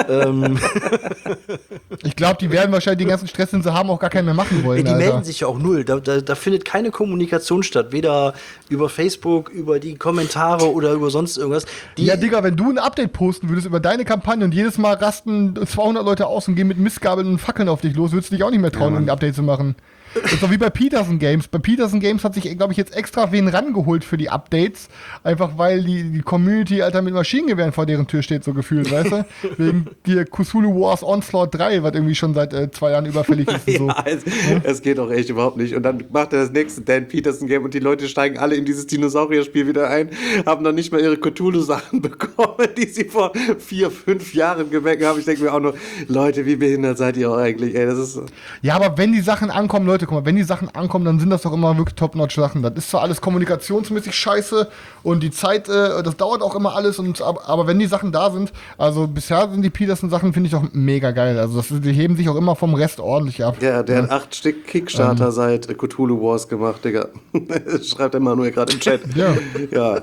Ich glaube, die werden wahrscheinlich den ganzen Stress, den sie haben, auch gar keinen mehr machen wollen. Die Alter. melden sich ja auch null. Da findet keine Kommunikation statt. Weder über Facebook, über die Kommentare oder über sonst irgendwas. Ja, Digga, wenn du ein Update posten würdest über deine Kampagne und jedes Mal rasten 200 Leute aus und gehen mit Mistgabeln und Fackeln auf dich los, würdest du dich auch nicht mehr trauen, ein Update zu machen. Das ist doch wie bei Peterson Games. Bei Peterson Games hat sich, glaube ich, jetzt extra wen rangeholt für die Updates. Einfach weil die Community, Alter, mit Maschinengewehren vor deren Tür steht, so gefühlt, weißt du? Wegen die Cthulhu Wars Onslaught 3, was irgendwie schon seit 2 Jahren überfällig ist. Und so. Ja, es geht doch echt überhaupt nicht. Und dann macht er das nächste Dan Peterson Game und die Leute steigen alle in dieses Dinosaurier-Spiel wieder ein, haben noch nicht mal ihre Cthulhu-Sachen bekommen, die sie vor 4, 5 Jahren gewecken haben. Ich denke mir auch nur, Leute, wie behindert seid ihr auch eigentlich? Ey, das ist Ja, aber wenn die Sachen ankommen, Leute, guck mal, wenn die Sachen ankommen, dann sind das doch immer wirklich Top-Notch-Sachen. Das ist zwar alles kommunikationsmäßig scheiße und die Zeit, das dauert auch immer alles, aber wenn die Sachen da sind, also bisher sind die Peterson-Sachen, finde ich auch mega geil. Also die heben sich auch immer vom Rest ordentlich ab. ja, der hat 8 Stück Kickstarter seit Cthulhu Wars gemacht, Digga. Schreibt der Manuel gerade im Chat. Ja.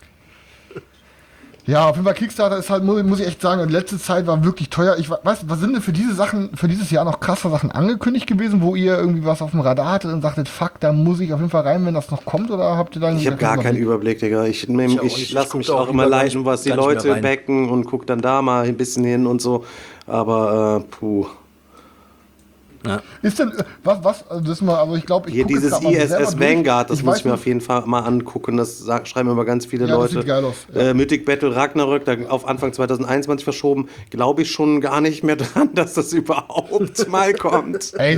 Ja, auf jeden Fall Kickstarter ist halt, muss ich echt sagen, in letzter Zeit war wirklich teuer. Ich weiß, was sind denn für diese Sachen, für dieses Jahr noch krasse Sachen angekündigt gewesen, wo ihr irgendwie was auf dem Radar hattet und sagtet, fuck, da muss ich auf jeden Fall rein, wenn das noch kommt, oder habt ihr dann... Ich habe gar keinen Überblick, Digga. Ich lasse mich auch immer leiten, was die gar nicht mehr Leute rein. backen und guck dann da mal ein bisschen hin und so. Aber, puh. Ja. Ist denn, also das mal, also ich glaube, ich Hier guck jetzt dieses grad mal selber ISS durch. Vanguard, das muss ich mir weiß auf jeden Fall mal angucken. Das schreiben immer ganz viele Ja, das Leute. sieht geil aus, ja. Mythic Battle Ragnarök, da auf Anfang 2021 verschoben. Glaube ich schon gar nicht mehr dran, dass das überhaupt mal kommt. Ey,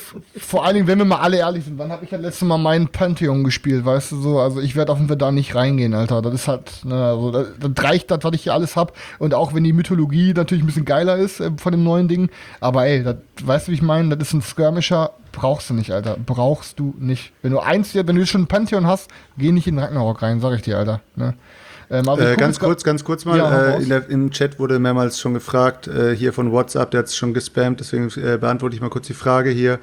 vor allen Dingen, wenn wir mal alle ehrlich sind, wann habe ich das letzte Mal meinen Pantheon gespielt, weißt du so? Also ich werde auf jeden Fall da nicht reingehen, Alter. Das ist halt, ne, also das reicht das, was ich hier alles hab. Und auch wenn die Mythologie natürlich ein bisschen geiler ist von dem neuen Ding. Aber ey, das, weißt du, wie ich meine? Das ist ein Skirmisher, brauchst du nicht, Alter. Brauchst du nicht. Wenn du schon ein Pantheon hast, geh nicht in Ragnarok rein, sag ich dir, Alter. Ne? Also Ganz kurz mal, Ja, im Chat wurde mehrmals schon gefragt, hier von WhatsApp, der hat es schon gespammt, deswegen beantworte ich mal kurz die Frage hier,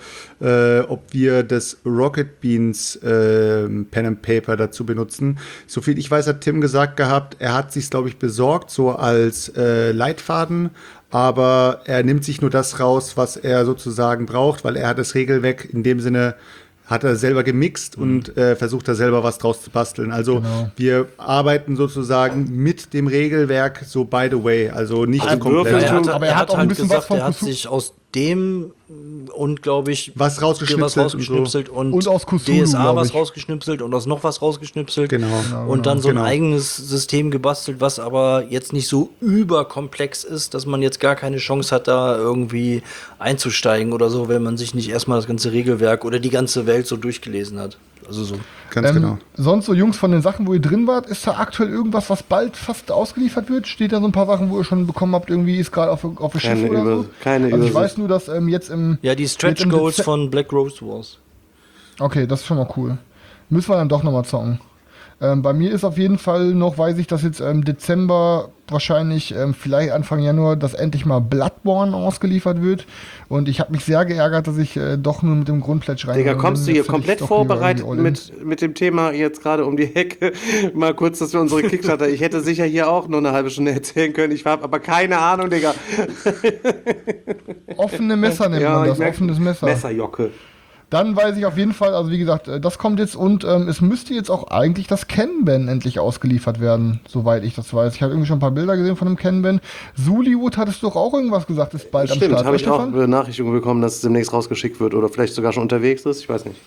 ob wir das Rocket Beans Pen and Paper dazu benutzen. Soviel ich weiß, hat Tim gesagt gehabt, er hat sich glaube ich, besorgt, so als Leitfaden, aber er nimmt sich nur das raus, was er sozusagen braucht, weil er hat das Regelwerk in dem Sinne hat er selber gemixt und versucht da selber was draus zu basteln. Also wir arbeiten sozusagen mit dem Regelwerk so by the way, also nicht komplett. Aber er hat auch ein bisschen was von er hat Cthulhu- sich aus dem und glaube ich Was rausgeschnipselt Und aus Cthulhu, DSA glaub was ich. rausgeschnipselt und aus noch was rausgeschnipselt. Genau. Und dann so ein Genau. eigenes System gebastelt, was aber jetzt nicht so überkomplex ist, dass man jetzt gar keine Chance hat, da irgendwie einzusteigen oder so, wenn man sich nicht erstmal das ganze Regelwerk oder die ganze Welt so durchgelesen hat. Also so. Ganz genau. Sonst so, Jungs, von den Sachen, wo ihr drin wart, ist da aktuell irgendwas, was bald fast ausgeliefert wird? Steht da so ein paar Sachen, wo ihr schon bekommen habt, irgendwie ist gerade auf dem Schiff oder so? Keine Also ich Übersicht. weiß nur, dass jetzt im... Ja, die Stretch jetzt im Goals Dezember- von Black Rose Wars. Okay, das ist schon mal cool. Müssen wir dann doch nochmal zocken. Bei mir ist auf jeden Fall noch, weiß ich, dass jetzt im Dezember wahrscheinlich, vielleicht Anfang Januar, dass endlich mal Bloodborne ausgeliefert wird. Und ich habe mich sehr geärgert, dass ich doch nur mit dem Grundplätsch rein Digga, kommst du hier Jetzt hätte ich komplett doch lieber vorbereitet irgendwie all in. mit dem Thema jetzt gerade um die Ecke? Mal kurz, dass wir unsere Kickstarter, ich hätte sicher hier auch nur eine halbe Stunde erzählen können. Ich habe aber keine Ahnung, Digga. Offene Messer nennt man das, merk- offenes Messer. Messerjocke. Dann weiß ich auf jeden Fall, also wie gesagt, das kommt jetzt und es müsste jetzt auch eigentlich das Kanban endlich ausgeliefert werden, soweit ich das weiß. Ich habe irgendwie schon ein paar Bilder gesehen von dem Kanban. Zuliwood hattest du doch auch irgendwas gesagt, ist bald am Stimmt, Start. habe ich auch Stefan? Benachrichtigungen bekommen, dass es demnächst rausgeschickt wird oder vielleicht sogar schon unterwegs ist, ich weiß nicht.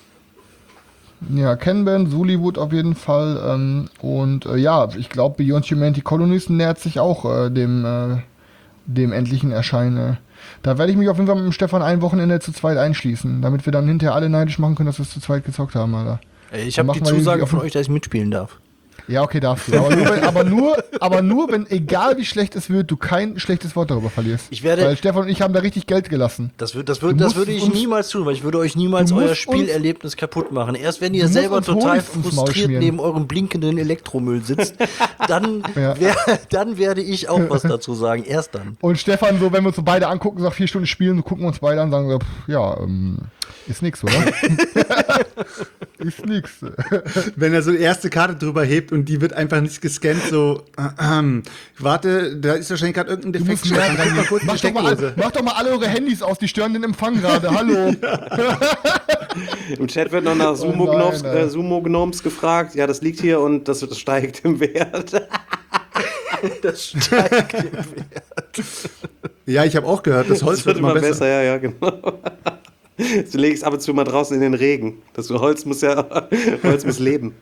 Ja, Kanban, Zuliwood auf jeden Fall. Ja, ich glaube, Beyond Humanity Colonies nähert sich auch dem endlichen Erscheinen. Da werde ich mich auf jeden Fall mit dem Stefan ein Wochenende zu zweit einschließen, damit wir dann hinterher alle neidisch machen können, dass wir es zu zweit gezockt haben, Alter. Ich Dann habe die machen wir Zusage irgendwie von auf- euch, dass ich mitspielen darf. Ja, okay, darfst du. Aber nur, wenn, egal wie schlecht es wird, du kein schlechtes Wort darüber verlierst. Ich werde- Weil Stefan und ich haben da richtig Geld gelassen. Das musst würde ich uns- niemals tun, weil ich würde euch niemals du musst euer Spielerlebnis kaputt machen. Erst wenn ihr musst selber uns total Honig ins Maul frustriert schmieren. neben eurem blinkenden Elektromüll sitzt, dann, Ja. dann werde ich auch was dazu sagen. Erst dann. Und Stefan, so, wenn wir uns so beide angucken, sagt 4 Stunden spielen, so gucken wir uns beide an, sagen wir, ist nix, oder? Ist nix. Wenn er so die erste Karte drüber hebt und die wird einfach nicht gescannt, so, warte, da ist wahrscheinlich gerade irgendein Du Defekt. musst mehr Gib mal kurz die Steckdose. mach doch mal alle eure Handys aus, die stören den Empfang gerade. Hallo. Im Chat wird noch nach nein, ey. Sumo-Gnomes gefragt. Ja, das liegt hier und das steigt im Wert. Das steigt im Wert. Ja, ich habe auch gehört, das Holz Das wird wird immer besser. ja, genau. Du legst ab und zu mal draußen in den Regen. Holz muss leben.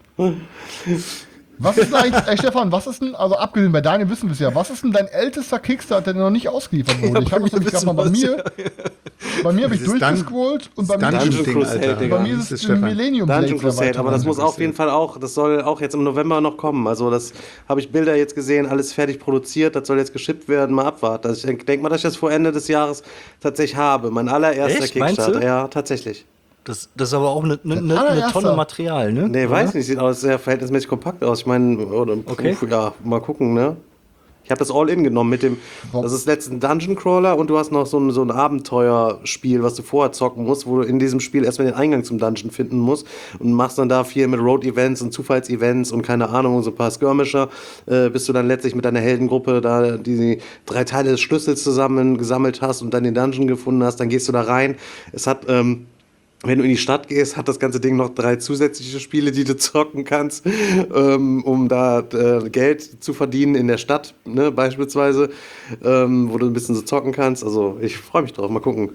Was ist denn eigentlich, Stefan, was ist denn, also abgesehen bei Daniel wissen wir es ja, was ist denn dein ältester Kickstarter, der noch nicht ausgeliefert wurde? Ich habe mich nämlich gerade mal bei mir habe ich Das ist durchgescrollt und bei mir Dungeon Dungeon Ding, Crusade, Alter. Digga. bei mir Das ist es die Stefan. Millennium Blades Dungeon Crusade, Erweiterung. aber das muss auf jeden Fall auch, das soll auch jetzt im November noch kommen. Also das habe ich Bilder jetzt gesehen, alles fertig produziert, das soll jetzt geschippt werden, mal abwarten. Also ich denke mal, dass ich das vor Ende des Jahres tatsächlich habe. Mein allererster Echt? Meinst Kickstarter. du? Ja, tatsächlich. Das ist aber auch eine allererster. Tonne Material, ne? Nee, weiß nicht, sieht aus sehr verhältnismäßig kompakt aus. Ich meine, Okay. ja, mal gucken, ne? Ich habe das All-In genommen mit dem, das ist letzten Dungeon Crawler und du hast noch so ein Abenteuerspiel, was du vorher zocken musst, wo du in diesem Spiel erstmal den Eingang zum Dungeon finden musst und machst dann da viel mit Road-Events und Zufalls-Events und keine Ahnung, und so ein paar Skirmisher, bis du dann letztlich mit deiner Heldengruppe da die 3 Teile des Schlüssels zusammen gesammelt hast und dann den Dungeon gefunden hast, dann gehst du da rein. Es hat, wenn du in die Stadt gehst, hat das ganze Ding noch 3 zusätzliche Spiele, die du zocken kannst, um da Geld zu verdienen in der Stadt, ne, beispielsweise, wo du ein bisschen so zocken kannst. Also ich freue mich drauf, mal gucken.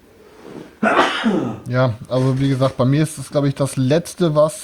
Ja, also wie gesagt, bei mir ist es, glaube ich, das Älteste, was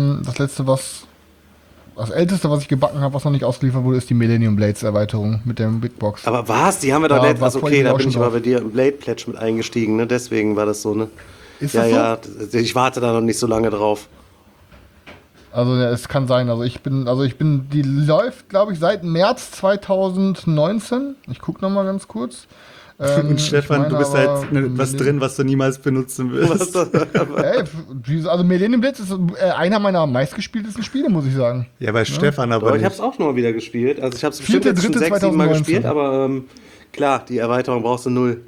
ich gebacken habe, was noch nicht ausgeliefert wurde, ist die Millennium Blades Erweiterung mit der Big Box. Aber was? Die haben wir doch Ja, letztens, war also vorhin okay, da auch bin schon ich aber drauf. bei dir im Blade Pledge mit eingestiegen, ne, deswegen war das so, ne. Ist Ja, das so? ja, ich warte da noch nicht so lange drauf. Also ja, es kann sein. Die läuft, glaube ich, seit März 2019. Ich gucke noch mal ganz kurz. Und Stefan, ich du meine bist da aber, jetzt was drin, was du niemals benutzen wirst. Also Millennium Blitz ist einer meiner meistgespieltesten Spiele, muss ich sagen. Ja, bei Stefan aber Aber ich nicht. habe es auch noch mal wieder gespielt. Also ich habe es bestimmt Vierte, jetzt schon dritte 6, 7 Mal 2019. gespielt, aber klar, die Erweiterung brauchst du 0.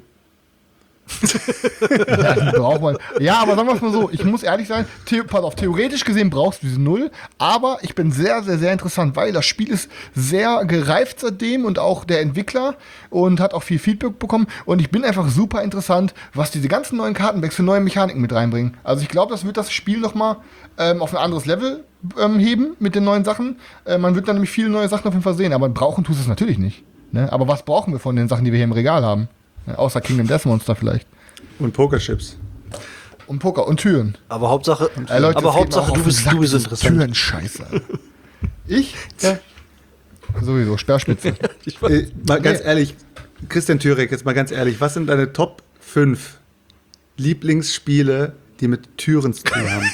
Ja, die braucht man. Ja, aber sagen wir es mal so, ich muss ehrlich sein, pass auf, theoretisch gesehen brauchst du diese 0, aber ich bin sehr, sehr, sehr interessant, weil das Spiel ist sehr gereift seitdem und auch der Entwickler und hat auch viel Feedback bekommen und ich bin einfach super interessant, was diese ganzen neuen Kartenbacks für neue Mechaniken mit reinbringen. Also ich glaube, das wird das Spiel nochmal auf ein anderes Level heben mit den neuen Sachen. Man wird dann nämlich viele neue Sachen auf jeden Fall sehen, aber brauchen tust du es natürlich nicht. Ne? Aber was brauchen wir von den Sachen, die wir hier im Regal haben? Außer Kingdom Death Monster vielleicht. Und Pokerchips. Und Poker und Türen. Aber Hauptsache, Leute, aber es geht Hauptsache mir auch du auf bist den Sack, diese interessant. Türen, scheiße. Ich? Ja. Sowieso, Sperrspitze. Mal ganz ehrlich, Christian Türek, jetzt mal ganz ehrlich, was sind deine Top 5 Lieblingsspiele, die mit Türen zu tun haben?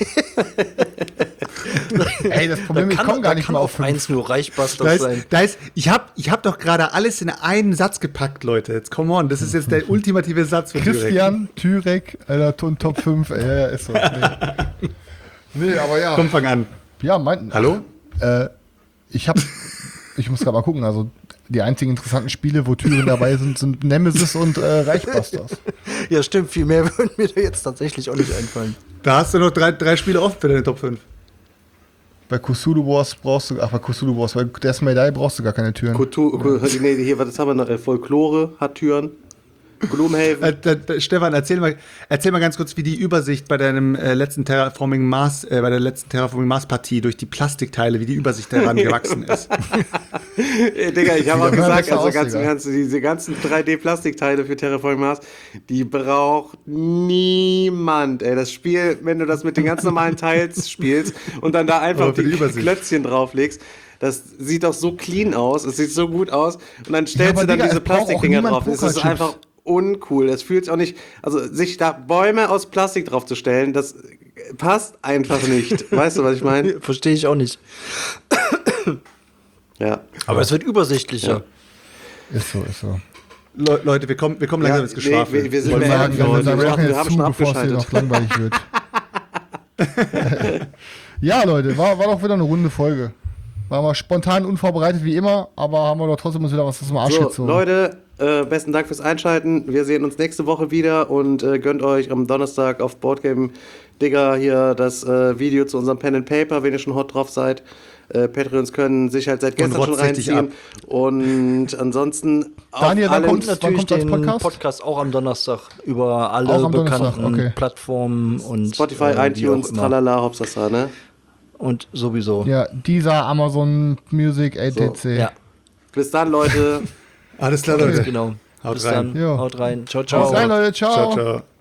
Ey, das Problem ist, ich komme gar nicht mal auf 5. eins nur Reichbusters sein. Ich hab doch gerade alles in einen Satz gepackt, Leute. Jetzt come on, das ist jetzt der ultimative Satz von Türek. Christian, Türek, Alter, Top 5, ey, ja, ist so. Nee. Nee, aber ja. Komm, fang an. Ja, Hallo? Ich muss gerade mal gucken, also die einzigen interessanten Spiele, wo Türen dabei sind Nemesis und Reichbusters. Ja, stimmt, viel mehr würden mir da jetzt tatsächlich auch nicht einfallen. Da hast du noch drei Spiele offen für deine Top 5. Bei Cthulhu Wars bei Cthulhu Wars, bei Death May Die brauchst du gar keine Türen. Nee, hier, was haben wir noch? Folklore hat Türen. Gloomhaven. Stefan, erzähl mal ganz kurz, wie die Übersicht bei deinem letzten Terraforming Mars, bei der letzten Terraforming Mars Partie durch die Plastikteile, wie die Übersicht daran gewachsen ist. Digga, ich habe auch Sieht aber gesagt, besser also aus, diese ganzen 3D-Plastikteile für Terraforming Mars, die braucht niemand. Ey, das Spiel, wenn du das mit den ganz normalen Teils spielst und dann da einfach Aber für die die Übersicht. Klötzchen drauflegst, das sieht doch so clean aus, es sieht so gut aus und dann stellst aber du dann Digga, diese es braucht auch Plastikdinger niemand drauf. Es ist Pokerchips. einfach uncool. Das fühlt sich auch nicht, also sich da Bäume aus Plastik draufzustellen, das passt einfach nicht. Weißt du, was ich meine? Verstehe ich auch nicht. Ja. Aber es wird übersichtlicher. Ist so. Leute, wir kommen langsam ins Geschwafel. Nee, wir sind Ich wollte beendet sagen, für heute. wir machen Wir jetzt haben zu, schon bevor es hier abgeschaltet. noch langweilig wird. Ja, Leute, war doch wieder eine runde Folge. Waren wir spontan unvorbereitet wie immer, aber haben wir doch trotzdem uns wieder was aus dem Arsch So, gezogen. Leute, besten Dank fürs Einschalten. Wir sehen uns nächste Woche wieder und gönnt euch am Donnerstag auf Boardgame Digger hier das Video zu unserem Pen and Paper, wenn ihr schon hot drauf seid. Patreons können sich halt seit gestern schon rotzt richtig reinziehen. Und ansonsten Daniel, auf wann allen, kommt's? Natürlich kommt das den Podcast? Podcast auch am Donnerstag über alle Auch am Donnerstag, bekannten okay. Plattformen und Spotify, wie auch iTunes, immer. tralala, Hopsasa, ne? Und sowieso. Ja, dieser Amazon Music ATC. Ja, Bis dann, Leute. Alles klar, Leute. genau. Haut Bis rein. dann. Jo. Haut rein. Ciao, Bis ciao. dann, Leute. Ciao. Ciao, ciao.